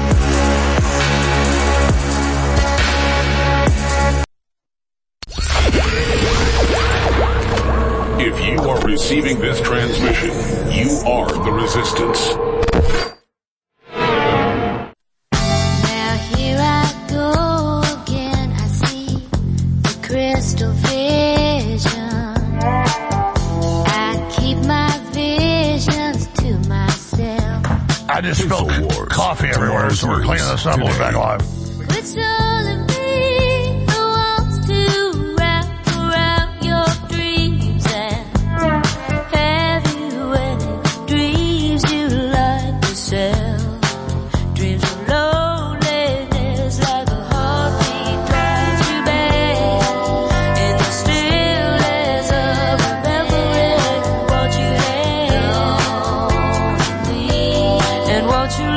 If you are receiving this transmission, you are the Resistance. Now here I go again. I see the crystal vision. I keep my visions to myself. I just spilled coffee everywhere, so we're cleaning this up. We'll be back live. It's only me who wants to wrap around your dreams and have you any dreams you like yourself. Dreams of loneliness like a heartbeat drives you back in the stillness of remembering what you had and what you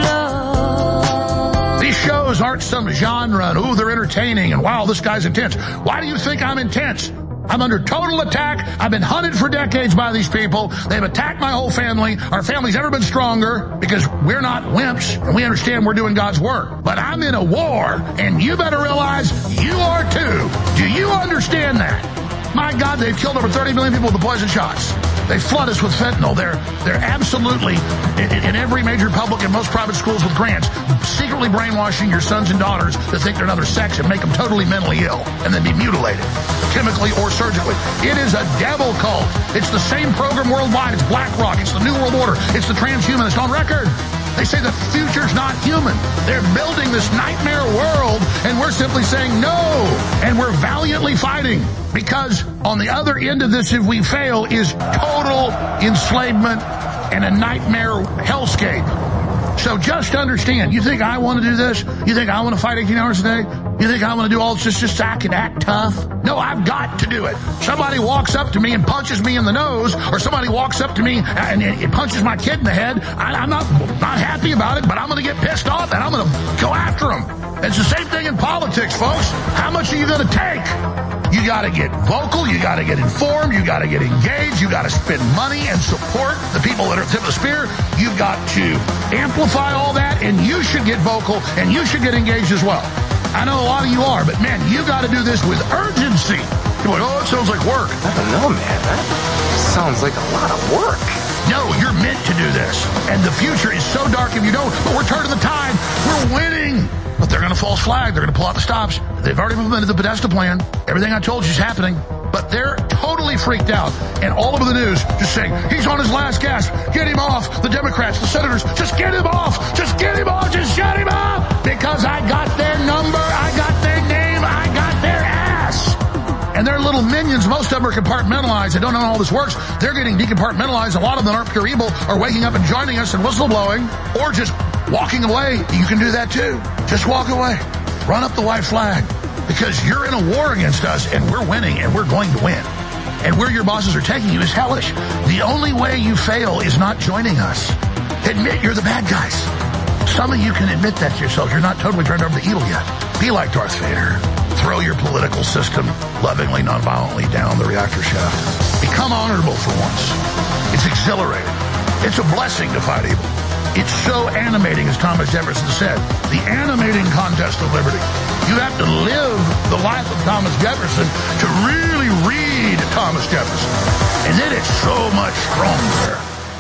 love. These shows aren't some genre and, ooh, they're entertaining and, wow, this guy's intense. Why do you think I'm intense? I'm under total attack. I've been hunted for decades by these people. They've attacked my whole family. Our family's never been stronger because we're not wimps and we understand we're doing God's work. But I'm in a war, and you better realize you are too. Do you understand that? My God, they've killed over 30 million people with the poison shots. They flood us with fentanyl. They're absolutely, in every major public and most private schools with grants, secretly brainwashing your sons and daughters to think they're another sex and make them totally mentally ill and then be mutilated, chemically or surgically. It is a devil cult. It's the same program worldwide. It's BlackRock. It's the New World Order. It's the transhumanist on record. They say the future's not human. They're building this nightmare world, and we're simply saying no. And we're valiantly fighting, because on the other end of this, if we fail, is total enslavement and a nightmare hellscape. So just understand, you think I want to do this? You think I want to fight 18 hours a day? You think I want to do all this just so I can act tough? No, I've got to do it. Somebody walks up to me and punches me in the nose, or somebody walks up to me and it punches my kid in the head. I'm not happy about it, but I'm going to get pissed off and I'm going to go after them. It's the same thing in politics, folks. How much are you going to take? You got to get vocal. You got to get informed. You got to get engaged. You got to spend money and support the people that are at the tip of the spear. You've got to amplify all that, and you should get vocal, and you should get engaged as well. I know a lot of you are, but man, you got to do this with urgency. You're like, oh, it sounds like work. I don't know, man. That sounds like a lot of work. No, you're meant to do this. And the future is so dark if you don't, but we're turning the tide. We're winning. But they're going to false flag. They're going to pull out the stops. They've already implemented the Podesta plan. Everything I told you is happening. But they're totally freaked out. And all over the news just saying, he's on his last gasp. Get him off. The Democrats, the senators, just get him off. Just get him off. Just shut him up. Because I got their number. I got their name. I got their ass. And they're little minions. Most of them are compartmentalized. They don't know how all this works. They're getting decompartmentalized. A lot of them aren't pure evil, are waking up and joining us and whistleblowing, or just walking away. You can do that too. Just walk away. Run up the white flag. Because you're in a war against us, and we're winning, and we're going to win. And where your bosses are taking you is hellish. The only way you fail is not joining us. Admit you're the bad guys. Some of you can admit that to yourselves. You're not totally turned over to evil yet. Be like Darth Vader. Throw your political system lovingly, non-violently down the reactor shaft. Become honorable for once. It's exhilarating. It's a blessing to fight evil. It's so animating, as Thomas Jefferson said. The animating contest of liberty. You have to live the life of Thomas Jefferson to really read Thomas Jefferson. And then it's so much stronger.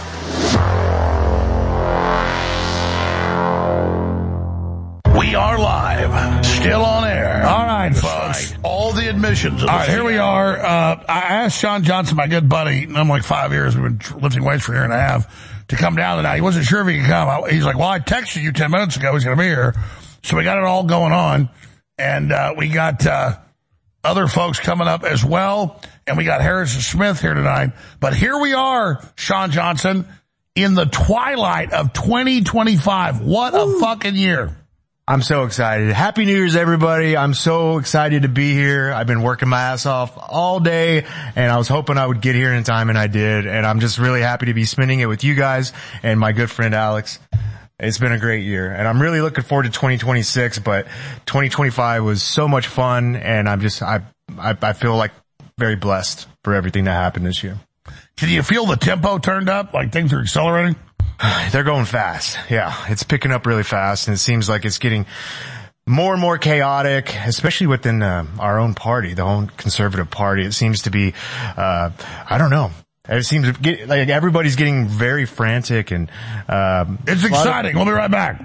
We are live, still on air. All right, folks. All the admissions. All right, here we are. I asked Sean Johnson, my good buddy, I'm like 5 years, we've been lifting weights for a year and a half, to come down tonight. He wasn't sure if he could come. He's like, well, I texted you 10 minutes ago. He's going to be here. So we got it all going on. And we got other folks coming up as well. And we got Harrison Smith here tonight. But here we are, Sean Johnson, in the twilight of 2025. What a fucking year. I'm so excited. Happy New Year's, everybody. I'm so excited to be here. I've been working my ass off all day, and I was hoping I would get here in time, and I did. And I'm just really happy to be spending it with you guys and my good friend Alex. It's been a great year, and I'm really looking forward to 2026, but 2025 was so much fun, and I feel like very blessed for everything that happened this year. Can you feel the tempo turned up? Like things are accelerating? They're going fast. Yeah, it's picking up really fast, and it seems like it's getting more and more chaotic, especially within our own party, the own conservative party. It seems to be, I don't know. It seems to get, like everybody's getting very frantic, and it's exciting. We'll be right back.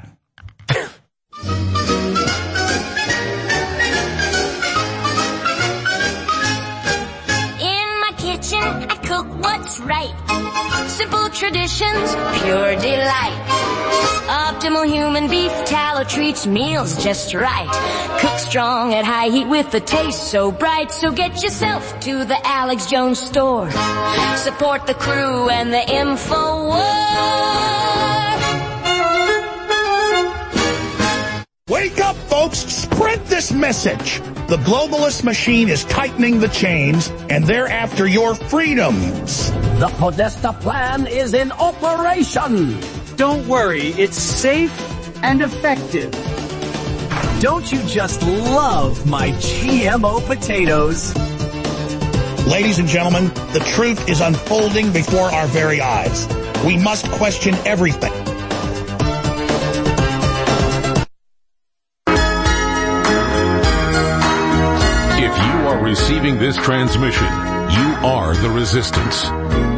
In my kitchen, I cook what's right. Simple traditions, pure delight. Optimal human beef tallow treats meals just right. Cook strong at high heat with a taste so bright. So get yourself to the Alex Jones store. Support the crew and the InfoWars. Wake up, folks. Spread this message. The globalist machine is tightening the chains, and they're after your freedoms. The Podesta plan is in operation. Don't worry, it's safe and effective. Don't you just love my GMO potatoes? Ladies and gentlemen, the truth is unfolding before our very eyes. We must question everything. If you are receiving this transmission, you are the resistance.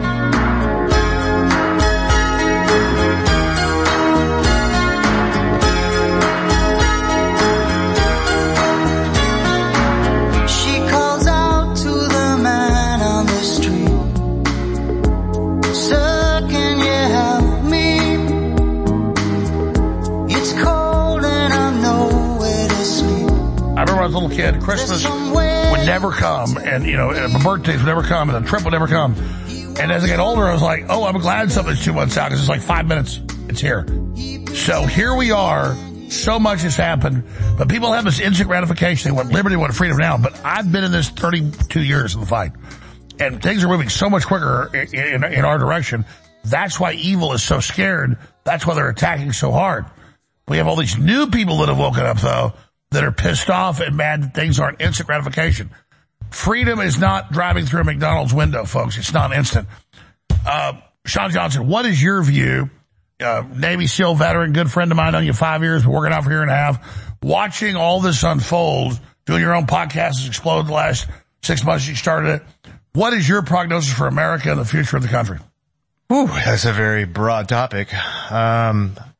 As a little kid, Christmas would never come, and my birthdays would never come, and the trip would never come. And as I get older, I was like, oh, I'm glad something's 2 months out, because it's like 5 minutes, it's here. So here we are, so much has happened, but people have this instant gratification, they want liberty, they want freedom now, but I've been in this 32 years in the fight, and things are moving so much quicker in our direction. That's why evil is so scared, that's why they're attacking so hard. We have all these new people that have woken up, though, that are pissed off and mad that things aren't instant gratification. Freedom is not driving through a McDonald's window, folks. It's not instant. Sean Johnson, what is your view? Navy SEAL veteran, good friend of mine, known you 5 years, been working out for a year and a half, watching all this unfold, doing your own podcast has exploded the last 6 months you started it. What is your prognosis for America and the future of the country? Ooh, that's a very broad topic. I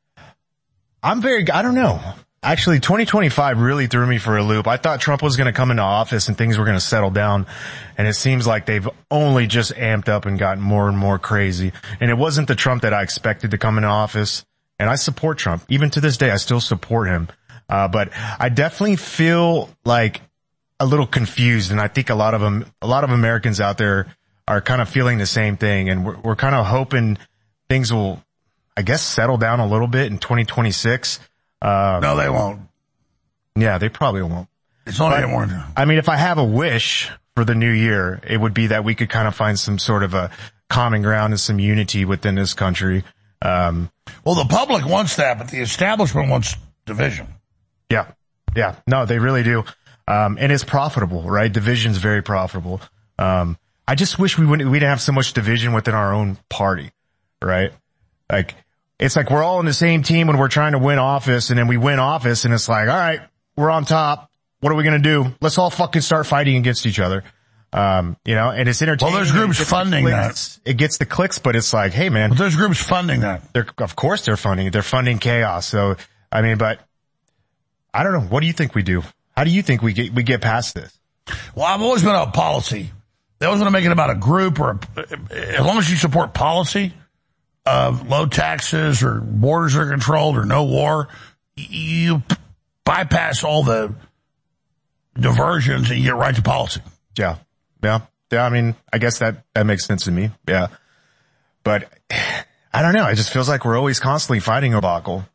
don't know. Actually, 2025 really threw me for a loop. I thought Trump was going to come into office and things were going to settle down. And it seems like they've only just amped up and gotten more and more crazy. And it wasn't the Trump that I expected to come into office. And I support Trump. Even to this day, I still support him. But I definitely feel like a little confused. And I think a lot of Americans out there are kind of feeling the same thing. And we're kind of hoping things will, I guess, settle down a little bit in 2026. No, they won't. Yeah, they probably won't. It's only more. I mean, if I have a wish for the new year, it would be that we could kind of find some sort of a common ground and some unity within this country. Well, the public wants that, but the establishment wants division. Yeah. No, they really do. And it's profitable, right? Division's very profitable. I just wish we didn't have so much division within our own party, right? Like, it's like we're all in the same team when we're trying to win office, and then we win office, and it's like, all right, we're on top. What are we going to do? Let's all fucking start fighting against each other. And it's entertaining. Well, there's groups funding that. It gets the clicks, but it's like, hey, man. But there's groups funding that. Of course they're funding. They're funding chaos. So, I mean, but I don't know. What do you think we do? How do you think we get past this? Well, I've always been about policy. They always want to make it about a group as long as you support policy, low taxes or borders are controlled or no war, you bypass all the diversions and you get right to policy. Yeah. I mean, I guess that makes sense to me. Yeah. But I don't know. It just feels like we're always constantly fighting a debacle.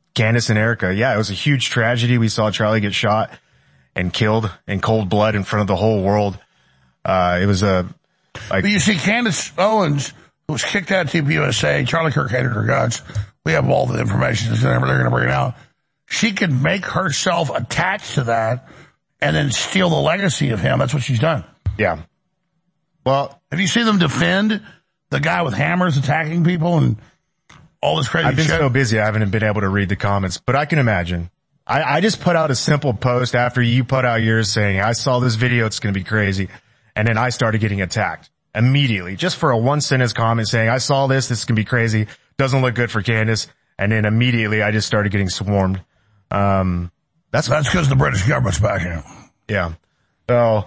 Candace and Erica. Yeah, it was a huge tragedy. We saw Charlie get shot and killed in cold blood in front of the whole world. It was But you see, Candace Owens, who was kicked out of Team USA, Charlie Kirk hated her guts. We have all the information. They're going to bring it out. She can make herself attached to that and then steal the legacy of him. That's what she's done. Yeah. Well, have you seen them defend the guy with hammers attacking people and all this crazy shit? I've been so busy I haven't been able to read the comments, but I can imagine. I just put out a simple post after you put out yours saying, I saw this video, it's going to be crazy. And then I started getting attacked immediately just for a 1-sentence comment saying, I saw this is going to be crazy. Doesn't look good for Candace. And then immediately I just started getting swarmed. That's because the British government's backing it. Yeah. So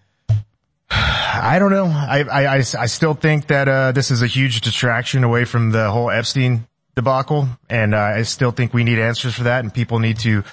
I don't know. I still think that, this is a huge distraction away from the whole Epstein debacle. And, I still think we need answers for that and people need to,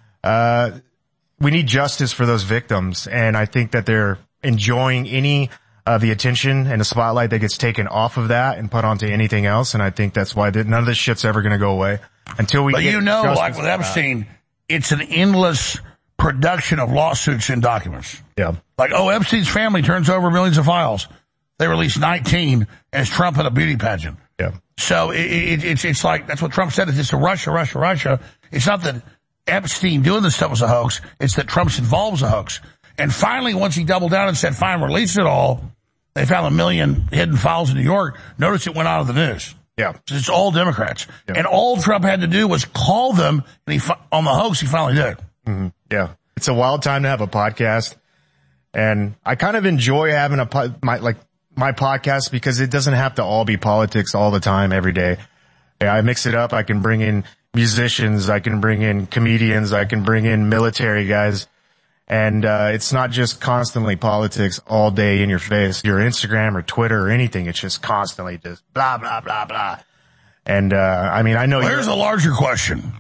we need justice for those victims. And I think that they're enjoying any of the attention and the spotlight that gets taken off of that and put onto anything else. And I think that's why none of this shit's ever going to go away until we But get like with Epstein, it's an endless production of lawsuits and documents. Yeah. Like, Epstein's family turns over millions of files. They released 19 as Trump at a beauty pageant. Yeah. So it's like, that's what Trump said. It's just a Russia. It's not that Epstein doing this stuff was a hoax. It's that Trump's involved was a hoax. And finally, once he doubled down and said, fine, release it all, they found 1 million hidden files in New York. Notice it went out of the news. Yeah. It's all Democrats. Yeah. And all Trump had to do was call them, and on the hoax, he finally did it. Mm-hmm. Yeah. It's a wild time to have a podcast. And I kind of enjoy having my podcast because it doesn't have to all be politics all the time, every day. Yeah, I mix it up. I can bring in musicians. I can bring in comedians. I can bring in military guys. And, it's not just constantly politics all day in your face, your Instagram or Twitter or anything. It's just constantly just blah, blah, blah, blah. And, I mean, I know here's a larger question.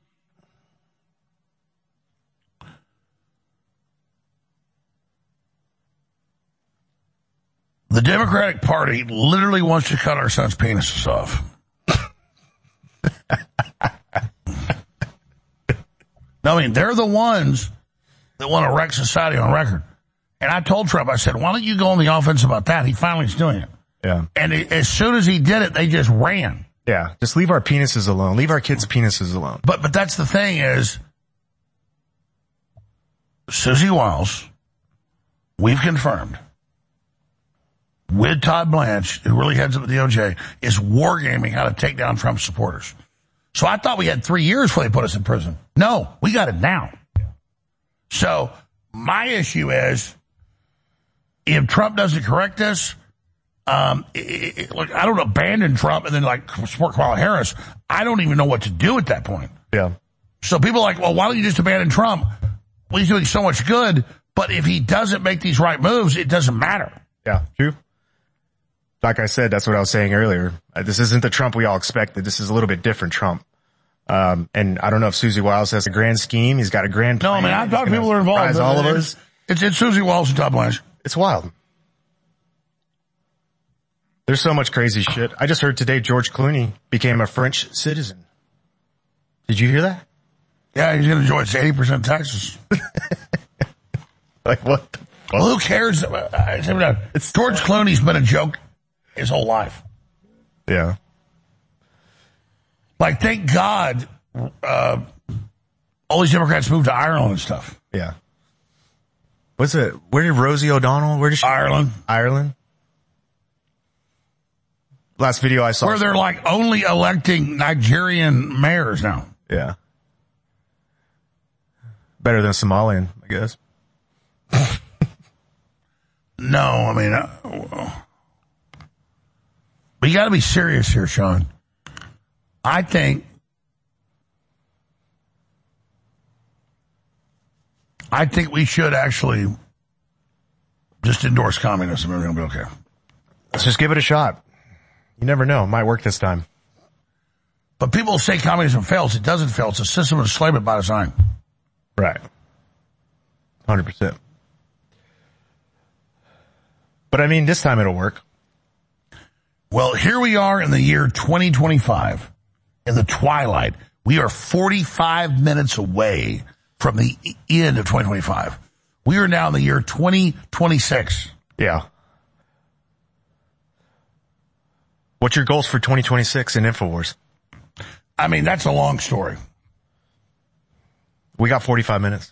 The Democratic Party literally wants to cut our sons' penises off. I mean, they're the ones that want to wreck society on record. And I told Trump, I said, why don't you go on the offense about that? He finally is doing it. Yeah. And as soon as he did it, they just ran. Yeah. Just leave our penises alone. Leave our kids' penises alone. But that's the thing is, Susie Wiles, we've confirmed, with Todd Blanche, who really heads up the DOJ, is wargaming how to take down Trump supporters. So I thought we had 3 years before they put us in prison. No, we got it now. So my issue is, if Trump doesn't correct this, look, I don't abandon Trump and then support Kamala Harris. I don't even know what to do at that point. Yeah. So people are like, well, why don't you just abandon Trump? Well, he's doing so much good, but if he doesn't make these right moves, it doesn't matter. Yeah, true. Like I said, that's what I was saying earlier. This isn't the Trump we all expected. This is a little bit different Trump. And I don't know if Susie Wiles has a grand scheme. He's got a grand plan. No, man, I've talked to people who are involved. All of us. It's Susie Wiles and Todd Blanche. It's wild. There's so much crazy shit. I just heard today George Clooney became a French citizen. Did you hear that? Yeah, he's going to enjoy 80% taxes. Like what? Well, who cares? It's George Clooney's been a joke his whole life. Yeah. Like, thank God, all these Democrats moved to Ireland and stuff. Yeah. What's it? Where did Rosie O'Donnell? Where did she? Ireland. Last video I saw. Where they're only electing Nigerian mayors now. Yeah. Better than Somalian, I guess. No, I mean, but you got to be serious here, Sean. I think we should actually just endorse communism and everything will be okay. Let's just give it a shot. You never know. It might work this time. But people say communism fails. It doesn't fail. It's a system of enslavement by design. Right. 100%. But I mean, this time it'll work. Well, here we are in the year 2025, in the twilight. We are 45 minutes away from the end of 2025. We are now in the year 2026. Yeah. What's your goals for 2026 in InfoWars? I mean, that's a long story. We got 45 minutes.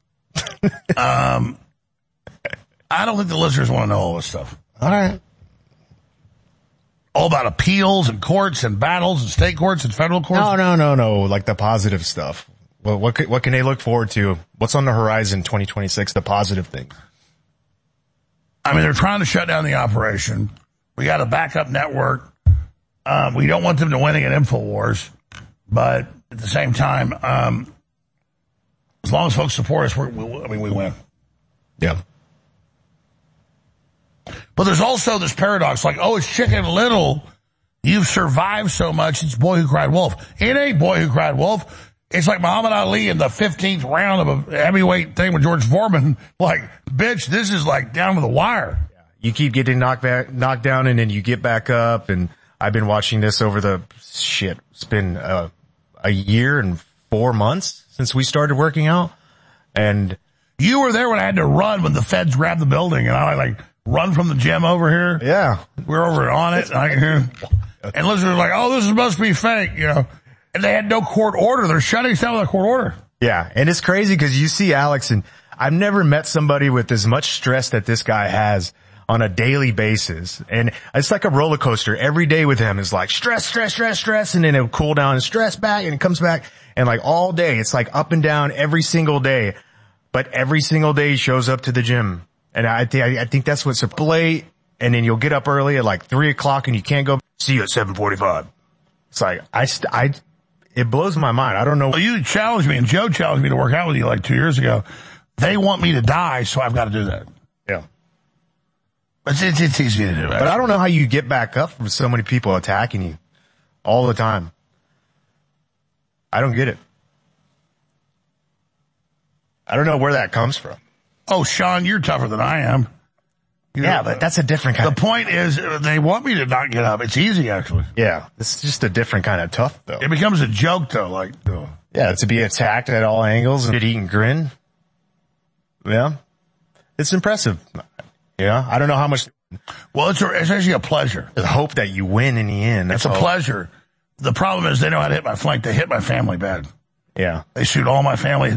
I don't think the listeners want to know all this stuff. All right. All about appeals and courts and battles and state courts and federal courts? No. Like the positive stuff. Well, what can they look forward to? What's on the horizon 2026, the positive thing? I mean, they're trying to shut down the operation. We got a backup network. We don't want them to winning at InfoWars, but at the same time, as long as folks support us, we win. Yeah. But there's also this paradox, like, oh, it's Chicken Little. You've survived so much. It's Boy Who Cried Wolf. It ain't Boy Who Cried Wolf. It's like Muhammad Ali in the 15th round of a heavyweight thing with George Foreman. Like, bitch, this is like down to the wire. You keep getting knocked down, and then you get back up. And I've been watching this over it's been a year and 4 months since we started working out. And you were there when I had to run when the feds grabbed the building, and I like run from the gym over here. Yeah. We're over on it. And listeners are like, oh, this must be fake, you know. And they had no court order. They're shutting us down with a court order. Yeah. And it's crazy because you see Alex, and I've never met somebody with as much stress that this guy has on a daily basis. And it's like a roller coaster. Every day with him is like stress. And then it'll cool down and stress back and it comes back. And like all day, it's like up and down every single day. But every single day he shows up to the gym. And I think that's what's late. And then you'll get up early at like 3:00 and you can't go. See you at 7:45. It's like, it blows my mind. I don't know. Well, you challenged me, and Joe challenged me to work out with you like 2 years ago. They want me to die, so I've got to do that. Yeah. But it's easy to do. But I don't know how you get back up from so many people attacking you all the time. I don't get it. I don't know where that comes from. Oh, Sean, you're tougher than I am. But that's a different kind. The point is, they want me to not get up. It's easy, actually. Yeah, it's just a different kind of tough, though. It becomes a joke, though. Like, yeah, to be attacked at all angles and eat and grin. Yeah, it's impressive. Yeah, I don't know how much. Well, it's actually a pleasure. The hope that you win in the end. It's a pleasure. The problem is they know how to hit my flank. They hit my family bad. Yeah, they shoot all my family.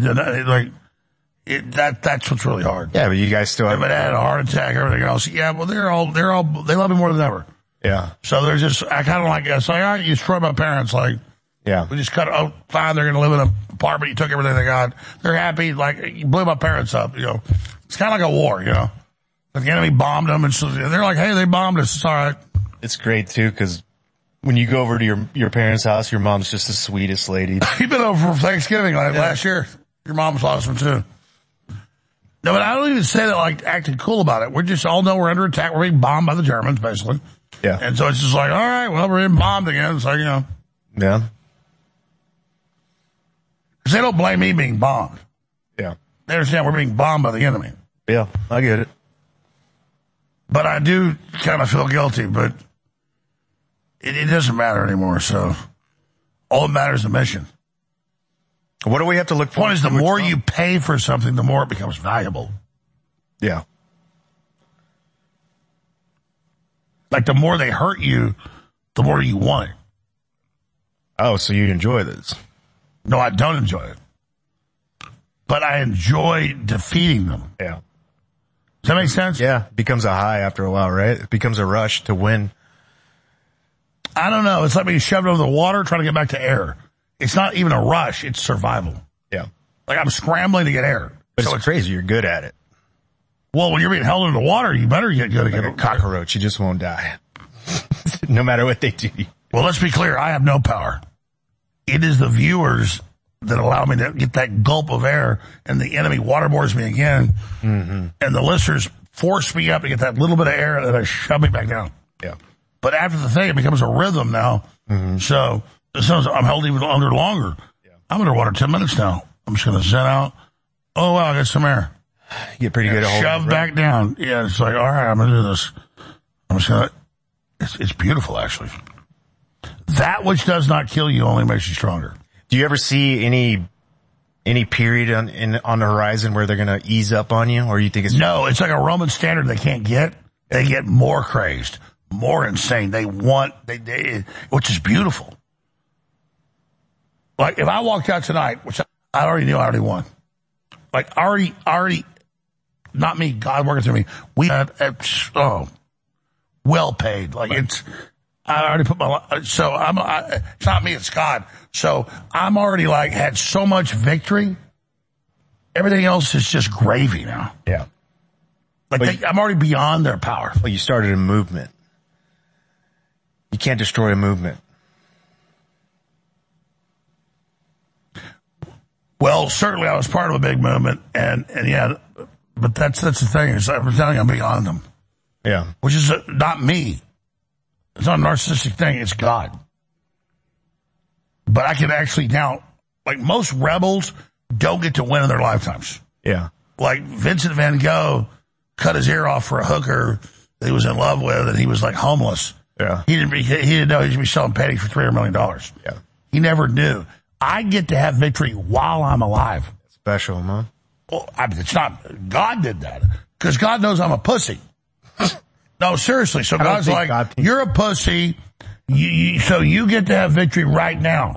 That's what's really hard. Yeah, but you guys still have. But I had a heart attack, everything else. Yeah, well, they love me more than ever. Yeah. So they're just, I kind of like, it's like, all right, you destroyed my parents. Like, yeah, we just fine, they're going to live in an apartment. You took everything they got. They're happy. Like, you blew my parents up, you know. It's kind of like a war, you know. Like the enemy bombed them, and so they're like, hey, they bombed us. It's all right. It's great, too, because when you go over to your parents' house, your mom's just the sweetest lady. You've been over for Thanksgiving last year. Your mom's awesome, too. No, but I don't even say that like acting cool about it. We just all know we're under attack. We're being bombed by the Germans, basically. Yeah. And so it's just like, all right, well, we're being bombed again. It's like, you know. Yeah. Because they don't blame me being bombed. Yeah. They understand we're being bombed by the enemy. Yeah, I get it. But I do kind of feel guilty, but it doesn't matter anymore. So all that matters is the mission. What do we have to look for? The point is, the more you pay for something, the more it becomes valuable. Yeah. Like, the more they hurt you, the more you want it. Oh, so you enjoy this? No, I don't enjoy it. But I enjoy defeating them. Yeah. Does that make sense? Yeah. It becomes a high after a while, right? It becomes a rush to win. I don't know. It's like being shoved over the water trying to get back to air. It's not even a rush. It's survival. Yeah. Like, I'm scrambling to get air. But so it's crazy. You're good at it. Well, when you're being held under the water, you better get good at it. Like a cockroach. You just won't die. No matter what they do. Well, let's be clear. I have no power. It is the viewers that allow me to get that gulp of air, and the enemy waterboards me again. Mm-hmm. And the listeners force me up to get that little bit of air, and then they shove me back down. Yeah. But after the thing, it becomes a rhythm now. Mm-hmm. So as soon as I'm held even under longer, I'm underwater 10 minutes now. I'm just going to zen out. Oh, wow, I got some air. You get pretty good at holding. Shove back down. Yeah, it's like, all right, I'm going to do this. I'm just going to, it's beautiful, actually. That which does not kill you only makes you stronger. Do you ever see any period on the horizon where they're going to ease up on you, or you think it's no? It's like a Roman standard they can't get. They get more crazed, more insane. They which is beautiful. Like if I walked out tonight, which I already knew I already won. Like already, not me, God working through me. We had, well paid. Like I already put it's not me, it's God. So I'm already like had so much victory. Everything else is just gravy now. Yeah. Like I'm already beyond their power. Well, you started a movement. You can't destroy a movement. Well, certainly I was part of a big movement, and yeah, but that's the thing, is I'm telling you, I'm beyond them. Yeah. Which is not me. It's not a narcissistic thing, it's God. But I can actually now, like most rebels don't get to win in their lifetimes. Yeah. Like Vincent van Gogh cut his ear off for a hooker that he was in love with, and he was like homeless. Yeah. He didn't know he should be selling paintings for $300 million. Yeah. He never knew. I get to have victory while I'm alive. Special, man. Well, it's not, God did that. Because God knows I'm a pussy. No, seriously. So God's like, you're a pussy, so you get to have victory right now.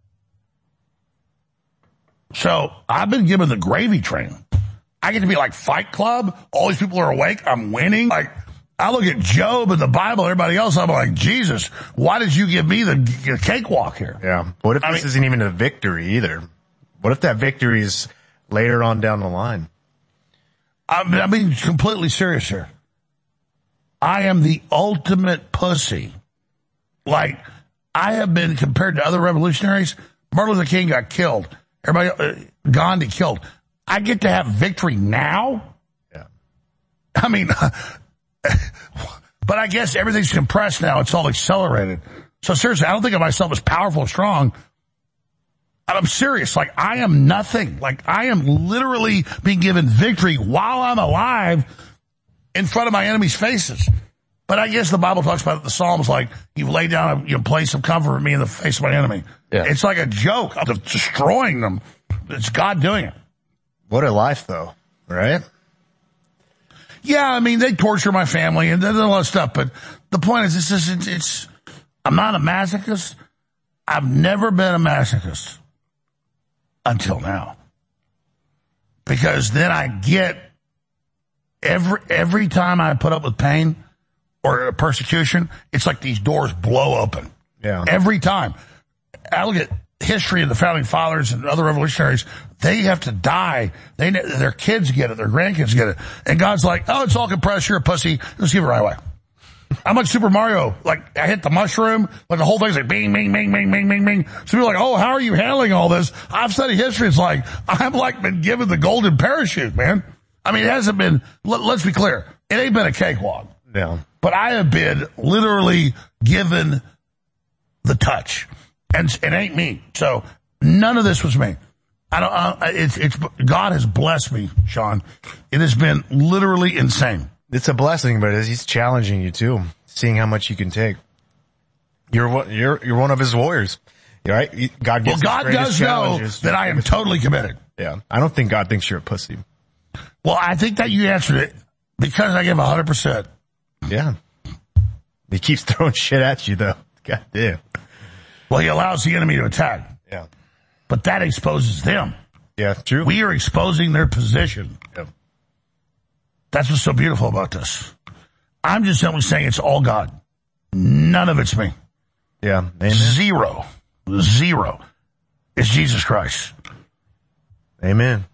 So I've been given the gravy train. I get to be like Fight Club. All these people are awake. I'm winning. Like, I look at Job and the Bible, everybody else, I'm like, Jesus, why did you give me the cakewalk here? Yeah. What if this isn't even a victory either? What if that victory is later on down the line? I'm being completely serious here. I am the ultimate pussy. Like, I have been compared to other revolutionaries. Martin Luther King got killed. Everybody, Gandhi killed. I get to have victory now? Yeah. I mean, but I guess everything's compressed now. It's all accelerated. So seriously, I don't think of myself as powerful or strong. I'm serious. Like, I am nothing. Like, I am literally being given victory while I'm alive in front of my enemies' faces. But I guess the Bible talks about it, the Psalms, like, you've laid down a place of comfort for me in the face of my enemy. Yeah. It's like a joke of destroying them. It's God doing it. What a life, though, right? Yeah, I mean, they torture my family and all that stuff, but the point is, I'm not a masochist. I've never been a masochist until now. Because then I get, every time I put up with pain or persecution, it's like these doors blow open. Yeah. Every time. I look at history of the founding fathers and other revolutionaries, they have to die. Their kids get it, their grandkids get it. And God's like, oh, it's all compressed, you're a pussy, let's give it right away. I'm like Super Mario, like I hit the mushroom, like the whole thing's like bing, bing, bing, bing, bing, bing, bing. So people are like, oh, how are you handling all this? I've studied history, it's like, I've like been given the golden parachute, man. I mean, it hasn't been, let's be clear, it ain't been a cakewalk. Yeah. But I have been literally given the touch. And it ain't me. So none of this was me. It's God has blessed me, Sean. It has been literally insane. It's a blessing, but he's challenging you too, seeing how much you can take. You're one of his warriors, right? God does know that I am totally committed. Yeah. I don't think God thinks you're a pussy. Well, I think that you answered it because I give 100%. Yeah. He keeps throwing shit at you though. God damn. Well, he allows the enemy to attack. Yeah. But that exposes them. Yeah, true. We are exposing their position. Yep. That's what's so beautiful about this. I'm just simply saying it's all God. None of it's me. Yeah. Amen. Zero. It's Jesus Christ. Amen.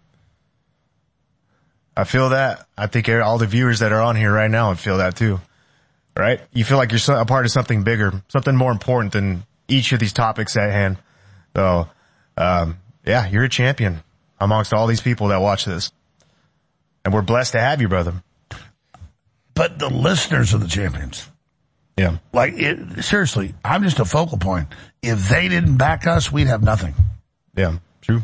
I feel that. I think all the viewers that are on here right now feel that too. Right? You feel like you're a part of something bigger, something more important than each of these topics at hand. So, yeah, you're a champion amongst all these people that watch this. And we're blessed to have you, brother. But the listeners are the champions. Yeah. Like, seriously, I'm just a focal point. If they didn't back us, we'd have nothing. Yeah, true.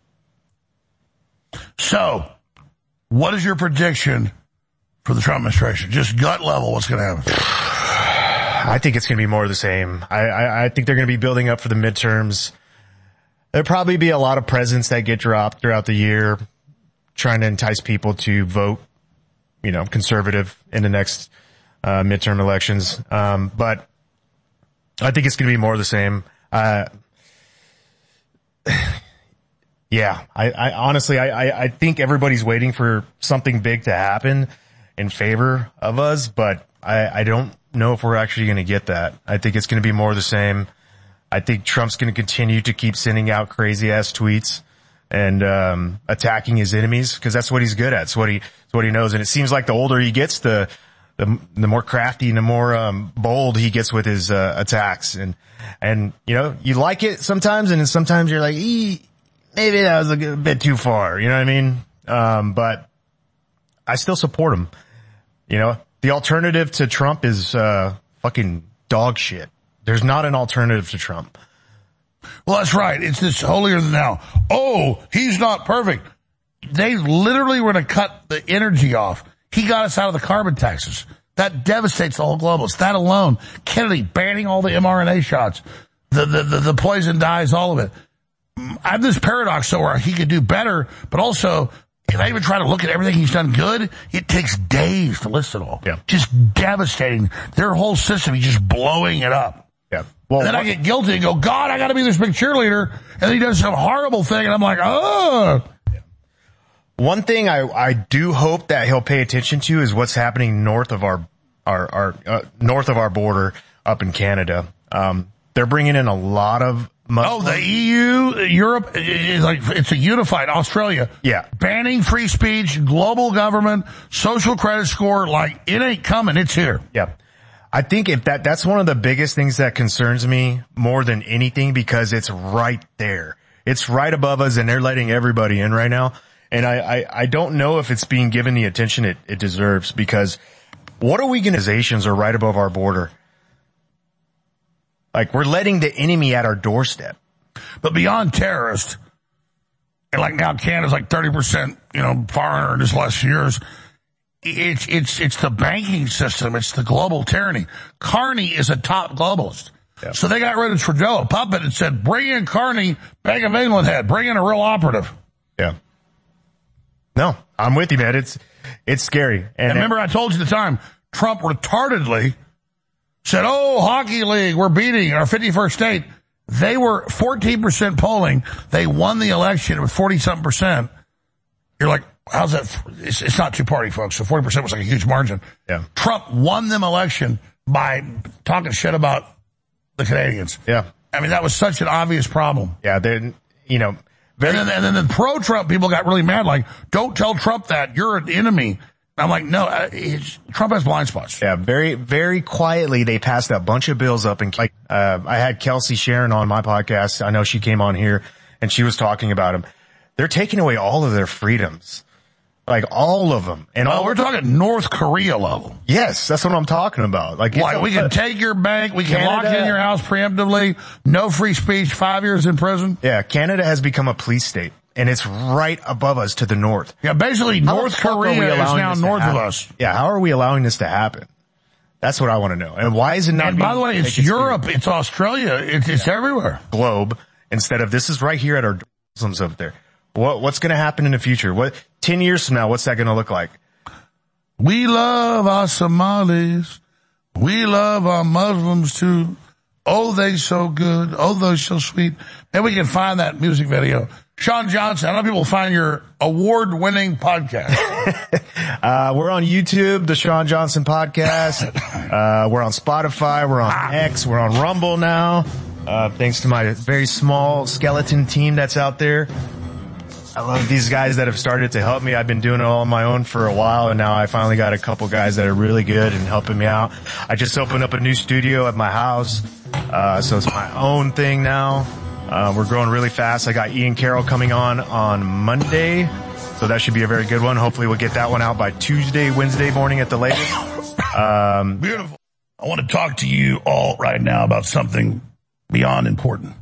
So, what is your prediction for the Trump administration? Just gut level, what's going to happen? I think it's going to be more of the same. I think they're going to be building up for the midterms. There'll probably be a lot of presidents that get dropped throughout the year, trying to entice people to vote, conservative in the next midterm elections. But I think it's going to be more of the same. Yeah, I honestly, I think everybody's waiting for something big to happen in favor of us, but I don't know if we're actually going to get that. I think it's going to be more of the same. I think Trump's going to continue to keep sending out crazy ass tweets and attacking his enemies, because that's what he's good at. It's what he knows. And it seems like the older he gets, the more crafty and the more bold he gets with his attacks. And you like it sometimes, and then sometimes you're like, maybe that was a bit too far. You know what I mean? But I still support him. The alternative to Trump is fucking dog shit. There's not an alternative to Trump. Well, that's right. It's this holier than thou. Oh, he's not perfect. They literally were going to cut the energy off. He got us out of the carbon taxes. That devastates the whole globalists. That alone. Kennedy banning all the mRNA shots. The poison dyes, all of it. I have this paradox, though, where he could do better, but also, if I even try to look at everything he's done good, it takes days to list it all. Yeah. Just devastating. Their whole system, he's just blowing it up. Yeah. Well, and then I get guilty and go, God, I gotta be this big cheerleader. And then he does some horrible thing and I'm like, oh. Yeah. One thing I do hope that he'll pay attention to is what's happening north of our north of our border up in Canada. They're bringing in a lot of Muslims. Oh, the EU, Europe is like, it's a unified Australia. Yeah. Banning free speech, global government, social credit score, like it ain't coming, it's here. Yeah. I think if that's one of the biggest things that concerns me more than anything, because it's right there. It's right above us and they're letting everybody in right now. And I don't know if it's being given the attention it deserves, because what organizations are right above our border? Like, we're letting the enemy at our doorstep. But beyond terrorists, and like now Canada's like 30%, foreigner in this last years. It's the banking system. It's the global tyranny. Carney is a top globalist. Yep. So they got rid of Trudeau, a puppet, and said, bring in Carney, Bank of England head, bring in a real operative. Yeah. No, I'm with you, man. It's scary. And remember I told you at the time, Trump retardedly said, oh, hockey league, we're beating our 51st state. They were 14% polling. They won the election with 40-something%. You're like, how's that? It's not two-party, folks. So 40% was like a huge margin. Yeah. Trump won them election by talking shit about the Canadians. Yeah. I mean, that was such an obvious problem. Yeah. Then, and then the pro-Trump people got really mad, like, don't tell Trump that. You're an enemy. I'm like, no, Trump has blind spots. Yeah. Very, very quietly, they passed a bunch of bills up. And I had Kelsey Sharon on my podcast. I know she came on here and she was talking about them. They're taking away all of their freedoms. Like, all of them. And we're talking North Korea level. Yes, that's what I'm talking about. Like we can take your bank, we can lock in your house preemptively, no free speech, 5 years in prison. Yeah, Canada has become a police state, and it's right above us to the north. Yeah, basically North Korea is now north of us. Yeah, how are we allowing this to happen? That's what I want to know. And why is it not? And by the way, it's Europe, it's Australia, it's everywhere. Globe, instead of this is right here at our Muslims up there. What's going to happen in the future? 10 years from now, what's that going to look like? We love our Somalis. We love our Muslims too. Oh, they so good. Oh, they're so sweet. Maybe we can find that music video. Sean Johnson, how do people find your award-winning podcast? We're on YouTube, the Sean Johnson Podcast. We're on Spotify. We're on X. We're on Rumble now. Thanks to my very small skeleton team that's out there. I love these guys that have started to help me. I've been doing it all on my own for a while, and now I finally got a couple guys that are really good and helping me out. I just opened up a new studio at my house, so it's my own thing now. We're growing really fast. I got Ian Carroll coming on Monday, so that should be a very good one. Hopefully we'll get that one out by Tuesday, Wednesday morning at the latest. Beautiful. I want to talk to you all right now about something beyond important.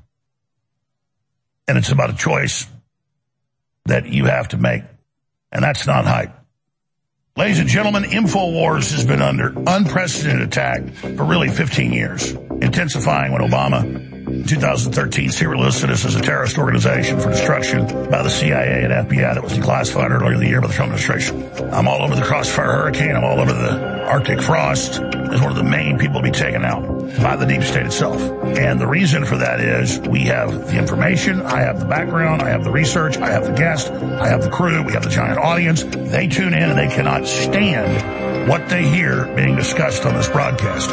And it's about a choice that you have to make, and that's not hype. Ladies and gentlemen, InfoWars has been under unprecedented attack for really 15 years, intensifying when Obama In 2013, Syria listed us as a terrorist organization for destruction by the CIA and FBI that was declassified earlier in the year by the Trump administration. I'm all over the Crossfire Hurricane. I'm all over the Arctic Frost as one of the main people to be taken out by the deep state itself. And the reason for that is we have the information, I have the background, I have the research, I have the guests, I have the crew, we have the giant audience. They tune in and they cannot stand what they hear being discussed on this broadcast.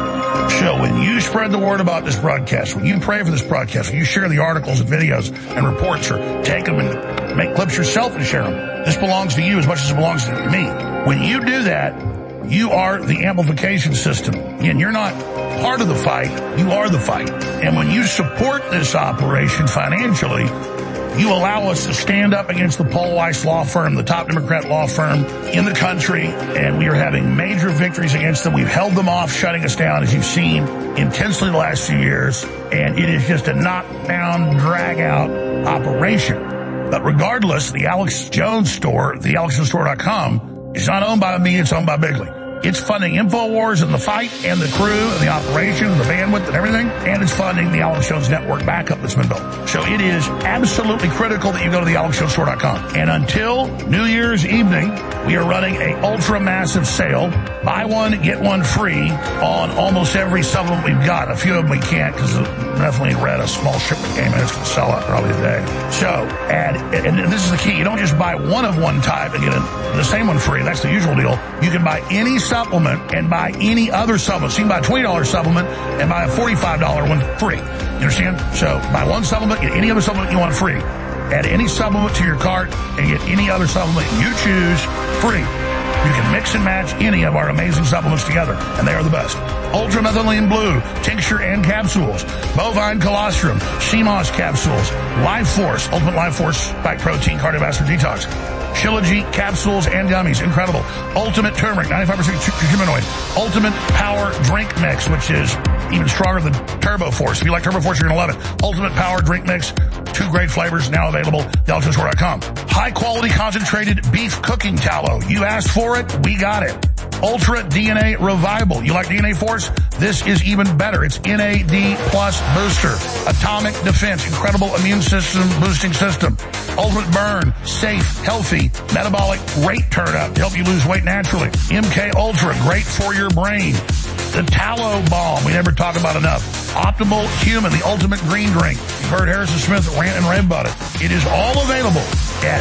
So when you spread the word about this broadcast, when you pray for this broadcast, when you share the articles and videos and reports or take them and make clips yourself and share them, this belongs to you as much as it belongs to me. When you do that, you are the amplification system. And you're not part of the fight, you are the fight. And when you support this operation financially, you allow us to stand up against the Paul Weiss law firm, the top Democrat law firm in the country, and we are having major victories against them. We've held them off, shutting us down, as you've seen intensely the last few years, and it is just a knockdown, drag-out operation. But regardless, the Alex Jones store, thealexjonesstore.com, is not owned by me, it's owned by Bigley. It's funding InfoWars and the fight and the crew and the operation and the bandwidth and everything. And it's funding the Alex Jones Network backup that's been built. So it is absolutely critical that you go to thealexjonesstore.com. And until New Year's evening, we are running a ultra massive sale. Buy one, get one free on almost every supplement we've got. A few of them we can't because definitely read a small shipment came in. It's going to sell out probably today. So, and this is the key. You don't just buy one of one type and get the same one free. That's the usual deal. You can buy any supplement and buy any other supplement. So you can buy a $20 supplement and buy a $45 one free. You understand? So buy one supplement, get any other supplement you want free. Add any supplement to your cart and get any other supplement you choose free. You can mix and match any of our amazing supplements together, and they are the best. Ultramethylene Blue, tincture and capsules. Bovine colostrum, CMOS capsules. Life Force, Ultimate Life Force Spike Protein Cardiovascular Detox. Shilajit capsules and gummies, incredible. Ultimate Turmeric, 95% curcuminoid. Ultimate Power Drink Mix, which is even stronger than Turbo Force. If you like Turbo Force, you're going to love it. Ultimate Power Drink Mix, 2 great flavors now available at thealexjonesstore.com. High quality concentrated beef cooking tallow. You asked for it, we got it. Ultra DNA Revival. You like DNA Force? This is even better. It's NAD Plus Booster. Atomic Defense. Incredible immune system boosting system. Ultimate Burn. Safe, healthy, metabolic rate turn up to help you lose weight naturally. MK Ultra. Great for your brain. The Tallow Balm. We never talk about enough. Optimal Human. The ultimate green drink. You've heard Harrison Smith rant and rave about it. It is all available at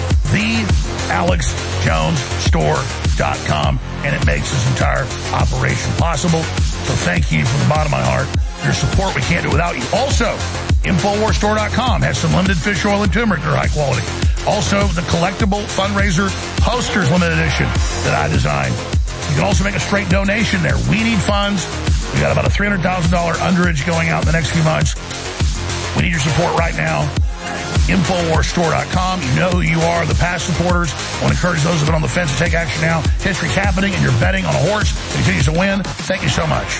thealexjonesstore.com, and it makes this entire operation possible. So thank you from the bottom of my heart. Your support, we can't do without you. Also, InfoWarsStore.com has some limited fish oil and turmeric that are high quality. Also, the collectible fundraiser posters limited edition that I designed. You can also make a straight donation there. We need funds. We got about a $300,000 underage going out in the next few months. We need your support right now. InfoWarsStore.com. You know who you are, the past supporters. I want to encourage those who have been on the fence to take action now. History's happening and you're betting on a horse that continues to win. Thank you so much.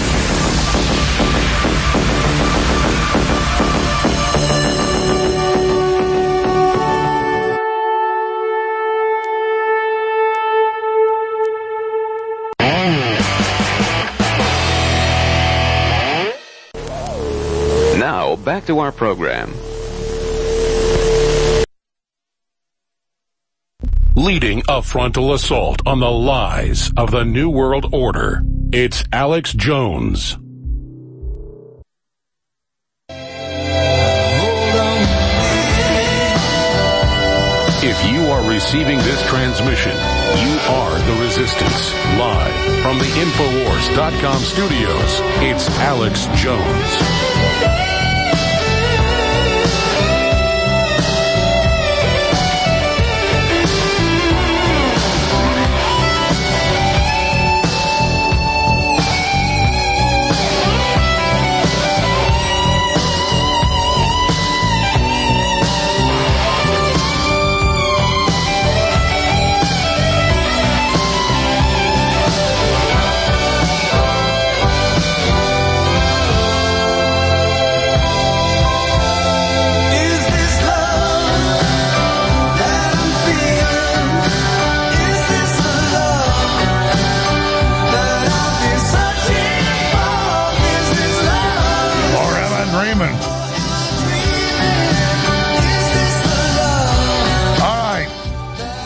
Now, back to our program. Leading a frontal assault on the lies of the New World Order, it's Alex Jones. If you are receiving this transmission, you are the Resistance. Live from the Infowars.com studios, it's Alex Jones.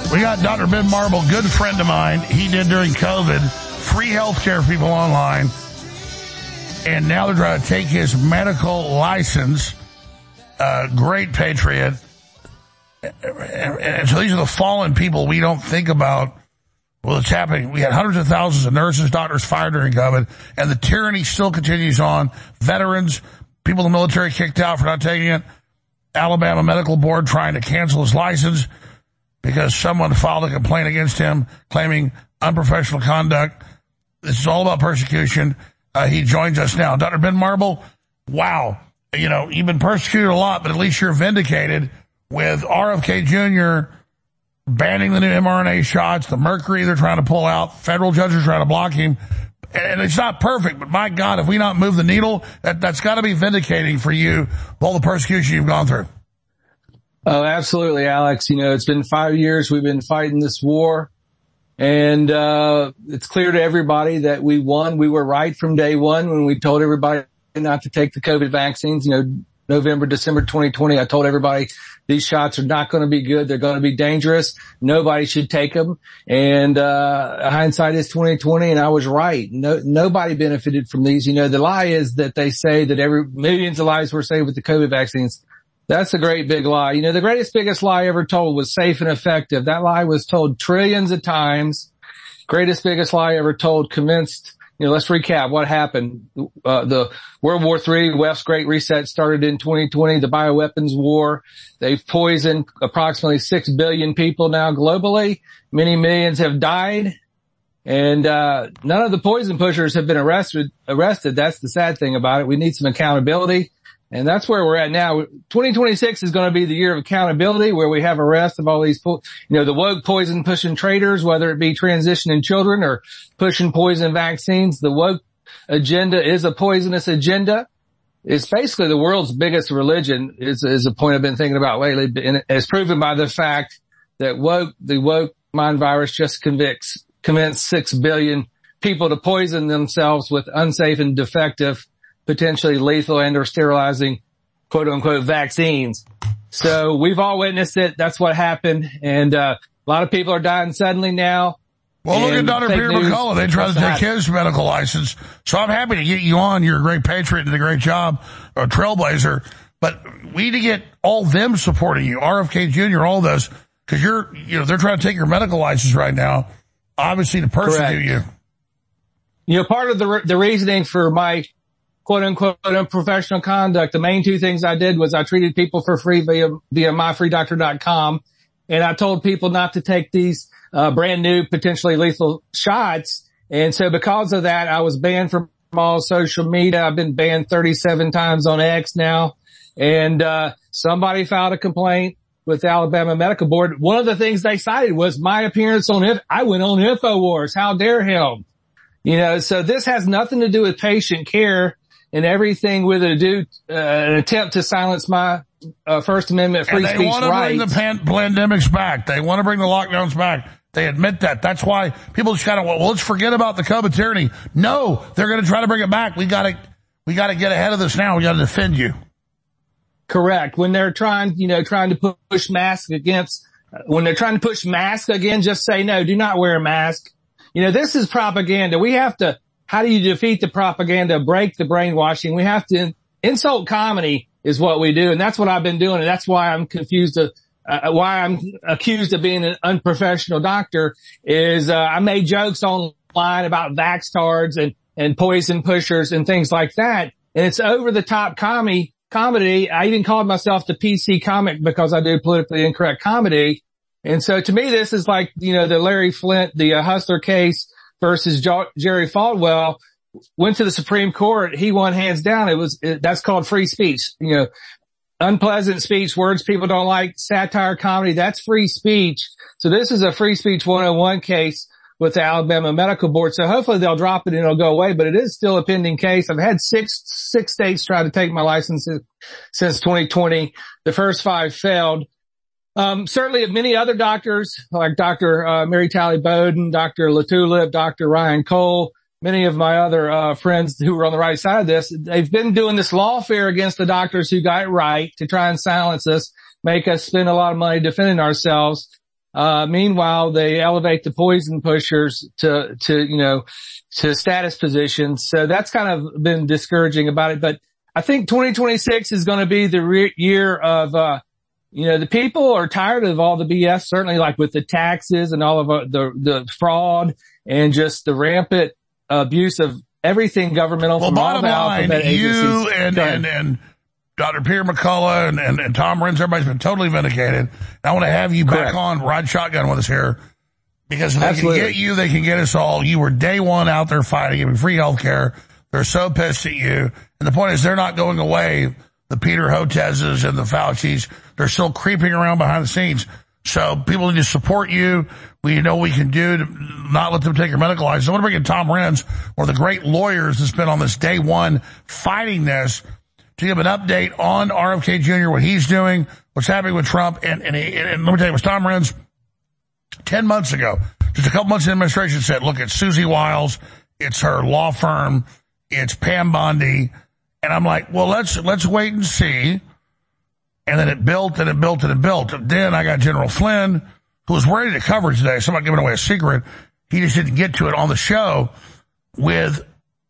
We got Dr. Ben Marble, good friend of mine. He did during COVID, free health care for people online. And now they're trying to take his medical license. Great patriot. And so these are the fallen people we don't think about. Well, it's happening. We had hundreds of thousands of nurses, doctors fired during COVID, and the tyranny still continues on. Veterans, people in the military kicked out for not taking it. Alabama Medical Board trying to cancel his license because someone filed a complaint against him claiming unprofessional conduct. This is all about persecution. He joins us now. Dr. Ben Marble, wow. You know, you've been persecuted a lot, but at least you're vindicated with RFK Jr. banning the new mRNA shots, the mercury they're trying to pull out, federal judges trying to block him. And it's not perfect, but my God, if we not move the needle, that's got to be vindicating for you, all the persecution you've gone through. Oh, absolutely, Alex. You know, it's been 5 years we've been fighting this war, and it's clear to everybody that we won. We were right from day one when we told everybody not to take the COVID vaccines. You know, November, December 2020, I told everybody these shots are not going to be good. They're going to be dangerous. Nobody should take them. And hindsight is 2020, and I was right. Nobody benefited from these. You know, the lie is that they say that millions of lives were saved with the COVID vaccines. That's a great big lie. You know, the biggest lie ever told was safe and effective. That lie was told trillions of times. Biggest lie ever told commenced. You know, let's recap what happened. The World War III, West's Great Reset started in 2020, the bioweapons war. They've poisoned approximately 6 billion people now globally. Many millions have died. And none of the poison pushers have been arrested. That's the sad thing about it. We need some accountability. And that's where we're at now. 2026 is going to be the year of accountability, where we have arrest of all these, the woke poison pushing traitors, whether it be transitioning children or pushing poison vaccines. The woke agenda is a poisonous agenda. It's basically the world's biggest religion is a point I've been thinking about lately. And it's proven by the fact that the woke mind virus just convinced 6 billion people to poison themselves with unsafe and defective, potentially lethal and or sterilizing quote unquote vaccines. So we've all witnessed it. That's what happened. And a lot of people are dying suddenly now. Well, look at Dr. Peter McCullough. They tried to take his medical license. So I'm happy to get you on. You're a great patriot and did a great job, a trailblazer. But we need to get all them supporting you, RFK Jr., all those, because they're trying to take your medical license right now, obviously to persecute you. You know, part of the reasoning for my quote unquote unprofessional conduct, the main two things I did was I treated people for free via myfreedoctor.com. And I told people not to take these brand new, potentially lethal shots. And so because of that, I was banned from all social media. I've been banned 37 times on X now. And somebody filed a complaint with the Alabama Medical Board. One of the things they cited was my appearance I went on InfoWars. How dare him? You know, so this has nothing to do with patient care and everything with an attempt to silence my First Amendment free speech rights. And they want to bring the pandemics back. They want to bring the lockdowns back. They admit that. That's why people just kind of, well, let's forget about the COVID tyranny. No, they're going to try to bring it back. We got to get ahead of this now. We got to defend you. Correct. When they're trying to push masks again, just say no, do not wear a mask. You know, this is propaganda. How do you defeat the propaganda, break the brainwashing? We have to insult comedy is what we do. And that's what I've been doing. And that's why I'm confused why I'm accused of being an unprofessional doctor is, I made jokes online about vaxtards and poison pushers and things like that. And it's over the top comedy. I even called myself the PC comic because I do politically incorrect comedy. And so to me, this is like, the Larry Flint, the Hustler case versus Jerry Falwell went to the Supreme Court. He won hands down. That's called free speech. Unpleasant speech, words people don't like, satire, comedy, that's free speech. So this is a free speech 101 case with the Alabama Medical Board. So hopefully they'll drop it and it'll go away, but it is still a pending case. I've had six states try to take my licenses since 2020. The first 5 failed. Certainly many other doctors like Dr. Mary Talley Bowden, Dr. LaTulip, Dr. Ryan Cole, many of my other friends who were on the right side of this, they've been doing this lawfare against the doctors who got it right to try and silence us, make us spend a lot of money defending ourselves. Meanwhile, they elevate the poison pushers to status positions. So that's kind of been discouraging about it. But I think 2026 is going to be the year of, the people are tired of all the BS, certainly like with the taxes and all of the fraud and just the rampant abuse of everything governmental. Well, from bottom all the line, alphabet you agencies. and Dr. Peter McCullough and Tom Renz, everybody's been totally vindicated. I want to have you back on Ride Shotgun with us here because if they can get you, they can get us all. You were day one out there fighting, giving free health care. They're so pissed at you. And the point is they're not going away. The Peter Hotezes and the Faucis, they're still creeping around behind the scenes. So people need to support you. We know what we can do to not let them take your medical license. I want to bring in Tom Renz, one of the great lawyers that's been on this day one fighting this, to give an update on RFK Jr., what he's doing, what's happening with Trump. And let me tell you, it was Tom Renz 10 months ago, just a couple months in administration, said, look, it's Susie Wiles, it's her law firm, it's Pam Bondi. And I'm like, well, let's wait and see. And then it built and it built and it built. Then I got General Flynn, who was ready to cover today. So I'm not giving away a secret. He just didn't get to it on the show with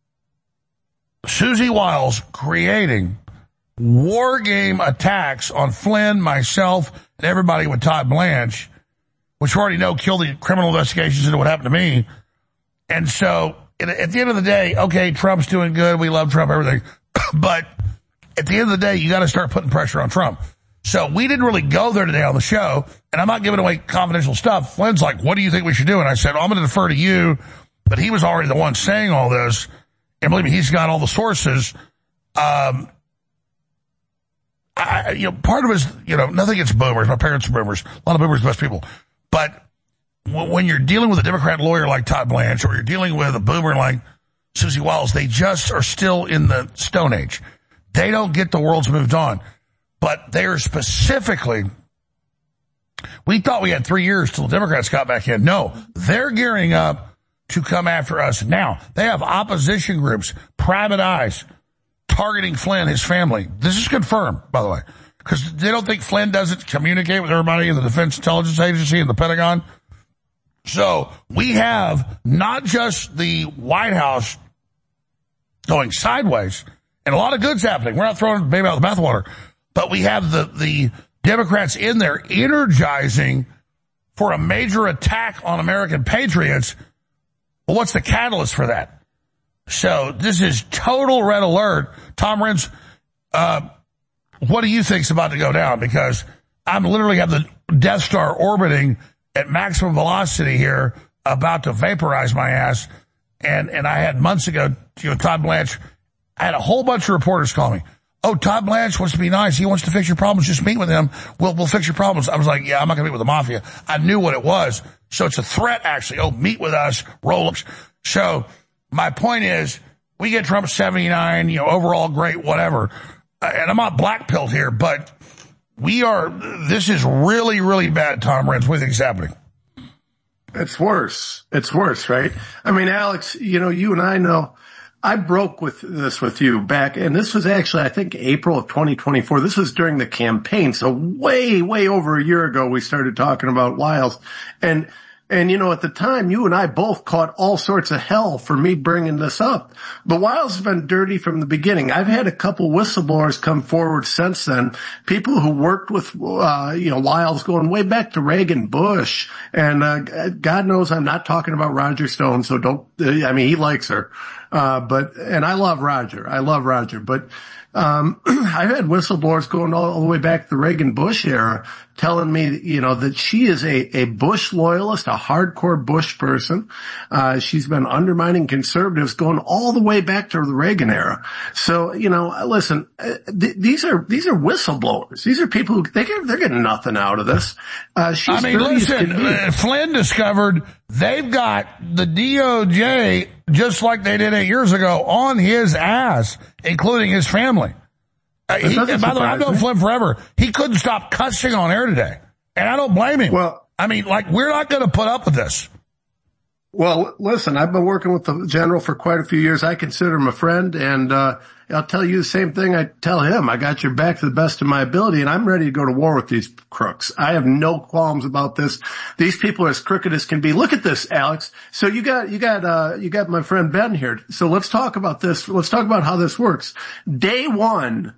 Susie Wiles creating war game attacks on Flynn, myself, and everybody with Todd Blanche, which we already know killed the criminal investigations into what happened to me. And so at the end of the day, okay, Trump's doing good. We love Trump, everything. But at the end of the day, you got to start putting pressure on Trump. So we didn't really go there today on the show, and I'm not giving away confidential stuff. Flynn's like, what do you think we should do? And I said, I'm going to defer to you. But he was already the one saying all this. And believe me, he's got all the sources. Part of it is, nothing against boomers. My parents are boomers. A lot of boomers are the best people. But when you're dealing with a Democrat lawyer like Todd Blanche, or you're dealing with a boomer like Susie Wiles, they just are still in the Stone Age. They don't get the world's moved on. But they are specifically, we thought we had 3 years till the Democrats got back in. No, they're gearing up to come after us now. They have opposition groups, private eyes, targeting Flynn, his family. This is confirmed, by the way, because they don't think Flynn doesn't communicate with everybody in the Defense Intelligence Agency and the Pentagon. So we have not just the White House going sideways, and a lot of good's happening. We're not throwing the baby out of the bathwater, but we have the Democrats in there energizing for a major attack on American patriots. Well, what's the catalyst for that? So this is total red alert. Tom Renz, what do you think's about to go down? Because I'm literally have the Death Star orbiting at maximum velocity here, about to vaporize my ass. And I had months ago, Todd Blanche, I had a whole bunch of reporters call me. Oh, Todd Blanche wants to be nice. He wants to fix your problems. Just meet with him. We'll fix your problems. I was like, yeah, I'm not going to meet with the mafia. I knew what it was. So it's a threat, actually. Oh, meet with us, roll-ups. So my point is, we get Trump 79, overall great, whatever. And I'm not black-pilled here, but this is really, really bad, Tom Renz. What do you think is happening? It's worse. It's worse, right? I mean, Alex, you and I know, I broke with you back, and this was actually, I think, April of 2024. This was during the campaign. So way, way over a year ago, we started talking about Wiles. And at the time, you and I both caught all sorts of hell for me bringing this up. But Wiles has been dirty from the beginning. I've had a couple whistleblowers come forward since then. People who worked with, Wiles going way back to Reagan, Bush. And, God knows I'm not talking about Roger Stone. So he likes her. And I love Roger. But, I've had whistleblowers going all the way back to the Reagan Bush era telling me, that she is a Bush loyalist, a hardcore Bush person. She's been undermining conservatives going all the way back to the Reagan era. So, listen, these are whistleblowers. These are people who, they're getting nothing out of this. Flynn discovered they've got the DOJ, just like they did 8 years ago, on his ass, including his family. By the way, I've known Flynn forever. He couldn't stop cussing on air today. And I don't blame him. Well, we're not going to put up with this. Well, listen, I've been working with the general for quite a few years. I consider him a friend, and I'll tell you the same thing I tell him. I got your back to the best of my ability, and I'm ready to go to war with these crooks. I have no qualms about this. These people are as crooked as can be. Look at this, Alex. So you got my friend Ben here. So let's talk about this. Let's talk about how this works. Day one,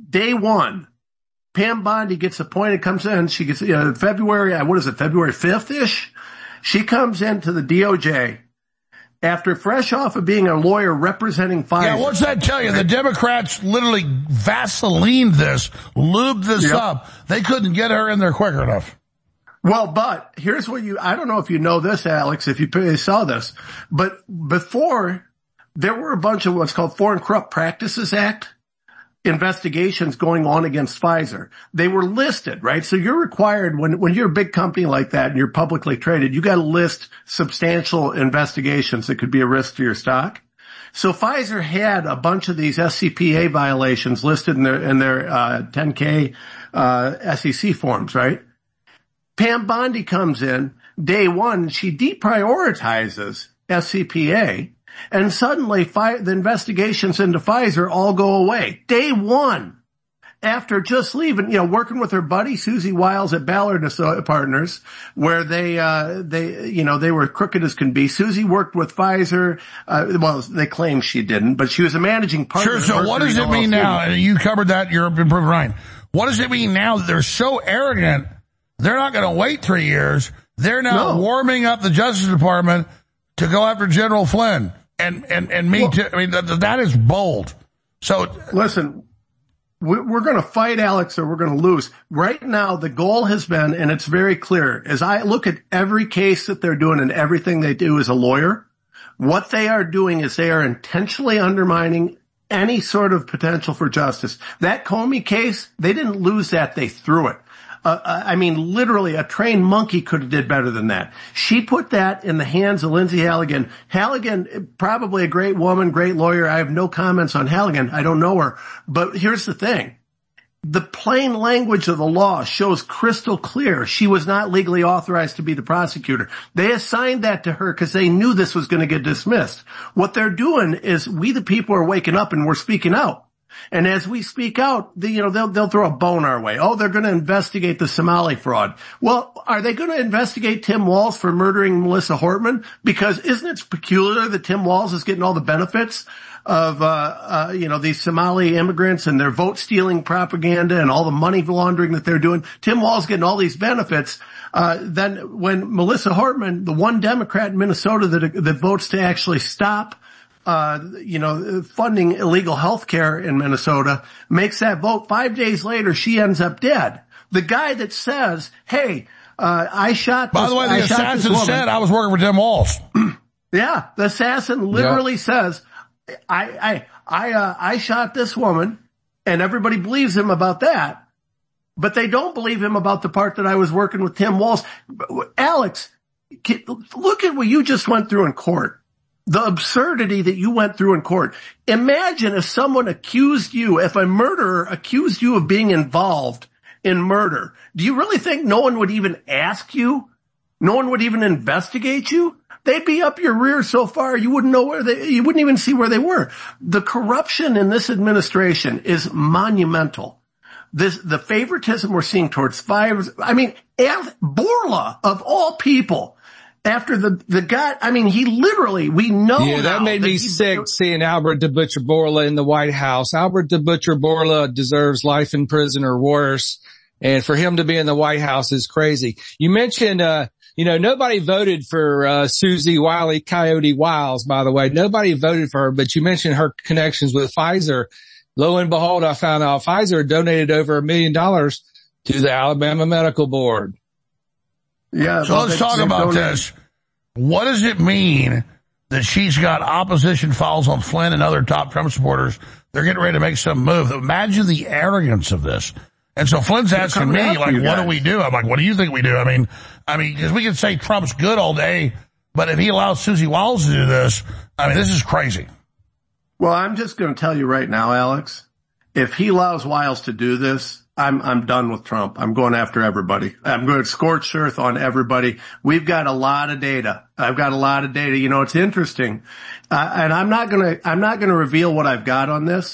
Pam Bondi gets appointed, comes in. She gets, February 5th-ish? She comes into the DOJ after fresh off of being a lawyer representing Pfizer. Yeah, what's that tell you? The Democrats literally Vaselined this, lubed this up. They couldn't get her in there quick enough. Well, but here's what I don't know if you know this, Alex, if you saw this, but before there were a bunch of what's called Foreign Corrupt Practices Act investigations going on against Pfizer. They were listed, right? So you're required when you're a big company like that and you're publicly traded, you got to list substantial investigations that could be a risk to your stock. So Pfizer had a bunch of these SCPA violations listed in their 10K SEC forms, right? Pam Bondi comes in day one, she deprioritizes SCPA, and suddenly the investigations into Pfizer all go away. Day one, after just leaving, working with her buddy Susie Wiles at Ballard Partners, where they were crooked as can be. Susie worked with Pfizer. They claim she didn't, but she was a managing partner. Sure. So what does it mean now? And you covered that. You're improved, Ryan. What does it mean now that they're so arrogant? They're not going to wait 3 years. They're now warming up the Justice Department to go after General Flynn and me too. I mean, that is bold. So listen, we're going to fight, Alex, or we're going to lose. Right now, the goal has been, and it's very clear, as I look at every case that they're doing and everything they do as a lawyer, what they are doing is they are intentionally undermining any sort of potential for justice. That Comey case, they didn't lose that, they threw it. Literally, a trained monkey could have did better than that. She put that in the hands of Lindsay Halligan. Halligan, probably a great woman, great lawyer. I have no comments on Halligan. I don't know her. But here's the thing. The plain language of the law shows crystal clear she was not legally authorized to be the prosecutor. They assigned that to her because they knew this was going to get dismissed. What they're doing is we the people are waking up and we're speaking out. And as we speak out, they'll throw a bone our way. Oh, they're going to investigate the Somali fraud. Well, are they going to investigate Tim Walz for murdering Melissa Hortman? Because isn't it peculiar that Tim Walz is getting all the benefits of, these Somali immigrants and their vote stealing propaganda and all the money laundering that they're doing? Tim Walz getting all these benefits. Then when Melissa Hortman, the one Democrat in Minnesota that votes to actually stop funding illegal health care in Minnesota, makes that vote, 5 days later, she ends up dead. The guy that says, hey, I shot this. By the way, the assassin said I was working for Tim Walz. Yeah, the assassin literally says, I shot this woman, and everybody believes him about that, but they don't believe him about the part that I was working with Tim Walz. Alex, look at what you just went through in court. The absurdity that you went through in court. Imagine if someone if a murderer accused you of being involved in murder. Do you really think no one would even ask you? No one would even investigate you? They'd be up your rear so far you wouldn't know you wouldn't even see where they were. The corruption in this administration is monumental. The favoritism we're seeing towards Pfizer. Bourla, of all people. After the guy, he literally, we know. Yeah, that made me sick seeing Albert DeButcher Bourla in the White House. Albert DeButcher Bourla deserves life in prison or worse. And for him to be in the White House is crazy. You mentioned, nobody voted for, Susie Wiley Coyote Wiles, by the way. Nobody voted for her, but you mentioned her connections with Pfizer. Lo and behold, I found out Pfizer donated over $1 million to the Alabama Medical Board. Yeah. So let's talk about this. What does it mean that she's got opposition files on Flynn and other top Trump supporters? They're getting ready to make some move. Imagine the arrogance of this. And so Flynn's asking me, what do we do? I'm like, what do you think we do? I mean, because we can say Trump's good all day, but if he allows Susie Wiles to do this, this is crazy. Well, I'm just going to tell you right now, Alex, if he allows Wiles to do this, I'm done with Trump. I'm going after everybody. I'm going to scorch earth on everybody. We've got a lot of data. I've got a lot of data. It's interesting. And I'm not going to reveal what I've got on this,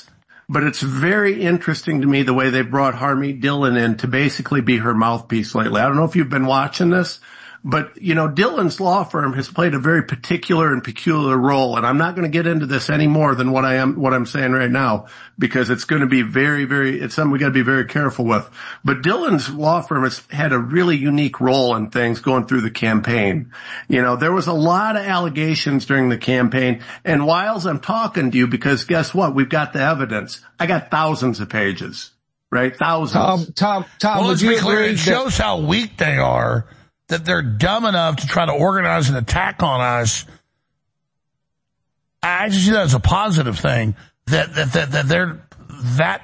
but it's very interesting to me the way they brought Harmeet Dillon in to basically be her mouthpiece lately. I don't know if you've been watching this, but, you know, Dillon's law firm has played a very particular and peculiar role, and I'm not going to get into this any more than what I'm saying right now, because it's going to be it's something we got to be very careful with. But Dillon's law firm has had a really unique role in things going through the campaign. You know, there was a lot of allegations during the campaign, and whilst I'm talking to you, because guess what? We've got the evidence. I got thousands of pages, right? Thousands. Tom, well, let's be clear. It shows how weak they are, that they're dumb enough to try to organize an attack on us. I just see that as a positive thing, that they're that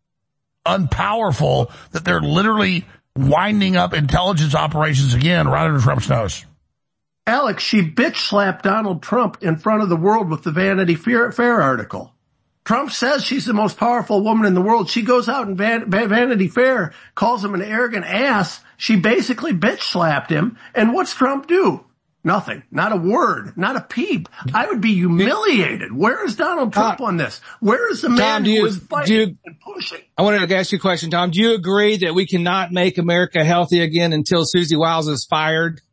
unpowerful that they're literally winding up intelligence operations again right under Trump's nose. Alex, she bitch slapped Donald Trump in front of the world with the Vanity Fair article. Trump says she's the most powerful woman in the world. She goes out in Vanity Fair, calls him an arrogant ass. She basically bitch slapped him. And what's Trump do? Nothing. Not a word. Not a peep. I would be humiliated. Where is Donald Trump on this? Where is the man who is fighting and pushing? I wanted to ask you a question, Tom. Do you agree that we cannot make America healthy again until Susie Wiles is fired?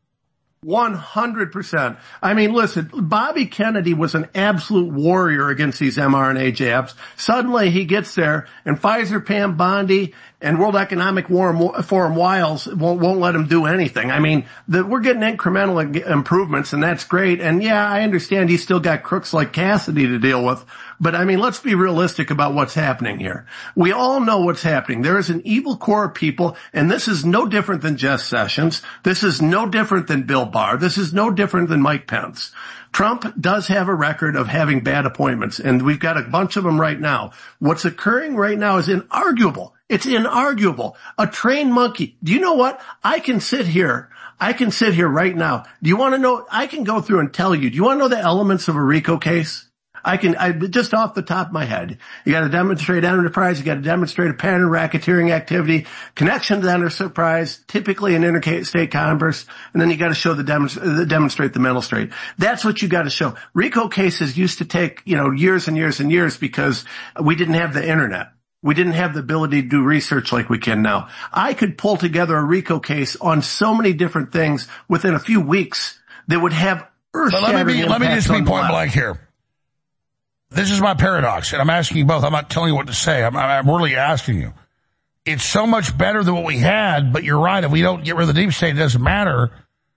100%. I mean, listen, Bobby Kennedy was an absolute warrior against these mRNA jabs. Suddenly he gets there, and Pfizer, Pam Bondi, and World Economic Forum Wiles won't let him do anything. I mean, we're getting incremental improvements, and that's great. And yeah, I understand he's still got crooks like Cassidy to deal with. But I mean, let's be realistic about what's happening here. We all know what's happening. There is an evil core of people, and this is no different than Jeff Sessions. This is no different than Bill Barr. This is no different than Mike Pence. Trump does have a record of having bad appointments, and we've got a bunch of them right now. What's occurring right now is inarguable. It's inarguable. A trained monkey. Do you know what? I can sit here right now. Do you want to know? I can go through and tell you. Do you want to know the elements of a RICO case? I just off the top of my head. You got to demonstrate enterprise. You got to demonstrate a pattern of racketeering activity, connection to the enterprise, typically an interstate commerce, and then you got to show demonstrate the mental state. That's what you got to show. RICO cases used to take, years and years and years because we didn't have the internet. We didn't have the ability to do research like we can now. I could pull together a RICO case on so many different things within a few weeks that would have earth-shattering impacts. Let me just be point blank here. This is my paradox, and I'm asking you both. I'm not telling you what to say. I'm really asking you. It's so much better than what we had, but you're right. If we don't get rid of the deep state, it doesn't matter.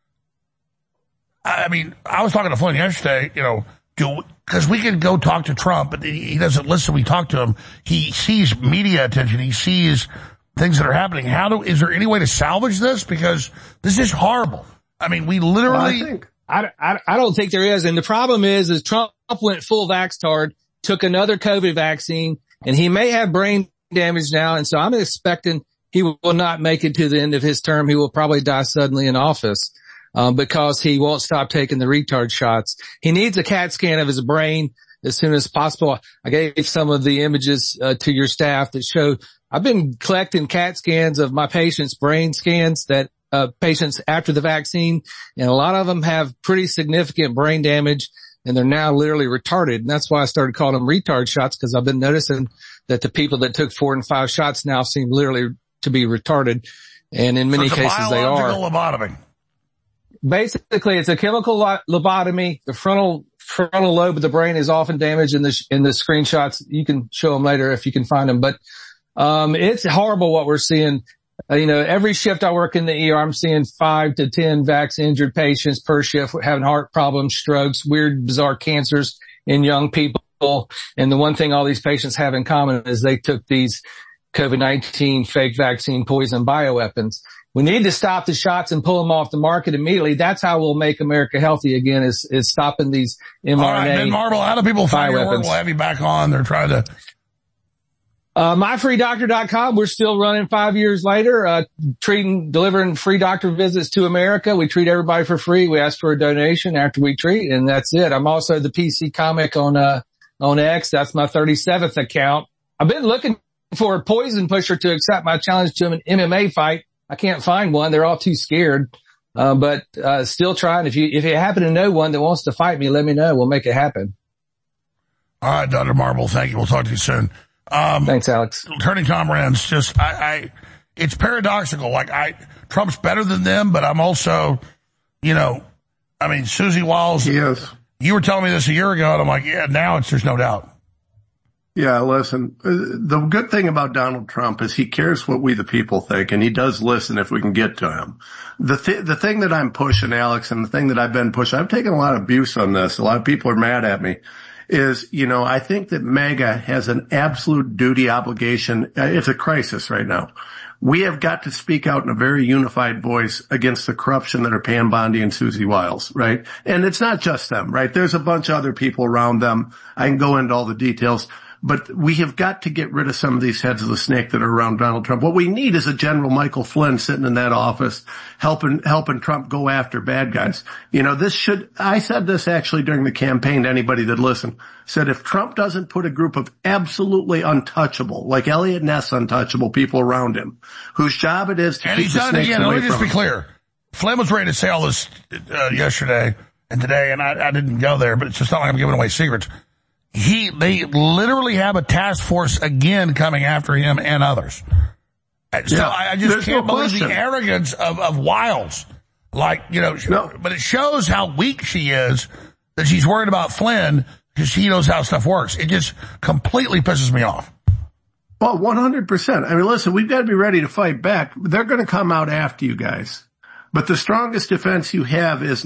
I mean, I was talking to Flynn yesterday, because we can go talk to Trump, but he doesn't listen. We talk to him. He sees media attention. He sees things that are happening. Is there any way to salvage this? Because this is horrible. I mean, we literally... I don't think there is. And the problem is Trump went full vaxxed, took another COVID vaccine, and he may have brain damage now. And so I'm expecting he will not make it to the end of his term. He will probably die suddenly in office, because he won't stop taking the retard shots. He needs a CAT scan of his brain as soon as possible. I gave some of the images to your staff that show I've been collecting CAT scans of my patients' brain scans that patients after the vaccine, and a lot of them have pretty significant brain damage, and they're now literally retarded. And that's why I started calling them retard shots, because I've been noticing that the people that took 4 and 5 shots now seem literally to be retarded, and in many cases they are. Lobotomy. Basically, it's a chemical lobotomy. The frontal lobe of the brain is often damaged in the screenshots. You can show them later if you can find them, but it's horrible what we're seeing. Every shift I work in the ER, I'm seeing 5 to 10 vax-injured patients per shift having heart problems, strokes, weird, bizarre cancers in young people. And the one thing all these patients have in common is they took these COVID-19 fake vaccine poison bioweapons. We need to stop the shots and pull them off the market immediately. That's how we'll make America healthy again, is stopping these mRNA. All right, Ben Marble, how do people find your work? We'll have you back on. They're trying to... myfreedoctor.com. We're still running 5 years later, delivering free doctor visits to America. We treat everybody for free. We ask for a donation after we treat, and that's it. I'm also the PC comic on X. That's my 37th account. I've been looking for a poison pusher to accept my challenge to an MMA fight. I can't find one. They're all too scared. But still trying. If you happen to know one that wants to fight me, let me know. We'll make it happen. All right, Dr. Marble. Thank you. We'll talk to you soon. Thanks, Alex. Turning Tom Renz, just, it's paradoxical. Like, Trump's better than them, but I'm also, Susie Wiles. Yes. You were telling me this a year ago, and I'm like, yeah, now there's no doubt. Yeah, listen, the good thing about Donald Trump is he cares what we the people think, and he does listen if we can get to him. The thing that I'm pushing, Alex, and the thing that I've been pushing, I've taken a lot of abuse on this. A lot of people are mad at me. Is, I think that MAGA has an absolute duty obligation. It's a crisis right now. We have got to speak out in a very unified voice against the corruption that are Pam Bondi and Susie Wiles, right? And it's not just them, right? There's a bunch of other people around them. I can go into all the details. But we have got to get rid of some of these heads of the snake that are around Donald Trump. What we need is a General Michael Flynn sitting in that office helping Trump go after bad guys. I said this actually during the campaign to anybody that listened, said if Trump doesn't put a group of absolutely untouchable, like Elliot Ness untouchable people around him, whose job it is to keep the snakes away from him. And he's done it again. Let me just be clear. Flynn was ready to say all this yesterday and today, and I didn't go there, but it's just not like I'm giving away secrets. They literally have a task force again coming after him and others. So I just can't believe the arrogance of Wiles. But it shows how weak she is that she's worried about Flynn because she knows how stuff works. It just completely pisses me off. Well, 100%. I mean, listen, we've got to be ready to fight back. They're going to come out after you guys. But the strongest defense you have is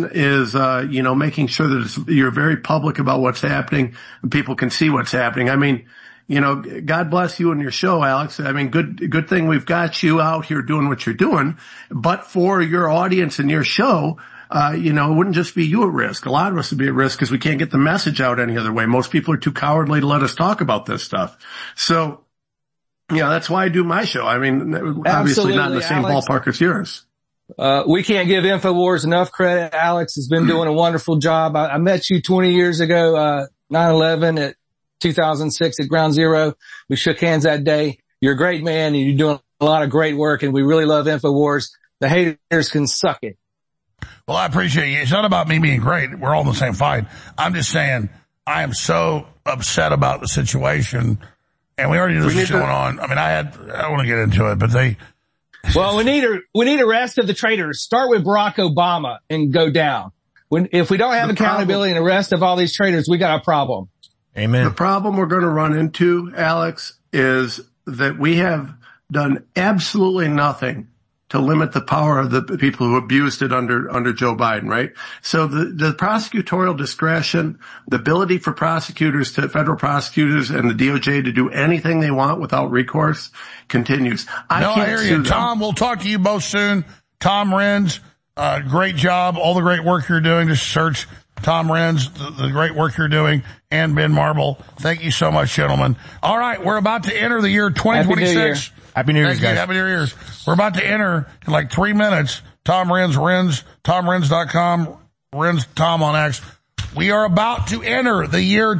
making sure that you're very public about what's happening and people can see what's happening. I mean, God bless you and your show, Alex. I mean, good thing we've got you out here doing what you're doing. But for your audience and your show, it wouldn't just be you at risk. A lot of us would be at risk because we can't get the message out any other way. Most people are too cowardly to let us talk about this stuff. So, that's why I do my show. I mean, obviously not in the same Alex. Ballpark as yours. We can't give InfoWars enough credit. Alex has been doing a wonderful job. I met you 20 years ago, 9/11 at 2006 at Ground Zero. We shook hands that day. You're a great man and you're doing a lot of great work and we really love InfoWars. The haters can suck it. Well, I appreciate you. It's not about me being great. We're all in the same fight. I'm just saying I am so upset about the situation and we already knew this was going on. I mean, I don't want to get into it, but well, we need arrest of the traitors. Start with Barack Obama and go down. If we don't have accountability and arrest of all these traitors, we got a problem. Amen. The problem we're going to run into, Alex, is that we have done absolutely nothing to limit the power of the people who abused it under Joe Biden, right? So the prosecutorial discretion, the ability for federal prosecutors and the DOJ to do anything they want without recourse continues. I hear you. Tom, we'll talk to you both soon. Tom Renz, great job. All the great work you're doing. Just search Tom Renz, the great work you're doing, and Ben Marble. Thank you so much, gentlemen. All right, we're about to enter the year 2026. Happy New Year's, guys. Happy New Year's. We're about to enter in like 3 minutes. Tom Renz, TomRenz.com, Renz, Tom on X. We are about to enter the year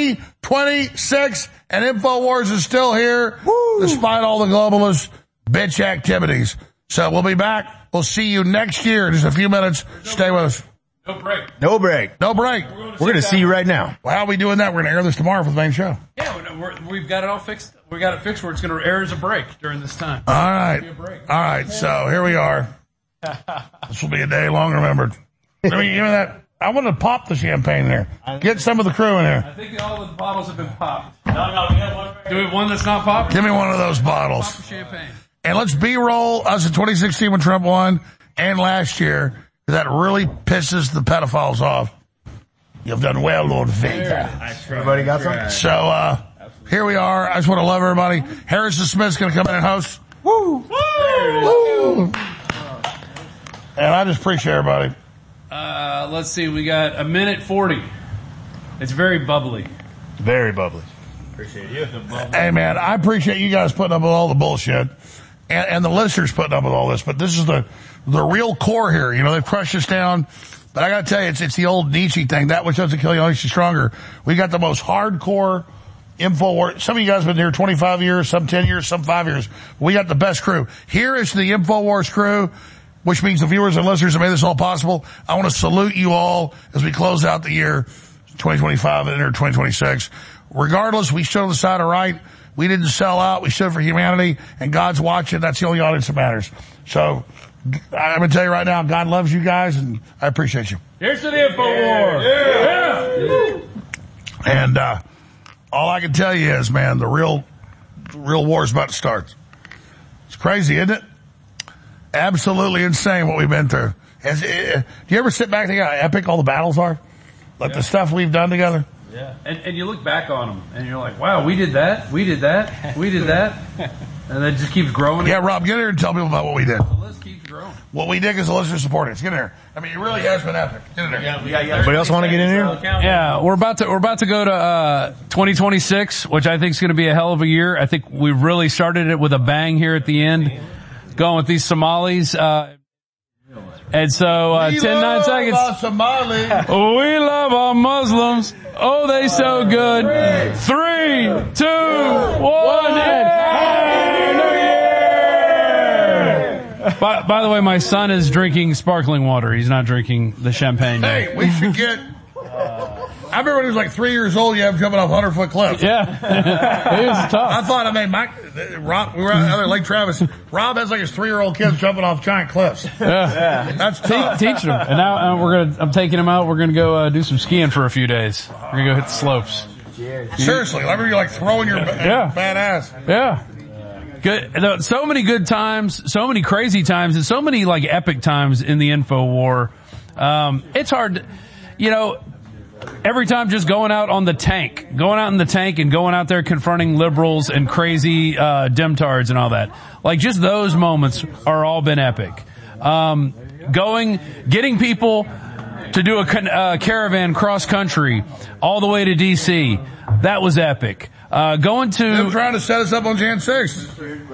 2026 and InfoWars is still here. Woo! Despite all the globalist bitch activities. So we'll be back. We'll see you next year in just a few minutes. Stay with us. No break. We're going to see you right now. Well, how are we doing that? We're going to air this tomorrow for the main show. Yeah, we've got it all fixed. We got it fixed where it's going to air as a break during this time. All right. So here we are. This will be a day long remembered. Give me that. I want to pop the champagne there. Get some of the crew in here. I think all of the bottles have been popped. No, we have one. Do we have one that's not popped? Give me one of those bottles. Pop the champagne. And let's B-roll us in 2016 when Trump won and last year. That really pisses the pedophiles off. You've done well, Lord Vader. Everybody got some? So, here we are. I just want to love everybody. Harrison Smith's going to come in and host. Woo! Woo! And I just appreciate everybody. Let's see. We got 1:40. It's very bubbly. Very bubbly. Appreciate you. Hey, man, I appreciate you guys putting up with all the bullshit. And the listeners putting up with all this. But this is the real core here. They've crushed us down. But I got to tell you, it's the old Nietzsche thing. That which doesn't kill you makes you stronger. We got the most hardcore InfoWars. Some of you guys have been here 25 years, some 10 years, some 5 years. We got the best crew. Here is the InfoWars crew, which means the viewers and listeners that made this all possible. I want to salute you all as we close out the year 2025 and enter 2026. Regardless, we stood on the side of right. We didn't sell out. We stood for humanity, and God's watching. That's the only audience that matters. So I'm going to tell you right now, God loves you guys, and I appreciate you. Here's to the InfoWars. Yeah. And all I can tell you is, man, the real war is about to start. It's crazy, isn't it? Absolutely insane what we've been through. Do you ever sit back and think how epic all the battles are? Like the stuff we've done together? Yeah. And you look back on them, and you're like, wow, we did that, we did that, we did that. And it just keeps growing. Yeah, Rob, get in here and tell people about what we did. The list keeps growing. What we did because the listeners supported us. Get in here. I mean, it really has been epic. Get in here. Anybody else want to get in here? Yeah, we're about to go to 2026, which I think is going to be a hell of a year. I think we really started it with a bang here at the end, going with these Somalis. And so, 10, 9 seconds. Our Somali. We love our Muslims. Oh, they so good. 3, 2, 1, and Happy New Year! By the way, my son is drinking sparkling water. He's not drinking the champagne. Hey, we should get... I remember when he was like 3 years old, you have him jumping off 100-foot cliffs. Yeah. It was tough. I thought I made Rob, we were out there, Lake Travis. Rob has like his 3-year-old kids jumping off giant cliffs. Yeah. That's tough. Teaching them. And now I'm taking him out. We're going to go do some skiing for a few days. We're going to go hit the slopes. Seriously, I remember you like throwing your bad ass. Yeah. Good. So many good times, so many crazy times, and so many like epic times in the info war. It's hard, every time just going out in the tank and going out there confronting liberals and crazy dimtards and all that. Like just those moments are all been epic. Getting people to do a caravan cross country all the way to DC, that was epic. Them trying to set us up on Jan 6.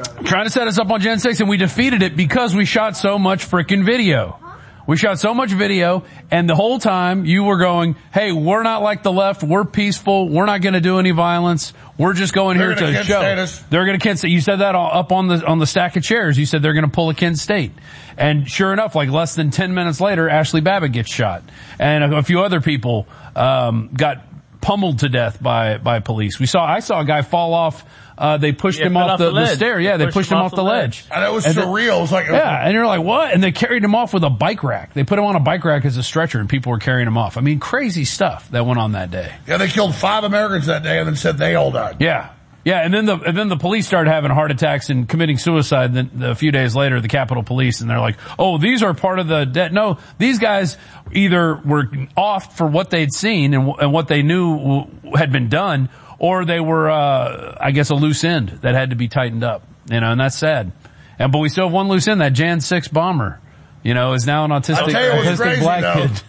And we defeated it because we shot so much frickin' video. We shot so much video, and the whole time you were going, hey, we're not like the left, we're peaceful, we're not going to do any violence, we're just going here to show. They're going to Kent State. You said that up on the stack of chairs. You said they're going to pull a Kent State. And sure enough, like less than 10 minutes later, Ashley Babbitt gets shot. And a few other people got pummeled to death by police. I saw a guy fall off. They pushed him off the stair. Yeah, they pushed him off the ledge. And it was surreal. It was like, and you're like, what? And they carried him off with a bike rack. They put him on a bike rack as a stretcher, and people were carrying him off. I mean, crazy stuff that went on that day. Yeah, they killed 5 Americans that day and then said they all died. Yeah. Yeah, and then the police started having heart attacks and committing suicide a few days later, the Capitol Police, and they're like, oh, these are part of the debt. No, these guys either were off for what they'd seen and what they knew had been done, or they were, I guess, a loose end that had to be tightened up, and that's sad. But we still have one loose end. That Jan 6 bomber, is now an autistic black kid.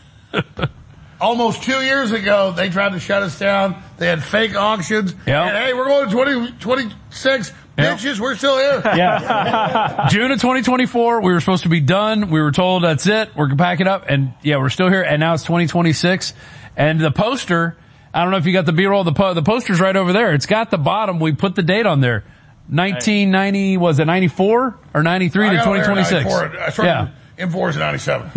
Almost 2 years ago, they tried to shut us down. They had fake auctions. Yep. And hey, we're going to 2026. Yep. Bitches, we're still here. Yeah. June of 2024, we were supposed to be done. We were told that's it. We're packing up. And yeah, we're still here. And now it's 2026. And the poster, I don't know if you got the B-roll. The poster's right over there. It's got the bottom. We put the date on there. 1990, was it 94 or 93 to 2026? I started M4's in 97.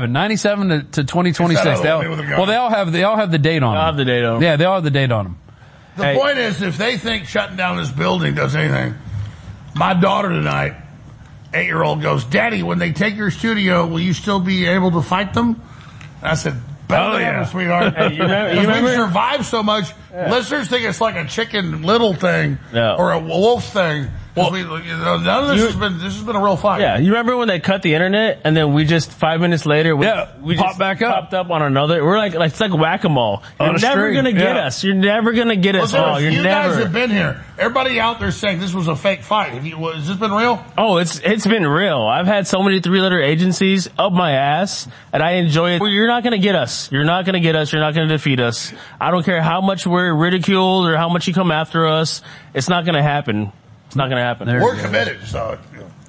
97 to 2026. They all have the date on them. They all have the date on them. Yeah, they all have the date on them. The point is, if they think shutting down this building does anything, my daughter tonight, 8-year-old, goes, Daddy, when they take your studio, will you still be able to fight them? And I said, better than ever, sweetheart. Hey, you remember? We survived so much. Yeah. Listeners think it's like a Chicken Little thing or a wolf thing. Well, none of this has been a real fight. Yeah, you remember when they cut the internet and then we just 5 minutes later we popped back up. Popped up on another. We're like it's like whack-a-mole. You're never gonna get us. You're never gonna get us all. You guys have been here. Everybody out there saying this was a fake fight. Has this been real? Oh, it's been real. I've had so many 3-letter agencies up my ass, and I enjoy it. You're not gonna get us. You're not gonna get us. You're not gonna defeat us. I don't care how much we're ridiculed or how much you come after us. It's not gonna happen. It's not going to happen. We're committed, so.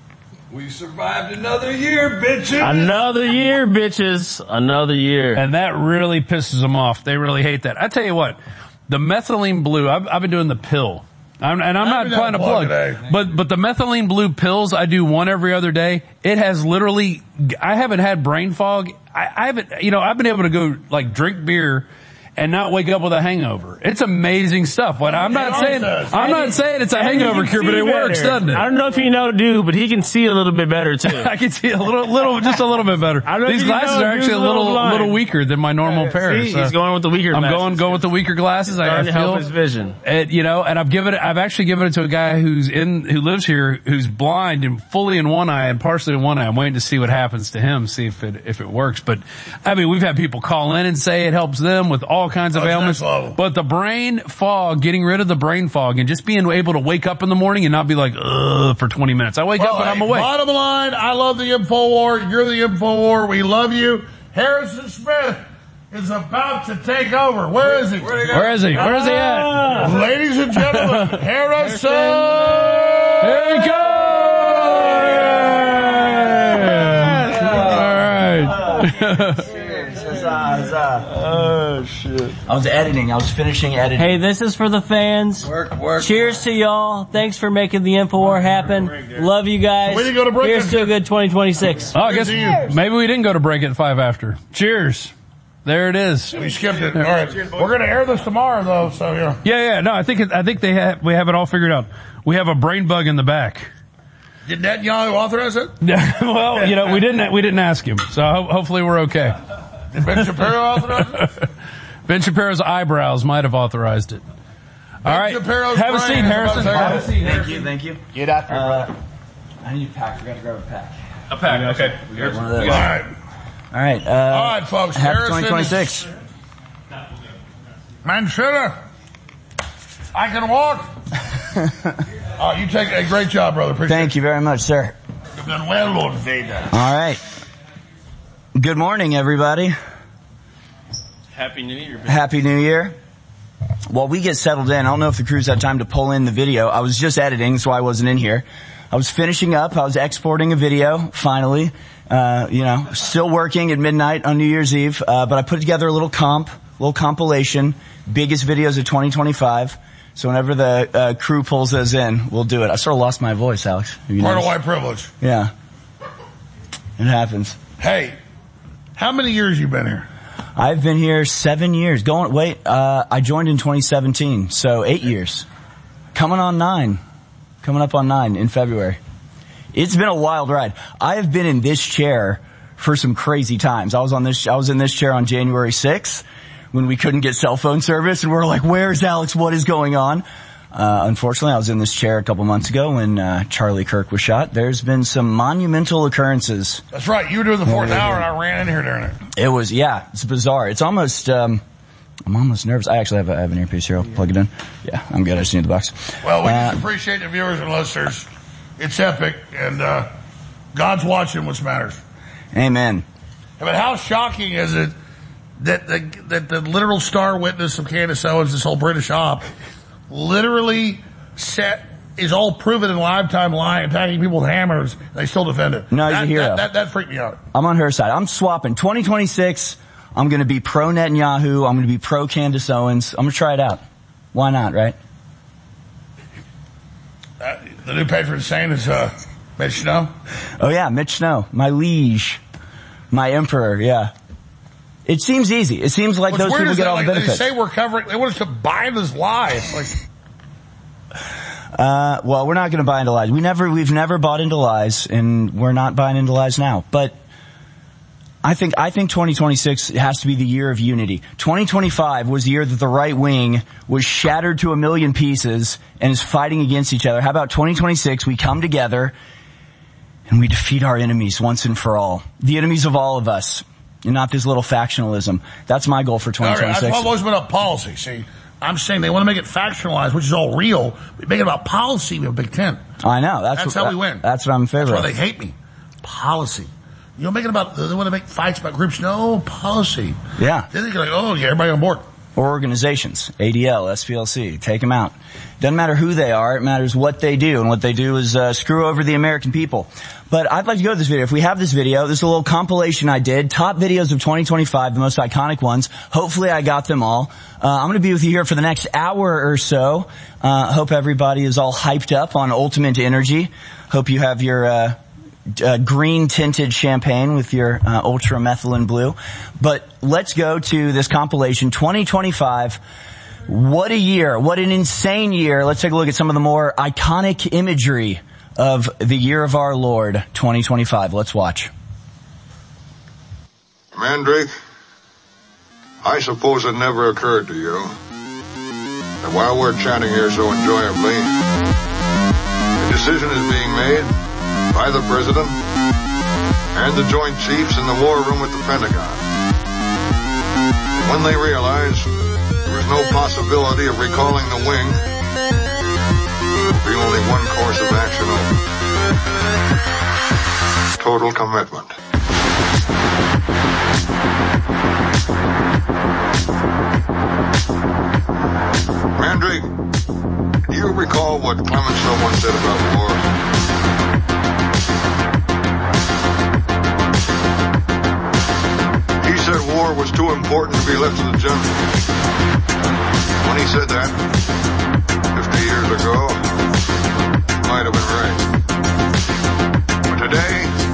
We survived another year, bitches. Another year, bitches. Another year. And that really pisses them off. They really hate that. I tell you what, the methylene blue, I've been doing the pill. I'm not trying to plug, but the methylene blue pills, I do one every other day. It has literally, I haven't had brain fog. I haven't, I've been able to go like drink beer and not wake up with a hangover. It's amazing stuff. But I'm not saying it's a hangover cure, but it works, doesn't it? I don't know if you know, dude, but he can see a little bit better too. I can see just a little bit better. These glasses are actually a little weaker than my normal pair. See, he's going with the weaker glasses. I'm going with the weaker glasses. I feel help his vision. And, and I've actually given it to a guy who lives here, who's blind and fully in one eye and partially in one eye. I'm waiting to see what happens to him, see if it works. But I mean, we've had people call in and say it helps them with all kinds of ailments. But the brain fog, getting rid of the brain fog and just being able to wake up in the morning and not be like, ugh, for 20 minutes. I wake up and I'm awake. Bottom line, I love the InfoWar. You're the InfoWar. We love you. Harrison Smith is about to take over. Where is he? Where is he at? Ladies and gentlemen, Harrison! Here he comes! All right. Oh shit. I was finishing editing. Hey, this is for the fans. Work. Cheers to y'all. Thanks for making the InfoWar happen. Love you guys. We didn't go to break. Here's to a good 2026. Oh, I guess maybe we didn't go to break at 5 after. Cheers. There it is. We skipped it. All right. We're going to air this tomorrow though, so yeah. Yeah. No, I think we have it all figured out. We have a brain bug in the back. Did Netanyahu authorize it? Well, we didn't ask him. So hopefully we're okay. Did Ben Shapiro authorize it? Ben Shapiro's eyebrows might have authorized it. All right. Have a seat, Harrison. Have a seat. Thank you. Get out there. I need a pack. I got to grab a pack. A pack. Okay. We got one of those. All right, folks. Happy 2026. Manchetta. I can walk. Oh, you take a great job, brother. Appreciate Thank you very much, sir. You've done well, Lord Vader. All right. Good morning, everybody. Happy New Year. Happy New Year. While we get settled in, I don't know if the crew's had time to pull in the video. I was just editing, so I wasn't in here. I was finishing up. I was exporting a video, finally. Still working at midnight on New Year's Eve. But I put together a little compilation, biggest videos of 2025. So whenever the crew pulls those in, we'll do it. I sort of lost my voice, Alex. Part of white privilege. Yeah. It happens. Hey, how many years you been here? I've been here 7 years. I joined in 2017, so 8 years. Coming up on 9 in February. It's been a wild ride. I have been in this chair for some crazy times. I was in this chair on January 6th when we couldn't get cell phone service and we're like, where's Alex? What is going on? Unfortunately, I was in this chair a couple months ago when Charlie Kirk was shot. There's been some monumental occurrences. That's right. You were doing the fourth hour and I ran in here during it. It's bizarre. It's almost, I'm almost nervous. I actually have an earpiece here. I'll plug it in. Yeah, I'm good. I just need the box. Well, we just appreciate the viewers and listeners. It's epic and, God's watching what matters. Amen. But how shocking is it that the literal star witness of Candace Owens, this whole British op, literally is all proven in lifetime lying, attacking people with hammers. They still defend it. No, he's a hero. That freaked me out. I'm on her side. I'm swapping. 2026, I'm going to be pro Netanyahu. I'm going to be pro Candace Owens. I'm going to try it out. Why not, right? The new patron saint is Mitch Snow. Oh yeah, Mitch Snow, my liege, my emperor. Yeah. It seems easy. It seems like those people get all the benefits. They say we're covering. They want us to buy this lie. It's like. Well, we're not going to buy into lies. We've never bought into lies, and we're not buying into lies now. But I think 2026 has to be the year of unity. 2025 was the year that the right wing was shattered to a million pieces and is fighting against each other. How about 2026? We come together and we defeat our enemies once and for all. The enemies of all of us, and not this little factionalism. That's my goal for 2026. I've always been about policy. See, I'm saying they want to make it factionalized, which is all real. But make it about policy with Big Ten. I know. That's how we win. That's what I'm in favor of. That's why they hate me. Policy. You know, make it about, they want to make fights about groups. No, policy. Yeah. Then they're like, oh, yeah, everybody on board. Or organizations. ADL, SPLC. Take them out. Doesn't matter who they are. It matters what they do. And what they do is screw over the American people. But I'd like to go to this video. If we have this video, this is a little compilation I did. Top videos of 2025, the most iconic ones. Hopefully I got them all. I'm going to be with you here for the next hour or so. Hope everybody is all hyped up on Ultimate Energy. Hope you have your green tinted champagne with your ultra methylene blue. But let's go to this compilation 2025. What a year. What an insane year. Let's take a look at some of the more iconic imagery of the year of our Lord 2025. Let's watch. Mandrake, I suppose it never occurred to you that while we're chatting here so enjoyably, a decision is being made by the President and the Joint Chiefs in the War Room at the Pentagon. When they realize there is no possibility of recalling the wing, there will be only one course of action open. Total commitment. Mandrake, do you recall what Clemenceau once said about war? He said war was too important to be left to the general. When he said that 50 years ago, he might have been right. But today,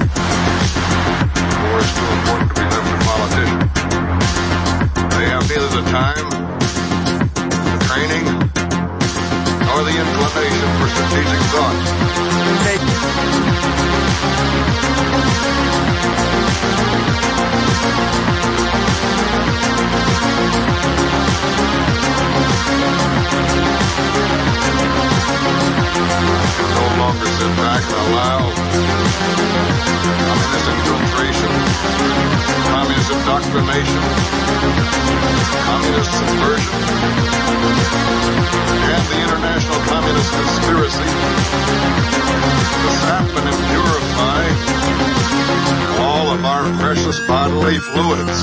war is too important to be left to politicians. They have neither the time, the training, nor the inclination for strategic thought. No longer sit back and allow communist infiltration, communist indoctrination, communist subversion, and the international communist conspiracy to sap and impurify all of our precious bodily fluids.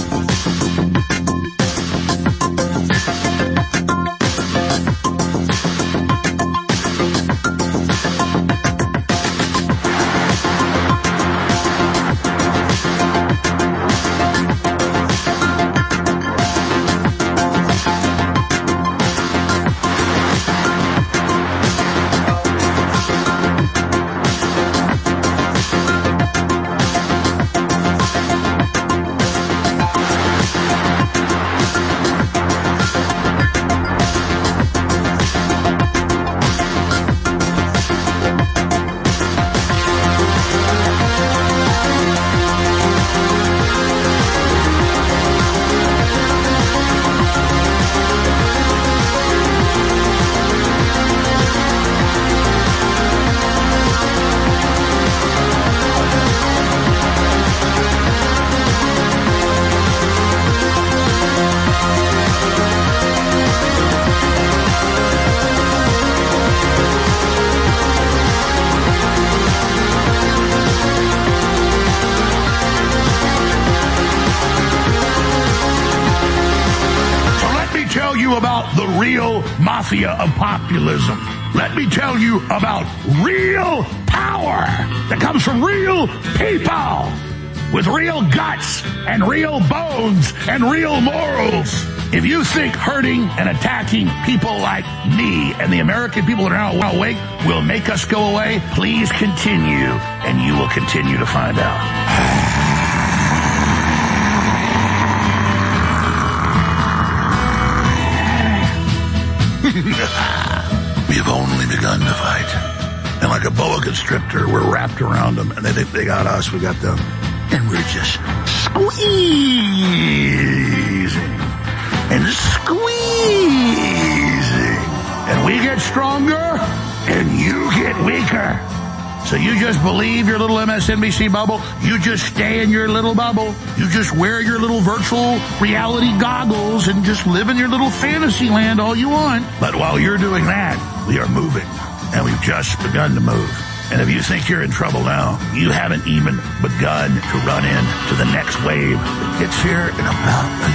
Mafia of populism. Let me tell you about real power that comes from real people with real guts and real bones and real morals. If you think hurting and attacking people like me and the American people that are now awake will make us go away, please continue, and you will continue to find out. We've only begun to fight. And like a boa constrictor, we're wrapped around them, and they think they got us, we got them. And we're just squeezing and squeezing. And we get stronger, and you get weaker. So you just believe your little MSNBC bubble. You just stay in your little bubble. You just wear your little virtual reality goggles and just live in your little fantasy land all you want. But while you're doing that, we are moving, and we've just begun to move. And if you think you're in trouble now, you haven't even begun to run into the next wave that gets here in about a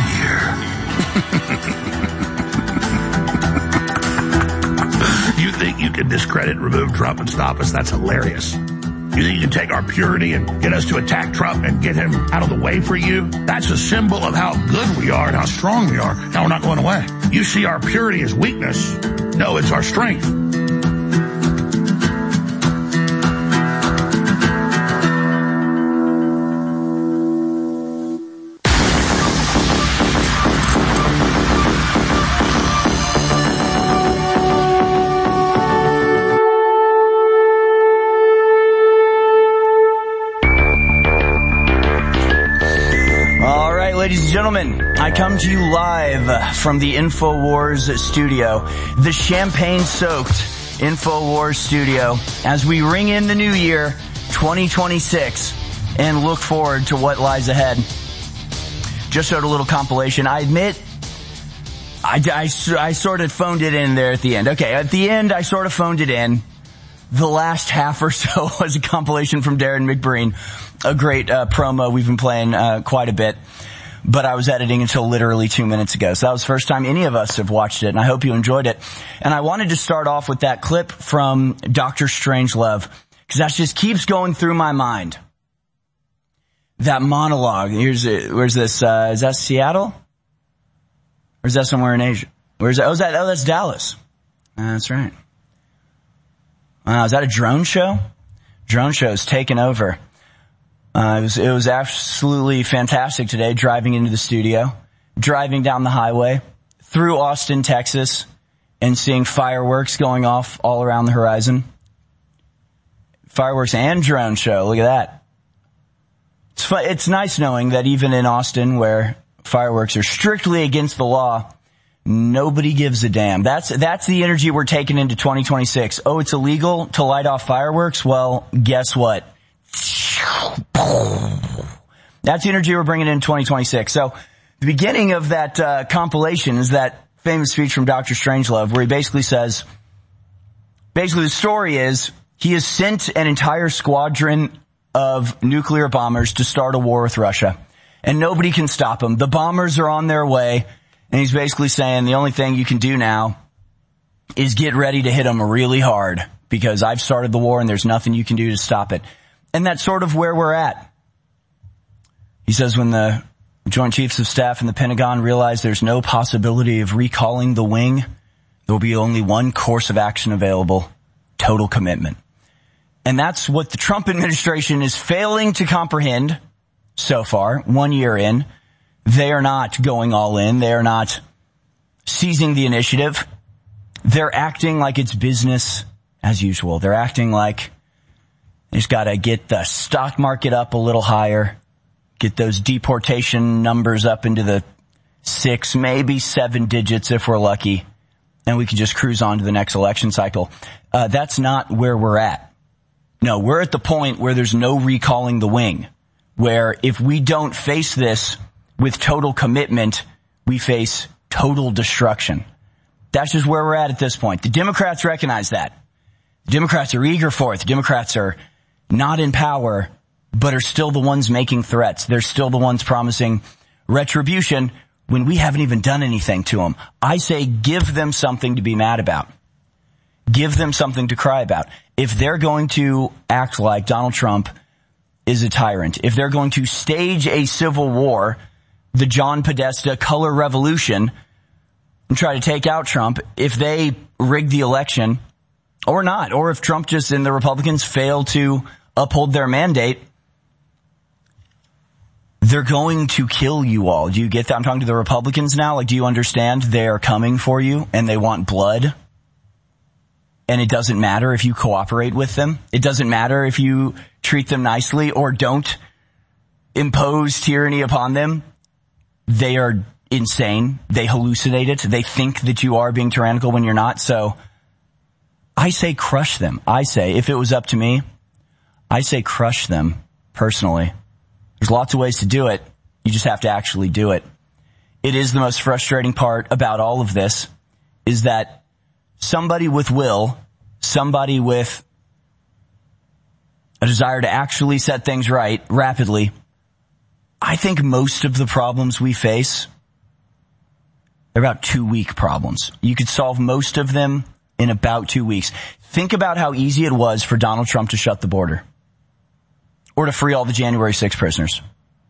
year. You think you can discredit, remove Trump, and stop us? That's hilarious. You think you can take our purity and get us to attack Trump and get him out of the way for you? That's a symbol of how good we are and how strong we are. Now we're not going away. You see our purity as weakness. No, it's our strength. Ladies and gentlemen, I come to you live from the InfoWars studio, the champagne-soaked InfoWars studio, as we ring in the new year, 2026, and look forward to what lies ahead. Just showed a little compilation. I admit, I sort of phoned it in there at the end. Okay, at the end, I sort of phoned it in. The last half or so was a compilation from Darren McBreen, a great promo we've been playing quite a bit. But I was editing until literally 2 minutes ago. So that was the first time any of us have watched it, and I hope you enjoyed it. And I wanted to start off with that clip from Dr. Strangelove, because that just keeps going through my mind. That monologue. Where's this? Is that Seattle? Or is that somewhere in Asia? Where's that? Oh, that's Dallas. That's right. Is that a drone show? Drone show's taken over. It was absolutely fantastic today, driving into the studio, driving down the highway, through Austin, Texas, and seeing fireworks going off all around the horizon. Fireworks and drone show, look at that. It's nice knowing that even in Austin, where fireworks are strictly against the law, nobody gives a damn. That's the energy we're taking into 2026. Oh, it's illegal to light off fireworks? Well, guess what? That's the energy we're bringing in 2026. So the beginning of that compilation is that famous speech from Dr. Strangelove, where he basically says, the story is he has sent an entire squadron of nuclear bombers to start a war with Russia, and nobody can stop him. The bombers are on their way, and he's basically saying the only thing you can do now is get ready to hit them really hard, because I've started the war and there's nothing you can do to stop it. And that's sort of where we're at. He says when the Joint Chiefs of Staff and the Pentagon realize there's no possibility of recalling the wing, there'll be only one course of action available: total commitment. And that's what the Trump administration is failing to comprehend so far, 1 year in. They are not going all in. They are not seizing the initiative. They're acting like it's business as usual. They're acting like they just got to get the stock market up a little higher, get those deportation numbers up into the 6, maybe 7 digits if we're lucky, and we can just cruise on to the next election cycle. That's not where we're at. No, we're at the point where there's no recalling the wing, where if we don't face this with total commitment, we face total destruction. That's just where we're at this point. The Democrats recognize that. The Democrats are eager for it. The Democrats are not in power, but are still the ones making threats. They're still the ones promising retribution when we haven't even done anything to them. I say give them something to be mad about. Give them something to cry about. If they're going to act like Donald Trump is a tyrant, if they're going to stage a civil war, the John Podesta color revolution, and try to take out Trump, if they rig the election or not, or if Trump just and the Republicans fail to uphold their mandate, they're going to kill you all. Do you get that? I'm talking to the Republicans now. Like, do you understand? They are coming for you and they want blood. And it doesn't matter if you cooperate with them. It doesn't matter if you treat them nicely or don't impose tyranny upon them. They are insane. They hallucinate it. They think that you are being tyrannical when you're not. So I say crush them. I say, if it was up to me, I say crush them personally. There's lots of ways to do it. You just have to actually do it. It is the most frustrating part about all of this, is that somebody with will, somebody with a desire to actually set things right rapidly, I think most of the problems we face, they're about 2-week problems. You could solve most of them in about 2 weeks. Think about how easy it was for Donald Trump to shut the border or to free all the January 6 prisoners.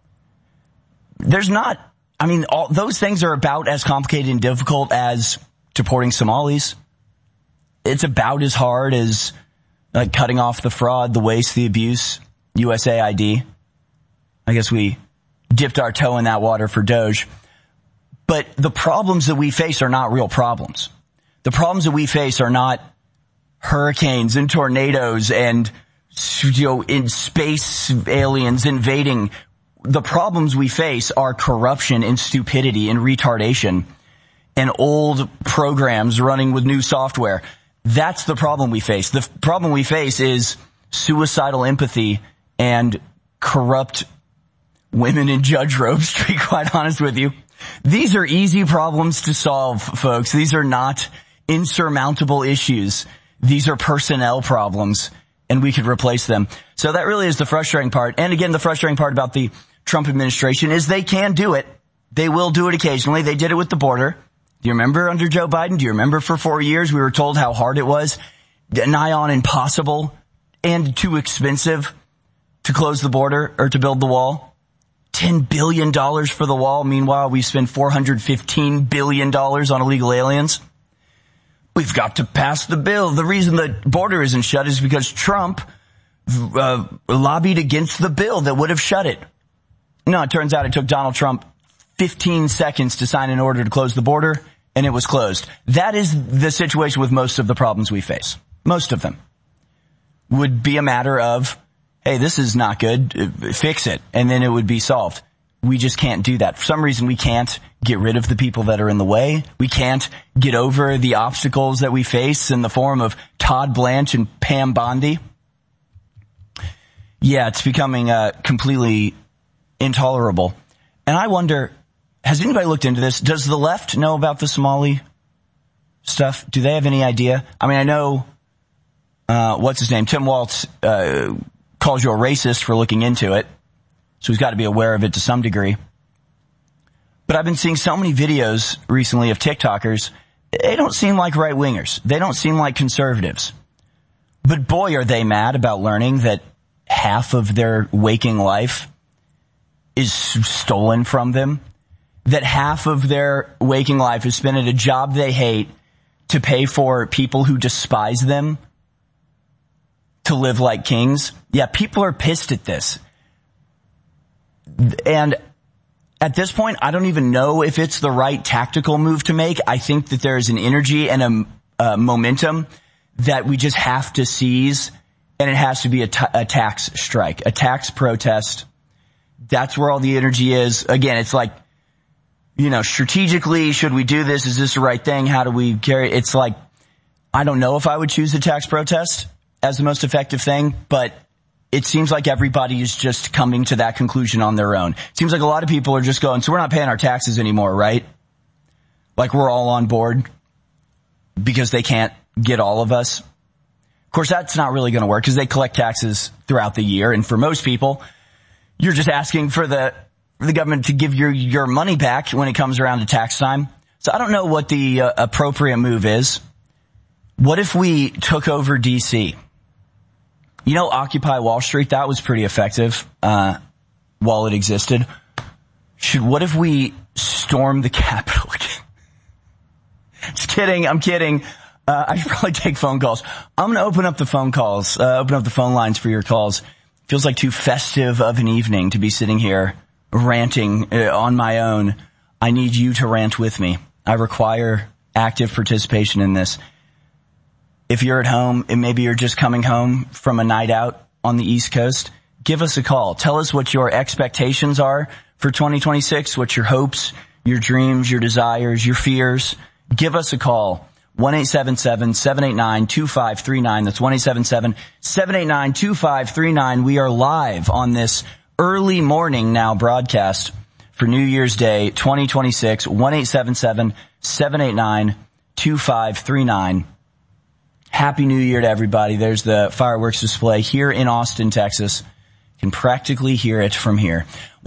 All those things are about as complicated and difficult as deporting Somalis. It's about as hard as cutting off the fraud, the waste, the abuse, USAID. I guess we dipped our toe in that water for Doge. But the problems that we face are not real problems. The problems that we face are not hurricanes and tornadoes and in space aliens invading. the problems we face are corruption and stupidity and retardation and old programs running with new software. That's the problem we face. The problem we face is suicidal empathy and corrupt women in judge robes, to be quite honest with you. These are easy problems to solve, folks. These are not insurmountable issues. These are personnel problems, and we could replace them. So that really is the frustrating part. And again, the frustrating part about the Trump administration is they can do it. They will do it occasionally. They did it with the border. Do you remember under Joe Biden? Do you remember for 4 years we were told how hard it was, nigh on impossible, and too expensive to close the border or to build the wall? $10 billion for the wall. Meanwhile, we spend $415 billion on illegal aliens. We've got to pass the bill. The reason the border isn't shut is because Trump lobbied against the bill that would have shut it. No, it turns out it took Donald Trump 15 seconds to sign an order to close the border, and it was closed. That is the situation with most of the problems we face. Most of them would be a matter of, hey, this is not good, fix it, and then it would be solved. We just can't do that. For some reason, we can't get rid of the people that are in the way. We can't get over the obstacles that we face in the form of Todd Blanche and Pam Bondi. Yeah, it's becoming completely intolerable. And I wonder, has anybody looked into this? Does the left know about the Somali stuff? Do they have any idea? I mean, I know, what's his name? Tim Walz calls you a racist for looking into it. So he's got to be aware of it to some degree. But I've been seeing so many videos recently of TikTokers. They don't seem like right-wingers. They don't seem like conservatives. But boy, are they mad about learning that half of their waking life is stolen from them. That half of their waking life is spent at a job they hate to pay for people who despise them to live like kings. Yeah, people are pissed at this. And at this point, I don't even know if it's the right tactical move to make. I think that there is an energy and a momentum that we just have to seize, and it has to be a tax strike, a tax protest. That's where all the energy is. Again, it's like, you know, strategically, should we do this? Is this the right thing? How do we carry? It's like, I don't know if I would choose a tax protest as the most effective thing, but it seems like everybody is just coming to that conclusion on their own. It seems like a lot of people are just going, so we're not paying our taxes anymore, right? Like we're all on board because they can't get all of us. Of course, that's not really going to work because they collect taxes throughout the year. And for most people, you're just asking for the government to give your money back when it comes around to tax time. So I don't know what the appropriate move is. What if we took over D.C.? You know, Occupy Wall Street, that was pretty effective while it existed. What if we storm the Capitol again? Just kidding, I'm kidding. I should probably take phone calls. I'm going to open up the phone calls, open up the phone lines for your calls. Feels like too festive of an evening to be sitting here ranting on my own. I need you to rant with me. I require active participation in this. If you're at home and maybe you're just coming home from a night out on the East Coast, give us a call. Tell us what your expectations are for 2026, what your hopes, your dreams, your desires, your fears. Give us a call. 1-877-789-2539. That's 1-877-789-2539. We are live on this early morning now broadcast for New Year's Day 2026. 1-877-789-2539. Happy New Year to everybody. There's the fireworks display here in Austin, Texas. You can practically hear it from here.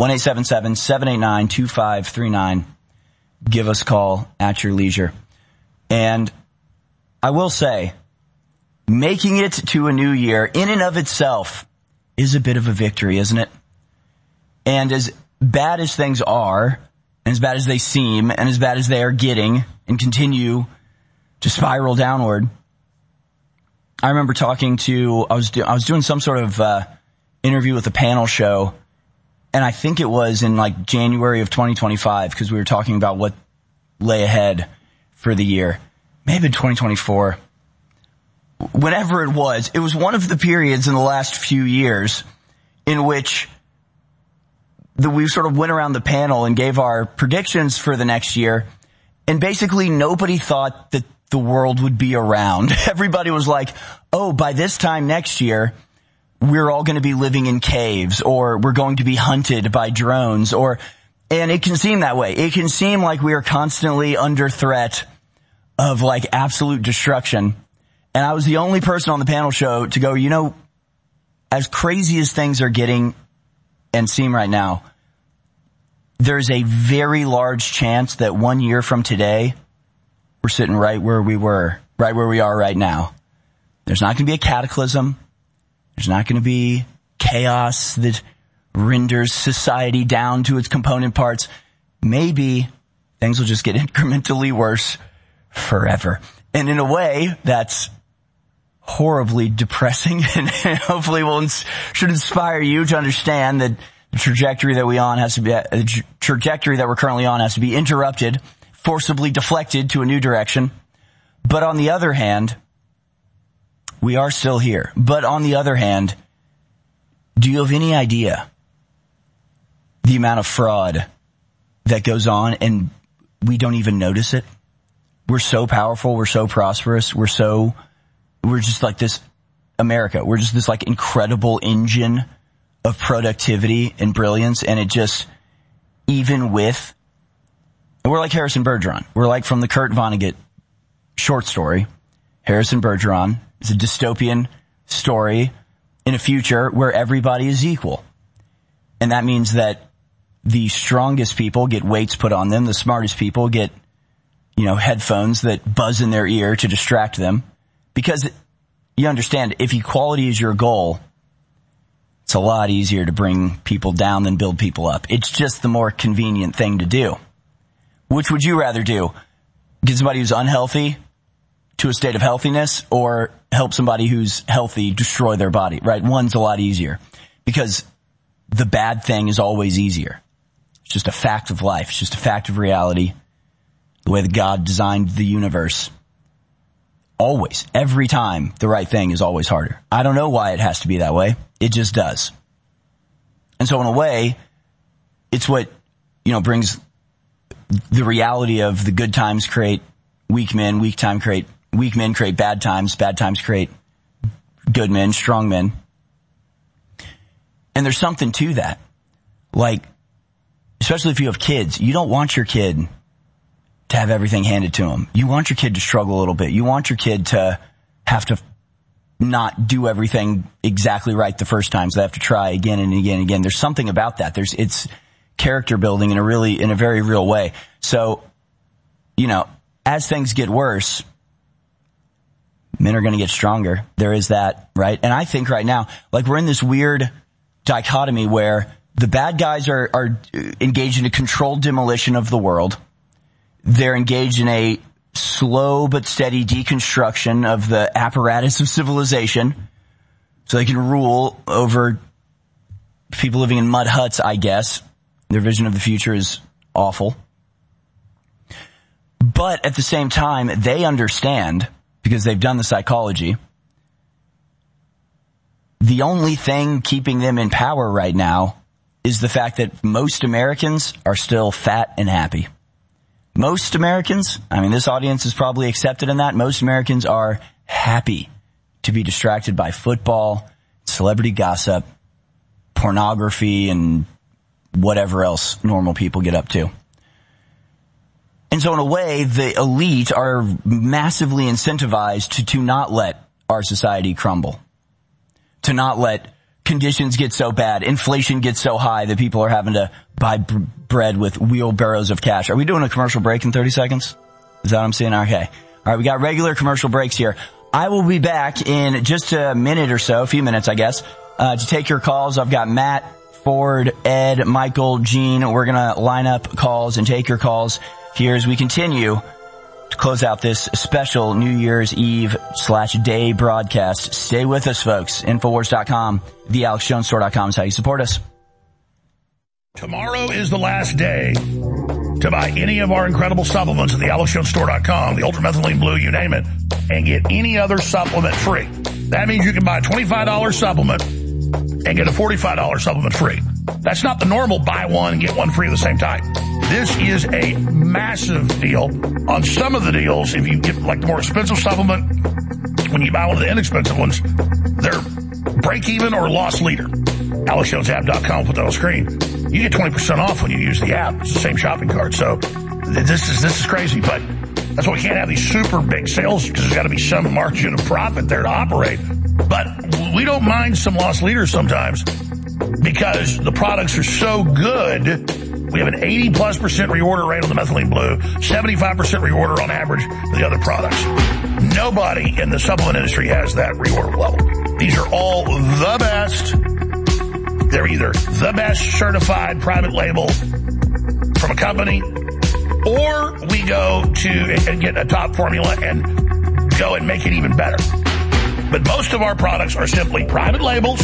1-877-789-2539. Give us a call at your leisure. And I will say, making it to a new year in and of itself is a bit of a victory, isn't it? And as bad as things are, and as bad as they seem, and as bad as they are getting and continue to spiral downward, I remember talking to, I was doing some sort of interview with a panel show, and I think it was in like January of 2025, because we were talking about what lay ahead for the year. Maybe 2024. Whenever it was one of the periods in the last few years in which we sort of went around the panel and gave our predictions for the next year, and basically nobody thought that the world would be around. Everybody was like, oh, by this time next year, we're all going to be living in caves, or we're going to be hunted by drones, and it can seem that way. It can seem like we are constantly under threat of like absolute destruction. And I was the only person on the panel show to go, you know, as crazy as things are getting and seem right now, there's a very large chance that 1 year from today, we're sitting right where we were, right where we are right now. There's not going to be a cataclysm. There's not going to be chaos that renders society down to its component parts. Maybe things will just get incrementally worse forever. And in a way, that's horribly depressing, and hopefully should inspire you to understand that the trajectory that we're currently on has to be interrupted, forcibly deflected to a new direction. But on the other hand, we are still here. But on the other hand, do you have any idea the amount of fraud that goes on and we don't even notice it? We're so powerful. We're so prosperous. We're just like this America. We're just this like incredible engine of productivity and brilliance. And it just, even with, we're like Harrison Bergeron. We're like from the Kurt Vonnegut short story. Harrison Bergeron is a dystopian story in a future where everybody is equal. And that means that the strongest people get weights put on them. The smartest people get, headphones that buzz in their ear to distract them. Because you understand, if equality is your goal, it's a lot easier to bring people down than build people up. It's just the more convenient thing to do. Which would you rather do? Get somebody who's unhealthy to a state of healthiness, or help somebody who's healthy destroy their body, right? One's a lot easier because the bad thing is always easier. It's just a fact of life. It's just a fact of reality. The way that God designed the universe. Always, every time, the right thing is always harder. I don't know why it has to be that way. It just does. And so in a way, it's what, brings the reality of the good times create weak men, weak men create bad times create good men, strong men. And there's something to that. Like, especially if you have kids, you don't want your kid to have everything handed to them. You want your kid to struggle a little bit. You want your kid to have to not do everything exactly right the first time, so they have to try again and again and again. There's something about that. It's character building in a very real way. So, as things get worse, men are going to get stronger. There is that, right? And I think right now, like, we're in this weird dichotomy where the bad guys are engaged in a controlled demolition of the world. They're engaged in a slow but steady deconstruction of the apparatus of civilization so they can rule over people living in mud huts, I guess. Their vision of the future is awful. But at the same time, they understand, because they've done the psychology, the only thing keeping them in power right now is the fact that most Americans are still fat and happy. Most Americans, this audience is probably accepted in that. Most Americans are happy to be distracted by football, celebrity gossip, pornography, and whatever else normal people get up to. And so in a way, the elite are massively incentivized to not let our society crumble, to not let conditions get so bad, inflation gets so high that people are having to buy bread with wheelbarrows of cash. Are we doing a commercial break in 30 seconds? Is that what I'm saying? Okay. All right, we got regular commercial breaks here. I will be back in just a minute or so, a few minutes, I guess, to take your calls. I've got Matt, Ford, Ed, Michael, Gene. We're going to line up calls and take your calls here as we continue to close out this special New Year's Eve/day broadcast. Stay with us, folks. Infowars.com, thealexjonesstore.com is how you support us. Tomorrow is the last day to buy any of our incredible supplements at thealexjonesstore.com, the Ultramethylene Blue, you name it, and get any other supplement free. That means you can buy a $25 supplement and get a $45 supplement free. That's not the normal buy one and get one free at the same time. This is a massive deal. On some of the deals, if you get like the more expensive supplement, when you buy one of the inexpensive ones, they're break even or loss leader. AlexJonesApp.com, put that on screen. You get 20% off when you use the app. It's the same shopping cart. So this is crazy, but that's why we can't have these super big sales because there's got to be some margin of profit there to operate. But we don't mind some loss leaders sometimes because the products are so good. We have an 80+% reorder rate on the Methylene Blue, 75% reorder on average for the other products. Nobody in the supplement industry has that reorder level. These are all the best. They're either the best certified private label from a company, or we go to and get a top formula and go and make it even better. But most of our products are simply private labels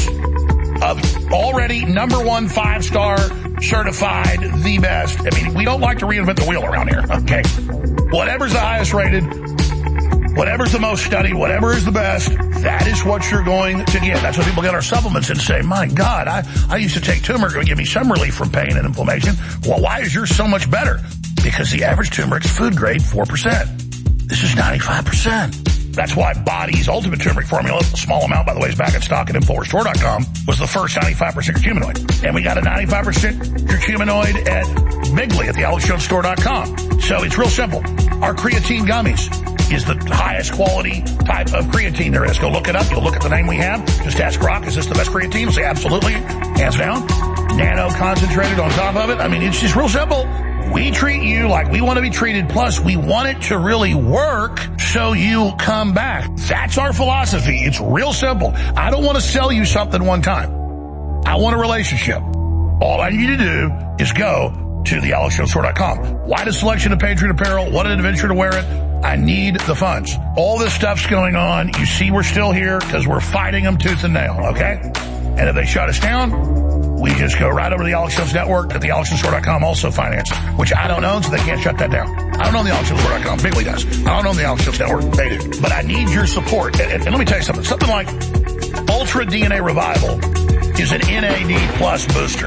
of already number 1 5-star certified, the best. I mean, we don't like to reinvent the wheel around here, okay? Whatever's the highest rated, whatever's the most studied, whatever is the best, that is what you're going to get. That's why people get our supplements and say, my God, I used to take turmeric. It would give me some relief from pain and inflammation. Well, why is yours so much better? Because the average turmeric is food grade 4%. This is 95%. That's why Body's Ultimate Turmeric Formula, a small amount, by the way, is back in stock at InfoWarsStore.com, was the first 95% curcuminoid. And we got a 95% curcuminoid at Bigley at the AlexJonesStore.com. So it's real simple. Our creatine gummies is the highest quality type of creatine there is. Go look it up. You'll look at the name we have. Just ask Rock, is this the best creatine? We'll say absolutely, hands down. Nano concentrated on top of it. I mean, it's just real simple. We treat you like we want to be treated, plus we want it to really work so you come back. That's our philosophy. It's real simple. I don't want to sell you something one time. I want a relationship. All I need you to do is go to the AlexJonesStore.com. Wide a selection of Patriot apparel. What an adventure to wear it. I need the funds. All this stuff's going on. You see we're still here because we're fighting them tooth and nail, okay? And if they shut us down, we just go right over to the Alex Jones Network at the AlexJonesStore.com, also finance, which I don't own, so they can't shut that down. I don't own the AlexJonesStore.com. Bigley does. I don't own the Alex Jones Network. They do. But I need your support. And let me tell you something. Something like Ultra DNA Revival is an NAD plus booster.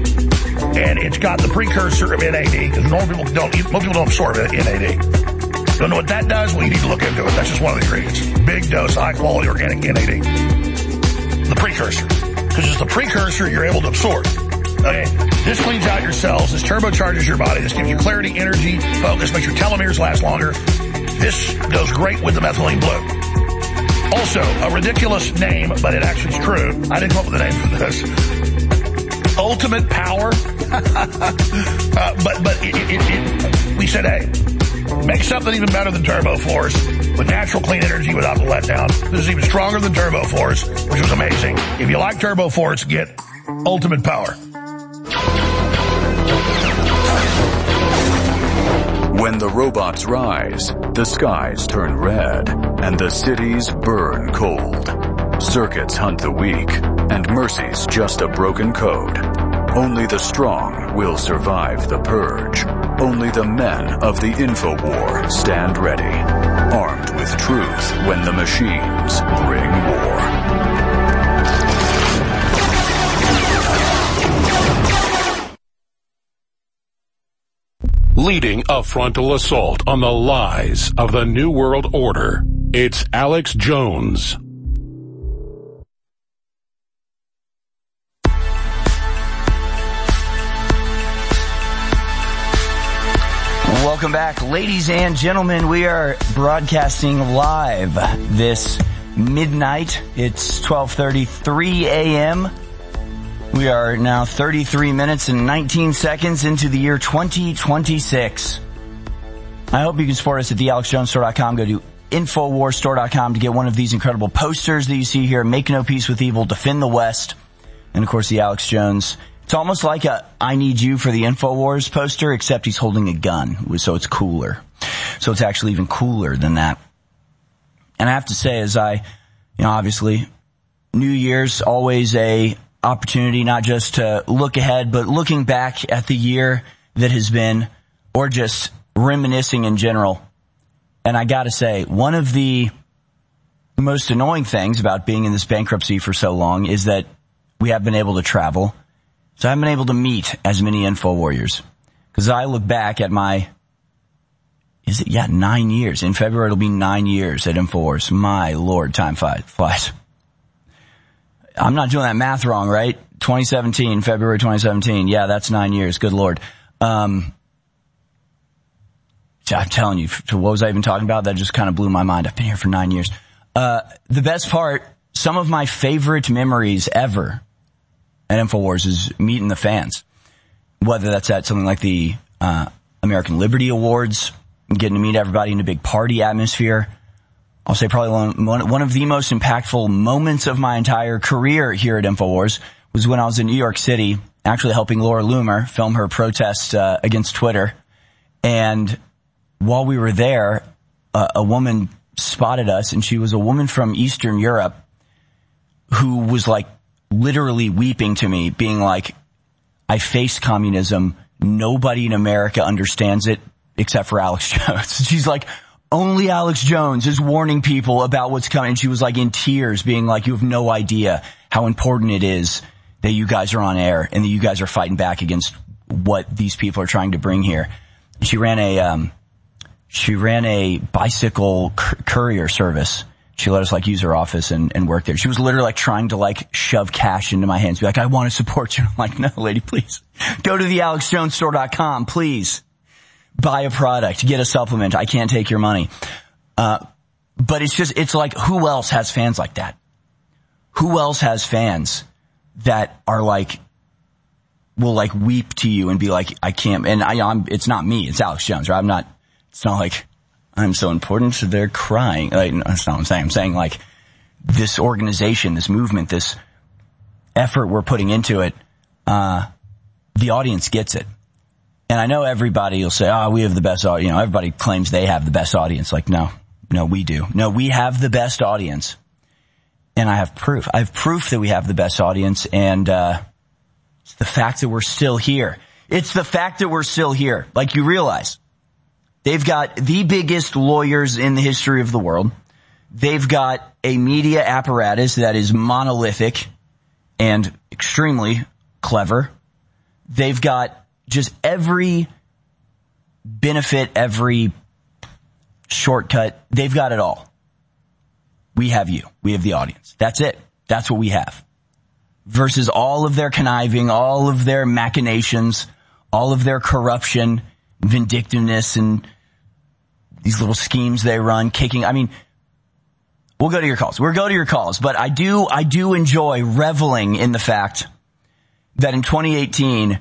And it's got the precursor of NAD, because most people don't absorb NAD. Don't know what that does? Well, you need to look into it. That's just one of the ingredients. Big dose, high quality organic NAD. The precursor. Because it's the precursor you're able to absorb. Okay? This cleans out your cells. This turbocharges your body. This gives you clarity, energy, focus, makes your telomeres last longer. This goes great with the Methylene Blue. Also, a ridiculous name, but it actually is true. I didn't come up with a name for this. Ultimate Power. But we said, hey, make something even better than Turbo Force with natural clean energy without the letdown. This is even stronger than Turbo Force, which was amazing. If you like Turbo Force, get Ultimate Power. When the robots rise, the skies turn red, and the cities burn cold. Circuits hunt the weak, and Mercy's just a broken code. Only the strong will survive the purge. Only the men of the InfoWar stand ready, armed with truth when the machines bring war. Leading a frontal assault on the lies of the New World Order, it's Alex Jones. Welcome back, ladies and gentlemen. We are broadcasting live this midnight. It's 12:33 a.m. We are now 33 minutes and 19 seconds into the year 2026. I hope you can support us at thealexjonesstore.com. Go to InfoWarsStore.com to get one of these incredible posters that you see here. Make no peace with evil, defend the West. And of course the Alex Jones. It's almost like a I Need You for the InfoWars poster, except he's holding a gun, so it's cooler. So it's actually even cooler than that. And I have to say, as obviously, New Year's always a opportunity not just to look ahead, but looking back at the year that has been, or just reminiscing in general. And I gotta say, one of the most annoying things about being in this bankruptcy for so long is that we have been able to travel. So I haven't been able to meet as many Info Warriors. Because I look back at 9 years. In February, it'll be 9 years at InfoWars. My Lord, time flies. I'm not doing that math wrong, right? 2017, February 2017. Yeah, that's 9 years. Good Lord. I'm telling you, what was I even talking about? That just kind of blew my mind. I've been here for 9 years. The best part, some of my favorite memories ever at InfoWars is meeting the fans. Whether that's at something like the American Liberty Awards, getting to meet everybody in a big party atmosphere. I'll say probably one of the most impactful moments of my entire career here at InfoWars was when I was in New York City, actually helping Laura Loomer film her protest against Twitter. And while we were there, a woman spotted us, and she was a woman from Eastern Europe who was like literally weeping to me, being like, I faced communism. Nobody in America understands it except for Alex Jones. She's like, only Alex Jones is warning people about what's coming. And she was like in tears, being like, you have no idea how important it is that you guys are on air and that you guys are fighting back against what these people are trying to bring here. She ran a bicycle courier service. She let us like use her office and work there. She was literally like trying to like shove cash into my hands, be like, I want to support you. I'm like, no, lady, please go to the AlexJonesStore.com, please buy a product, get a supplement. I can't take your money. But it's like, who else has fans like that? Who else has fans that are like, will like weep to you and be like, I can't, and it's not me, it's Alex Jones, right? It's not like, I'm so important, so they're crying. Like, no, that's not what I'm saying. I'm saying like this organization, this movement, this effort we're putting into it, the audience gets it. And I know everybody will say, we have the best audience. Everybody claims they have the best audience. Like, no, we do. No, we have the best audience. And I have proof. I have proof that we have the best audience, and it's the fact that we're still here. It's the fact that we're still here. Like, you realize they've got the biggest lawyers in the history of the world. They've got a media apparatus that is monolithic and extremely clever. They've got just every benefit, every shortcut. They've got it all. We have you. We have the audience. That's it. That's what we have. Versus all of their conniving, all of their machinations, all of their corruption, vindictiveness, and these little schemes they run, kicking. I mean, we'll go to your calls. We'll go to your calls. But I do enjoy reveling in the fact that in 2018,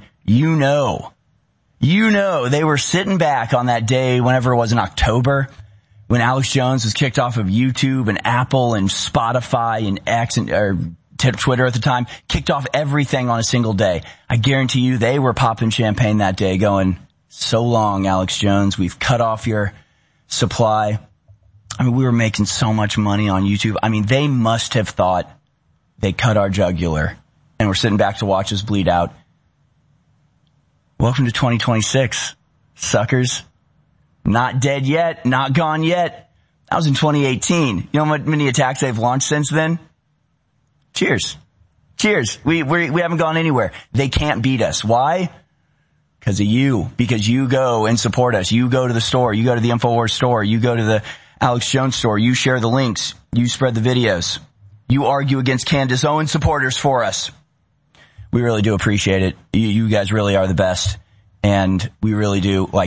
they were sitting back on that day, whenever it was in October, when Alex Jones was kicked off of YouTube and Apple and Spotify and X or Twitter at the time, kicked off everything on a single day. I guarantee you they were popping champagne that day going, so long, Alex Jones. We've cut off your supply. I mean, we were making so much money on YouTube. I mean, they must have thought they cut our jugular and we're sitting back to watch us bleed out. Welcome to 2026, suckers. Not dead yet, not gone yet. That was in 2018. You know how many attacks they've launched since then? Cheers. We haven't gone anywhere. They can't beat us. Why? Because of you. Because you go and support us. You go to the store. You go to the InfoWars store. You go to the Alex Jones store. You share the links. You spread the videos. You argue against Candace Owens supporters for us. We really do appreciate it. You guys really are the best. And we really do, like,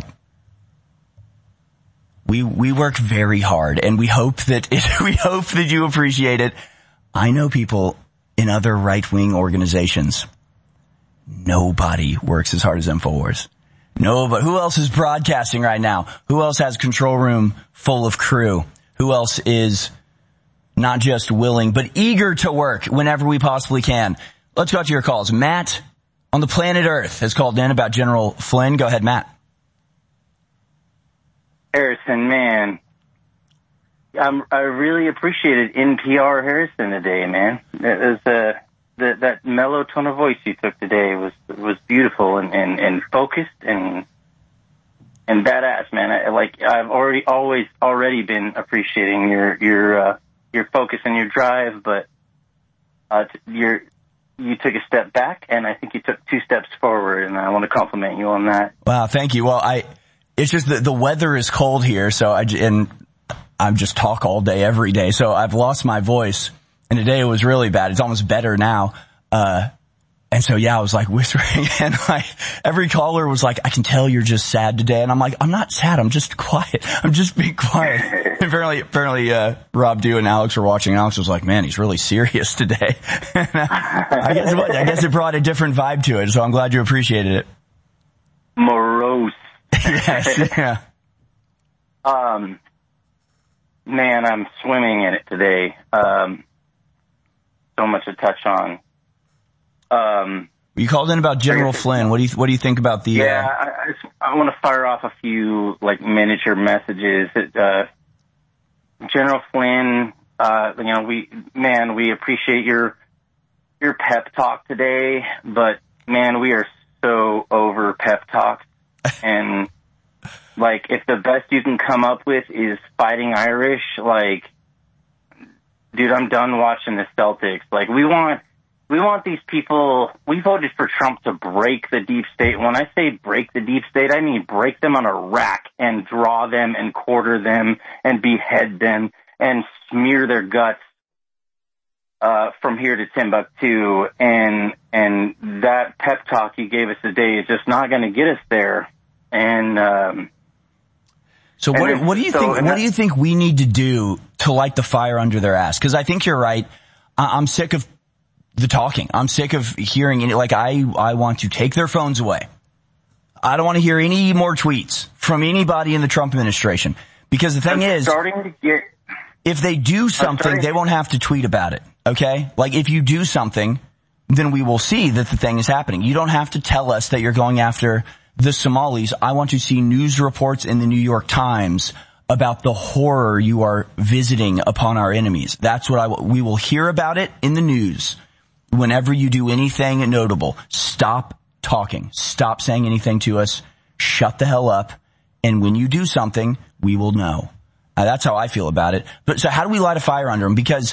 we work very hard, and we hope that you appreciate it. I know people in other right-wing organizations. Nobody works as hard as InfoWars. Nobody. Who else is broadcasting right now? Who else has control room full of crew? Who else is not just willing, but eager to work whenever we possibly can? Let's go to your calls. Matt on the planet Earth has called in about General Flynn. Go ahead, Matt. Harrison, man, I really appreciated NPR Harrison today, man. It was, that mellow tone of voice you took today was beautiful and focused and badass, man. I've already been appreciating your focus and your drive, but you took a step back, and I think you took 2 steps forward, and I want to compliment you on that. Wow, thank you. Well, it's just the weather is cold here, so I'm just talk all day, every day, so I've lost my voice, and today it was really bad. It's almost better now. And so, yeah, I was like whispering, and every caller was like, I can tell you're just sad today. And I'm like, I'm not sad. I'm just quiet. I'm just being quiet. Apparently, Rob Dew and Alex were watching. Alex was like, man, he's really serious today. I guess it brought a different vibe to it. So I'm glad you appreciated it. Morose. Yes, yeah. Man, I'm swimming in it today. So much to touch on. You called in about General Flynn. What do you think about the? Yeah, I want to fire off a few like miniature messages. General Flynn, we appreciate your pep talk today, but man, we are so over pep talks, and like if the best you can come up with is Fighting Irish, like, dude, I'm done watching the Celtics. Like, we want these people. We voted for Trump to break the deep state. When I say break the deep state, I mean break them on a rack and draw them and quarter them and behead them and smear their guts from here to Timbuktu. And that pep talk you gave us today is just not going to get us there. And so what do you think? What do you think we need to do to light the fire under their ass? Because I think you're right. I'm sick of the talking. I'm sick of hearing it. Like, I want to take their phones away. I don't want to hear any more tweets from anybody in the Trump administration. Because the thing is, if they do something, they won't have to tweet about it. Okay? Like, if you do something, then we will see that the thing is happening. You don't have to tell us that you're going after the Somalis. I want to see news reports in the New York Times about the horror you are visiting upon our enemies. That's what we will hear about it in the news. Whenever you do anything notable, stop talking. Stop saying anything to us. Shut the hell up. And when you do something, we will know. That's how I feel about it. But so how do we light a fire under him? Because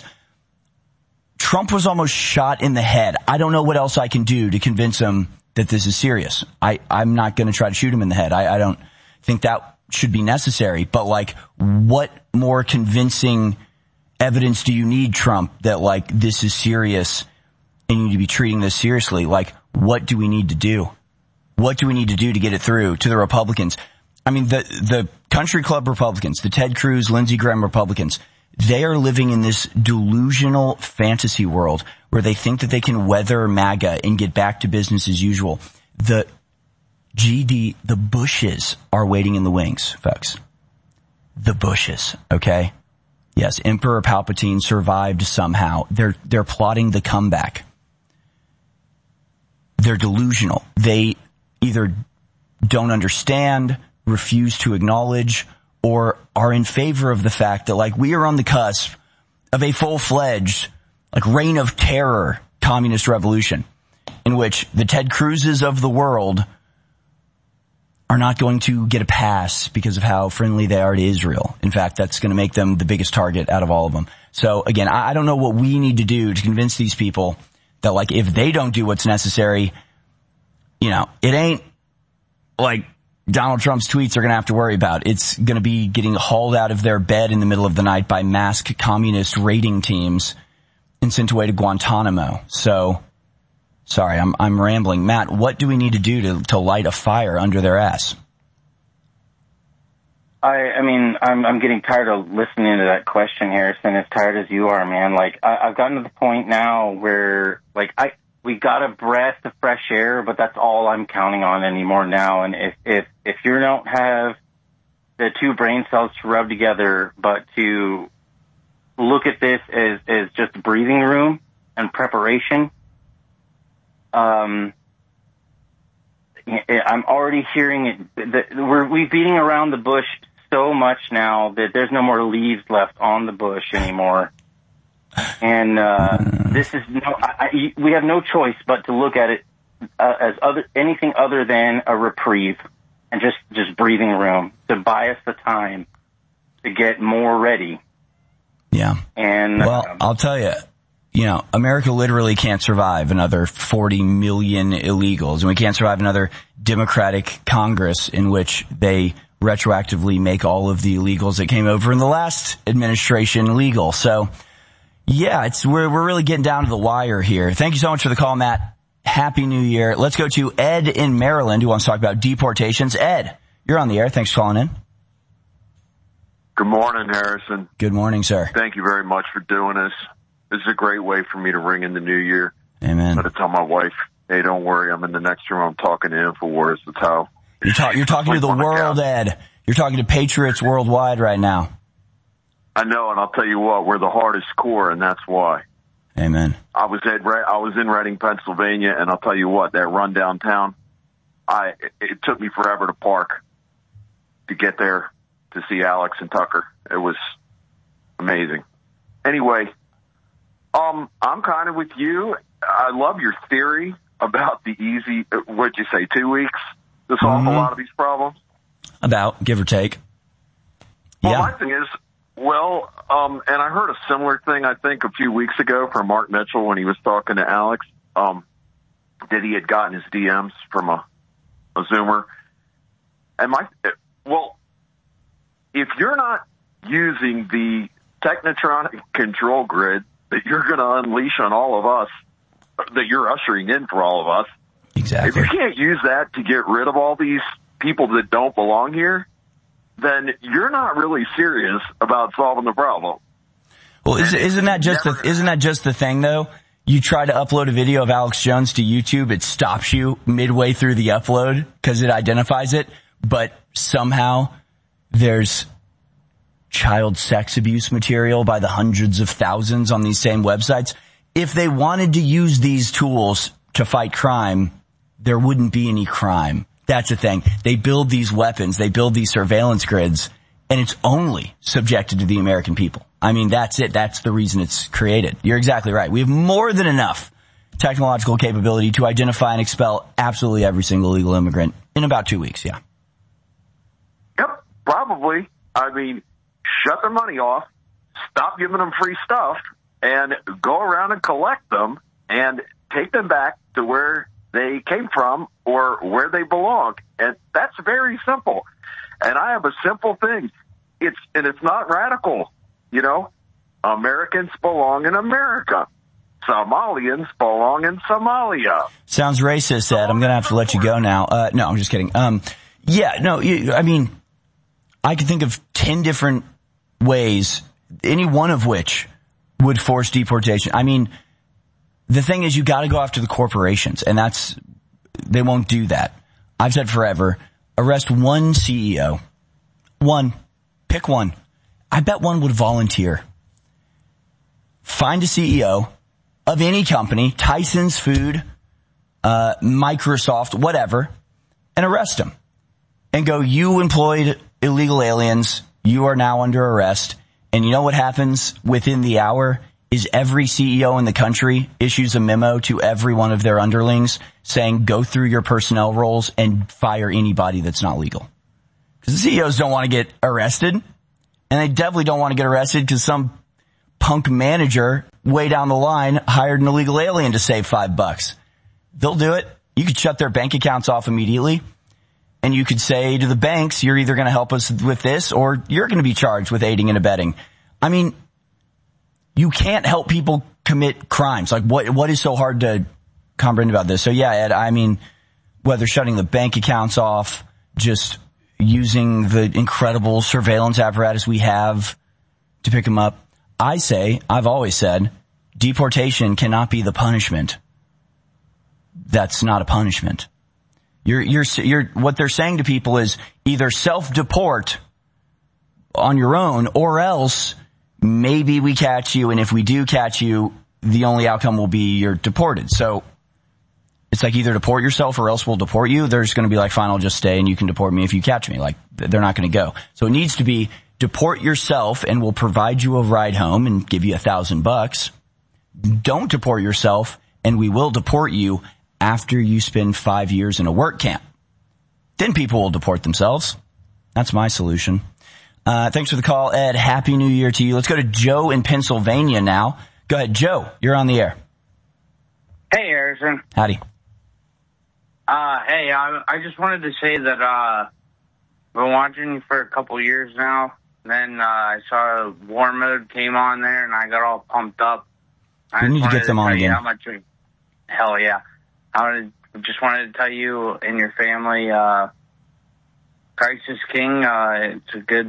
Trump was almost shot in the head. I don't know what else I can do to convince him that this is serious. I'm not going to try to shoot him in the head. I don't think that should be necessary. But like, what more convincing evidence do you need, Trump, that like this is serious? And you need to be treating this seriously. Like, what do we need to do? What do we need to do to get it through to the Republicans? I mean, the country club Republicans, the Ted Cruz, Lindsey Graham Republicans, they are living in this delusional fantasy world where they think that they can weather MAGA and get back to business as usual. The Bushes are waiting in the wings, folks. The Bushes, okay? Yes, Emperor Palpatine survived somehow. They're plotting the comeback. They're delusional. They either don't understand, refuse to acknowledge, or are in favor of the fact that, like, we are on the cusp of a full-fledged, like, reign of terror communist revolution in which the Ted Cruzes of the world are not going to get a pass because of how friendly they are to Israel. In fact, that's going to make them the biggest target out of all of them. So, again, I don't know what we need to do to convince these people that, like, if they don't do what's necessary, you know, it ain't like Donald Trump's tweets are going to have to worry about. It's going to be getting hauled out of their bed in the middle of the night by masked communist raiding teams and sent away to Guantanamo. So, sorry, I'm rambling. Matt, what do we need to do to light a fire under their ass? I mean, I'm getting tired of listening to that question, Harrison, as tired as you are, man. Like, I've gotten to the point now where, like, we got a breath of fresh air, but that's all I'm counting on anymore now. And if you don't have the two brain cells to rub together, but to look at this as just breathing room and preparation, I'm already hearing it. We're beating around the bush so much now that there's no more leaves left on the bush anymore. And this is we have no choice but to look at it as anything other than a reprieve and just breathing room to buy us the time to get more ready. Yeah. And well, I'll tell you, America literally can't survive another 40 million illegals, and we can't survive another Democratic Congress in which they retroactively make all of the illegals that came over in the last administration legal. So, yeah, we're really getting down to the wire here. Thank you so much for the call, Matt. Happy New Year. Let's go to Ed in Maryland who wants to talk about deportations. Ed, you're on the air. Thanks for calling in. Good morning, Harrison. Good morning, sir. Thank you very much for doing this. This is a great way for me to ring in the new year. Amen. I'm going to tell my wife, hey, don't worry, I'm in the next room. I'm talking to InfoWars. That's how. You're talking to the world, Ed. You're talking to patriots worldwide right now. I know, and I'll tell you what, we're the hardest core, and that's why. Amen. I was in Reading, Pennsylvania, and I'll tell you what, that run downtown, it took me forever to park to get there to see Alex and Tucker. It was amazing. Anyway, I'm kind of with you. I love your theory about the easy, what'd you say, 2 weeks to solve a lot of these problems? About, give or take. Well, my thing is, and I heard a similar thing, I think, a few weeks ago from Mark Mitchell when he was talking to Alex, that he had gotten his DMs from a Zoomer. And if you're not using the Technotronic control grid that you're going to unleash on all of us, that you're ushering in for all of us, exactly. If you can't use that to get rid of all these people that don't belong here, then you're not really serious about solving the problem. Well, isn't that just the thing though? You try to upload a video of Alex Jones to YouTube, it stops you midway through the upload because it identifies it, but somehow there's child sex abuse material by the hundreds of thousands on these same websites. If they wanted to use these tools to fight crime, there wouldn't be any crime. That's the thing. They build these weapons, they build these surveillance grids, and it's only subjected to the American people. I mean, that's it. That's the reason it's created. You're exactly right. We have more than enough technological capability to identify and expel absolutely every single illegal immigrant in about 2 weeks, yeah. Yep, probably. I mean, shut their money off, stop giving them free stuff, and go around and collect them and take them back to where they came from or where they belong. And that's very simple. And I have a simple thing. It's not radical. Americans belong in America. Somalians belong in Somalia. Sounds racist, Ed. I'm going to have to let you go now. No, I'm just kidding. I can think of 10 different ways, any one of which would force deportation. I mean, the thing is, you got to go after the corporations, and they won't do that. I've said forever, arrest one CEO. Pick one. I bet one would volunteer. Find a CEO of any company, Tyson's Food, Microsoft, whatever, and arrest him. And go, you employed illegal aliens, you are now under arrest. And you know what happens within the hour is every CEO in the country issues a memo to every one of their underlings saying, go through your personnel roles and fire anybody that's not legal. Because the CEOs don't want to get arrested. And they definitely don't want to get arrested because some punk manager way down the line hired an illegal alien to save $5. They'll do it. You could shut their bank accounts off immediately. And you could say to the banks, you're either going to help us with this or you're going to be charged with aiding and abetting. I mean, you can't help people commit crimes. Like, what is so hard to comprehend about this? So yeah, Ed, I mean, whether shutting the bank accounts off, just using the incredible surveillance apparatus we have to pick them up. I've always said, deportation cannot be the punishment. That's not a punishment. What they're saying to people is either self-deport on your own, or else maybe we catch you, and if we do catch you, the only outcome will be you're deported. So it's like either deport yourself or else we'll deport you. They're just going to be like, fine, I'll just stay and you can deport me if you catch me. Like, they're not going to go. So it needs to be deport yourself and we'll provide you a ride home and give you $1,000. Don't deport yourself and we will deport you after you spend 5 years in a work camp. Then people will deport themselves. That's my solution. Thanks for the call, Ed. Happy New Year to you. Let's go to Joe in Pennsylvania now. Go ahead, Joe. You're on the air. Hey, Harrison. Howdy. Hey, I just wanted to say that I've been watching you for a couple years now. Then I saw War Mode came on there, and I got all pumped up. We need to get them on again. How much? Hell yeah! Just wanted to tell you and your family, Christ is King. It's a good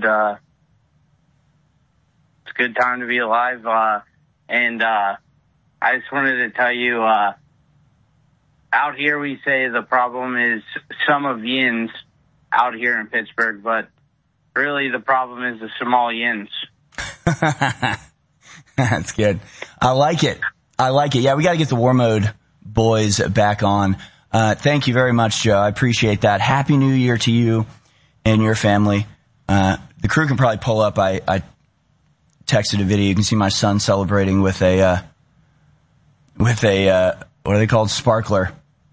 time to be alive. And I just wanted to tell you, out here we say the problem is some of yins out here in Pittsburgh, but really the problem is the small yins. That's good. I like it. Yeah, we got to get the War Mode boys back on. Thank you very much, Joe. I appreciate that. Happy New Year to you and your family. The crew can probably pull up. I texted a video. You can see my son celebrating with a what are they called? Sparkler.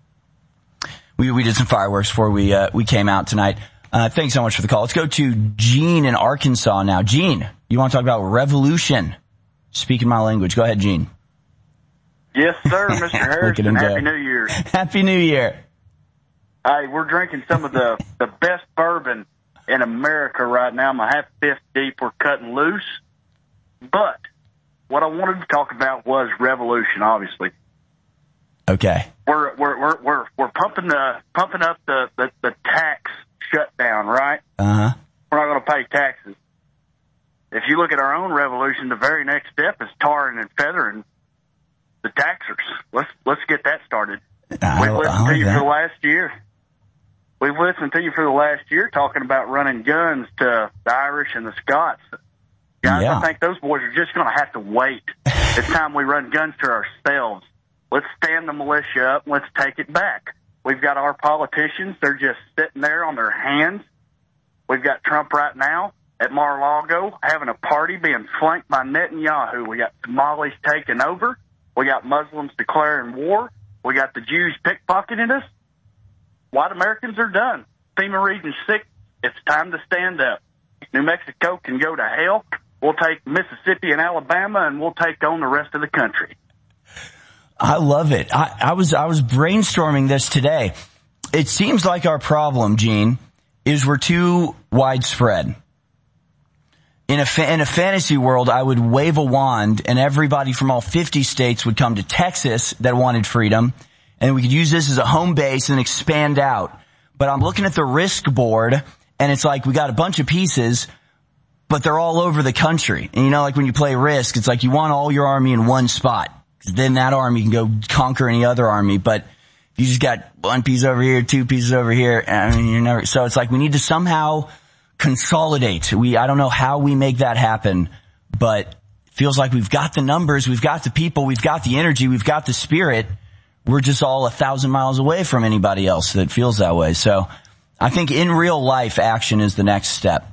We did some fireworks before we came out tonight. Thanks so much for the call. Let's go to Gene in Arkansas now. Gene, you want to talk about revolution? Speaking my language. Go ahead, Gene. Yes, sir, Mr. Harrison. Happy New Year. Happy New Year. Hey, we're drinking some of the best bourbon in America right now. I'm a half fifth deep. We're cutting loose. But what I wanted to talk about was revolution, obviously. Okay. We're pumping up the tax shutdown, right? Uh-huh. We're not going to pay taxes. If you look at our own revolution, the very next step is tarring and feathering the taxers. Let's get that started. We've listened to you for the last year. We've listened to you for the last year talking about running guns to the Irish and the Scots. Guys, I think those boys are just going to have to wait. It's time we run guns to ourselves. Let's stand the militia up and let's take it back. We've got our politicians. They're just sitting there on their hands. We've got Trump right now at Mar-a-Lago having a party being flanked by Netanyahu. We got Somalis taking over. We got Muslims declaring war. We got the Jews pickpocketing us. White Americans are done. FEMA Region 6, it's time to stand up. New Mexico can go to hell. We'll take Mississippi and Alabama, and we'll take on the rest of the country. I love it. I was brainstorming this today. It seems like our problem, Gene, is we're too widespread. In a fantasy world, I would wave a wand and everybody from all 50 states would come to Texas that wanted freedom, and we could use this as a home base and expand out. But I'm looking at the risk board, and it's like we got a bunch of pieces, but they're all over the country. And you know, like when you play Risk, it's like you want all your army in one spot. Then that army can go conquer any other army. But if you just got one piece over here, two pieces over here, I mean, you're never, so it's like we need to somehow consolidate. I don't know how we make that happen, but it feels like we've got the numbers, we've got the people, we've got the energy, we've got the spirit. We're just all 1,000 miles away from anybody else that feels that way. So I think in real life action is the next step.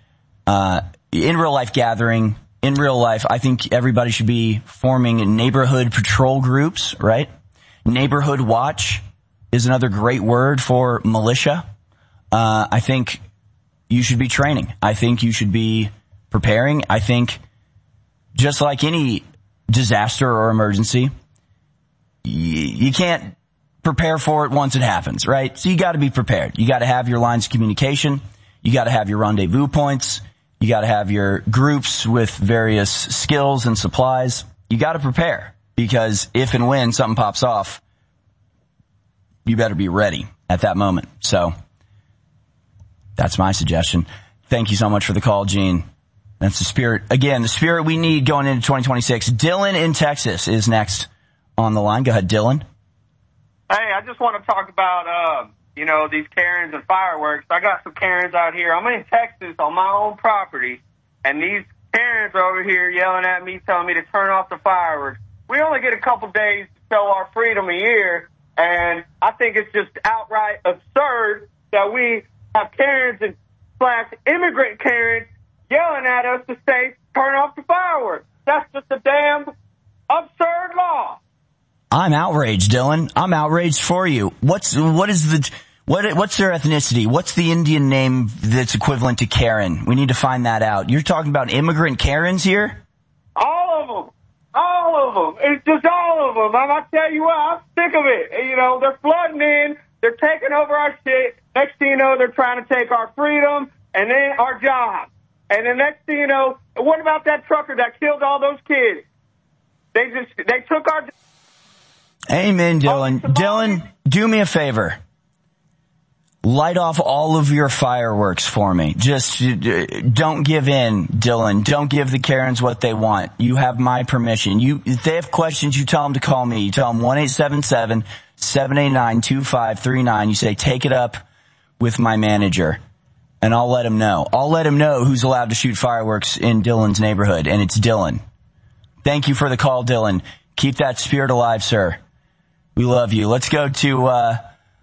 In real life gathering, in real life, I think everybody should be forming neighborhood patrol groups, right? Neighborhood watch is another great word for militia. I think you should be training. I think you should be preparing. I think just like any disaster or emergency, you can't prepare for it once it happens, right? So you got to be prepared. You got to have your lines of communication. You got to have your rendezvous points. You got to have your groups with various skills and supplies. You got to prepare, because if and when something pops off, you better be ready at that moment. So that's my suggestion. Thank you so much for the call, Gene. That's the spirit. Again, the spirit we need going into 2026. Dylan in Texas is next on the line. Go ahead, Dylan. Hey, I just want to talk about, these Karens and fireworks. I got some Karens out here. I'm in Texas on my own property, and these Karens are over here yelling at me, telling me to turn off the fireworks. We only get a couple days to show our freedom a year, and I think it's just outright absurd that we have Karens and / immigrant Karens yelling at us to say, turn off the fireworks. That's just a damn absurd law. I'm outraged, Dylan. I'm outraged for you. What's their ethnicity? What's the Indian name that's equivalent to Karen? We need to find that out. You're talking about immigrant Karens here? All of them. All all of them. It's just all of them. I tell you what, I'm sick of it. You know, they're flooding in. They're taking over our shit. Next thing you know, they're trying to take our freedom and then our jobs. And the next thing you know, what about that trucker that killed all those kids? They took our... Amen, Dylan. Dylan, do me a favor. Light off all of your fireworks for me. Just don't give in, Dylan. Don't give the Karens what they want. You have my permission. If they have questions, you tell them to call me. You tell them 1-877-789-2539. You say, take it up with my manager, and I'll let him know. I'll let him know who's allowed to shoot fireworks in Dylan's neighborhood, and it's Dylan. Thank you for the call, Dylan. Keep that spirit alive, sir. We love you. Let's go to,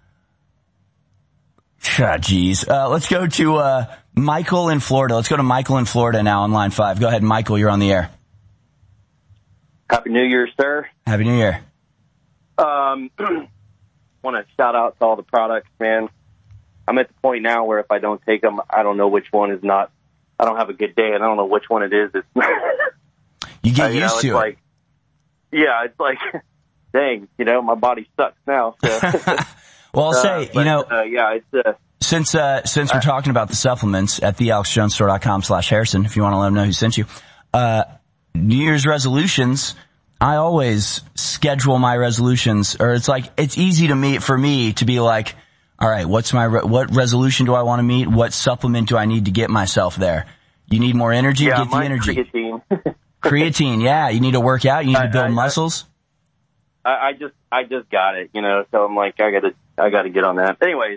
let's go to Michael in Florida. Let's go to Michael in Florida now on line 5. Go ahead, Michael. You're on the air. Happy New Year, sir. Happy New Year. Want to shout out to all the products, man. I'm at the point now where if I don't take them, I don't know which one is not. I don't have a good day, and I don't know which one it is. You get used to it. It's like, dang, my body sucks now. So. Well, I'll say, since we're talking about the supplements at thealexjonesstore.com/Harrison, if you want to let them know who sent you, New Year's resolutions, I always schedule my resolutions, or it's easy for me to be like, all right, what resolution do I want to meet? What supplement do I need to get myself there? You need more energy? Get the energy. Creatine. Creatine, yeah. You need to work out? You need to build muscles? I just got it, so I'm like, I gotta get on that. Anyways,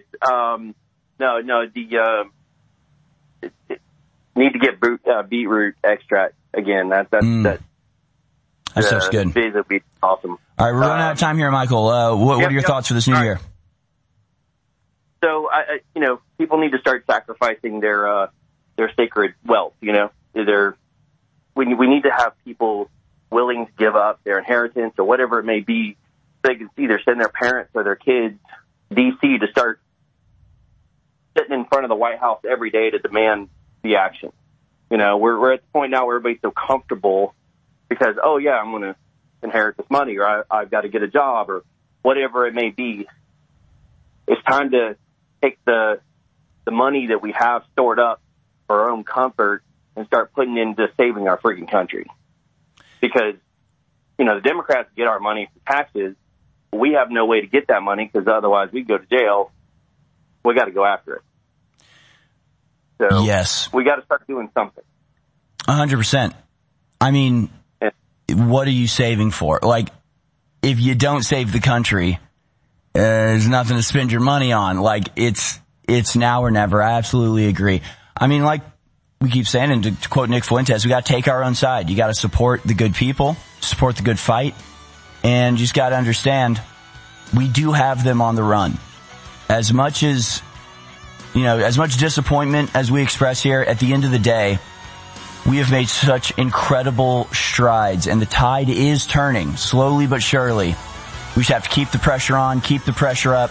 need to get beetroot extract again. That sounds good. Would be awesome. All right, we're running out of time here, Michael. What are your thoughts for this new year? So, people need to start sacrificing their sacred wealth. We need to have people willing to give up their inheritance or whatever it may be. They can either send their parents or their kids DC to start sitting in front of the White House every day to demand the action. We're at the point now where everybody's so comfortable because, I'm going to inherit this money, or I've got to get a job, or whatever it may be. It's time to take the money that we have stored up for our own comfort and start putting into saving our freaking country. Because, the Democrats get our money for taxes. We have no way to get that money because otherwise we'd go to jail. We got to go after it. So yes, we got to start doing something. 100%. I mean, what are you saving for? Like, if you don't save the country, there's nothing to spend your money on. Like, it's now or never. I absolutely agree. I mean, like we keep saying, and to quote Nick Fuentes, we got to take our own side. You got to support the good people, support the good fight, and you just got to understand we do have them on the run. As much as, as much disappointment as we express here, at the end of the day, we have made such incredible strides, and the tide is turning slowly but surely. We just have to keep the pressure on, keep the pressure up,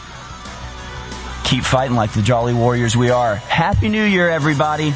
keep fighting like the Jolly Warriors we are. Happy New Year, everybody.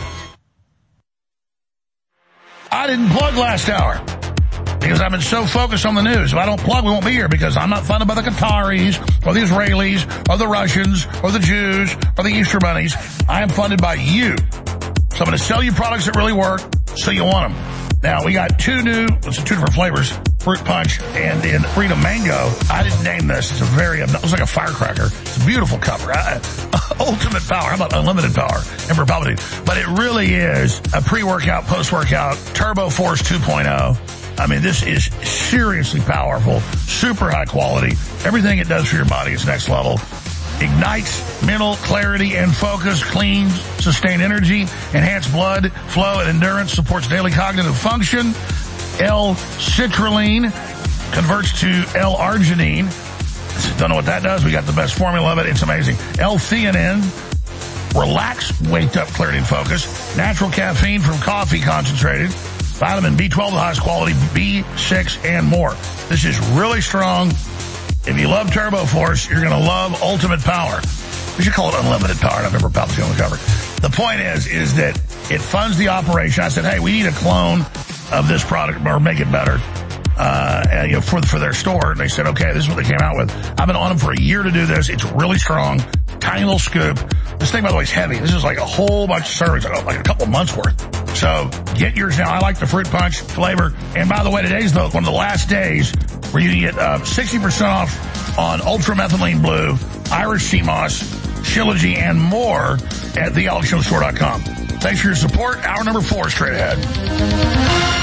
I didn't plug last hour because I've been so focused on the news. If I don't plug, we won't be here because I'm not funded by the Qataris or the Israelis or the Russians or the Jews or the Easter bunnies. I am funded by you. So I'm going to sell you products that really work so you want them. Now, we got two different flavors, Fruit Punch and in Freedom Mango. I didn't name this. It's it looks like a firecracker. It's a beautiful cover. Ultimate power. How about unlimited power? Emperor Palpatine. But it really is a pre-workout, post-workout, Turbo Force 2.0. I mean, this is seriously powerful, super high quality. Everything it does for your body is next level. Ignites mental clarity and focus, cleans, sustained energy, enhanced blood flow and endurance, supports daily cognitive function. L-citrulline converts to L-arginine. Don't know what that does. We got the best formula of it. It's amazing. L-theanine, relax, wake up, clarity and focus. Natural caffeine from coffee concentrated. Vitamin B12, the highest quality, B6, and more. This is really strong. If you love Turbo Force, you're going to love Ultimate Power. We should call it Unlimited Power. I've never Palpatine on the cover. The point is that it funds the operation. I said, hey, we need a clone of this product or make it better. For their store. And they said, okay, this is what they came out with. I've been on them for a year to do this. It's really strong. Tiny little scoop. This thing, by the way, is heavy. This is like a whole bunch of servings, like a couple months worth. So get yours now. I like the fruit punch flavor. And by the way, today's one of the last days where you can get 60% off on Ultramethylene Blue, Irish Sea Moss, Shilajit, and more at thealexjonesstore.com. Thanks for your support. Hour number 4 straight ahead.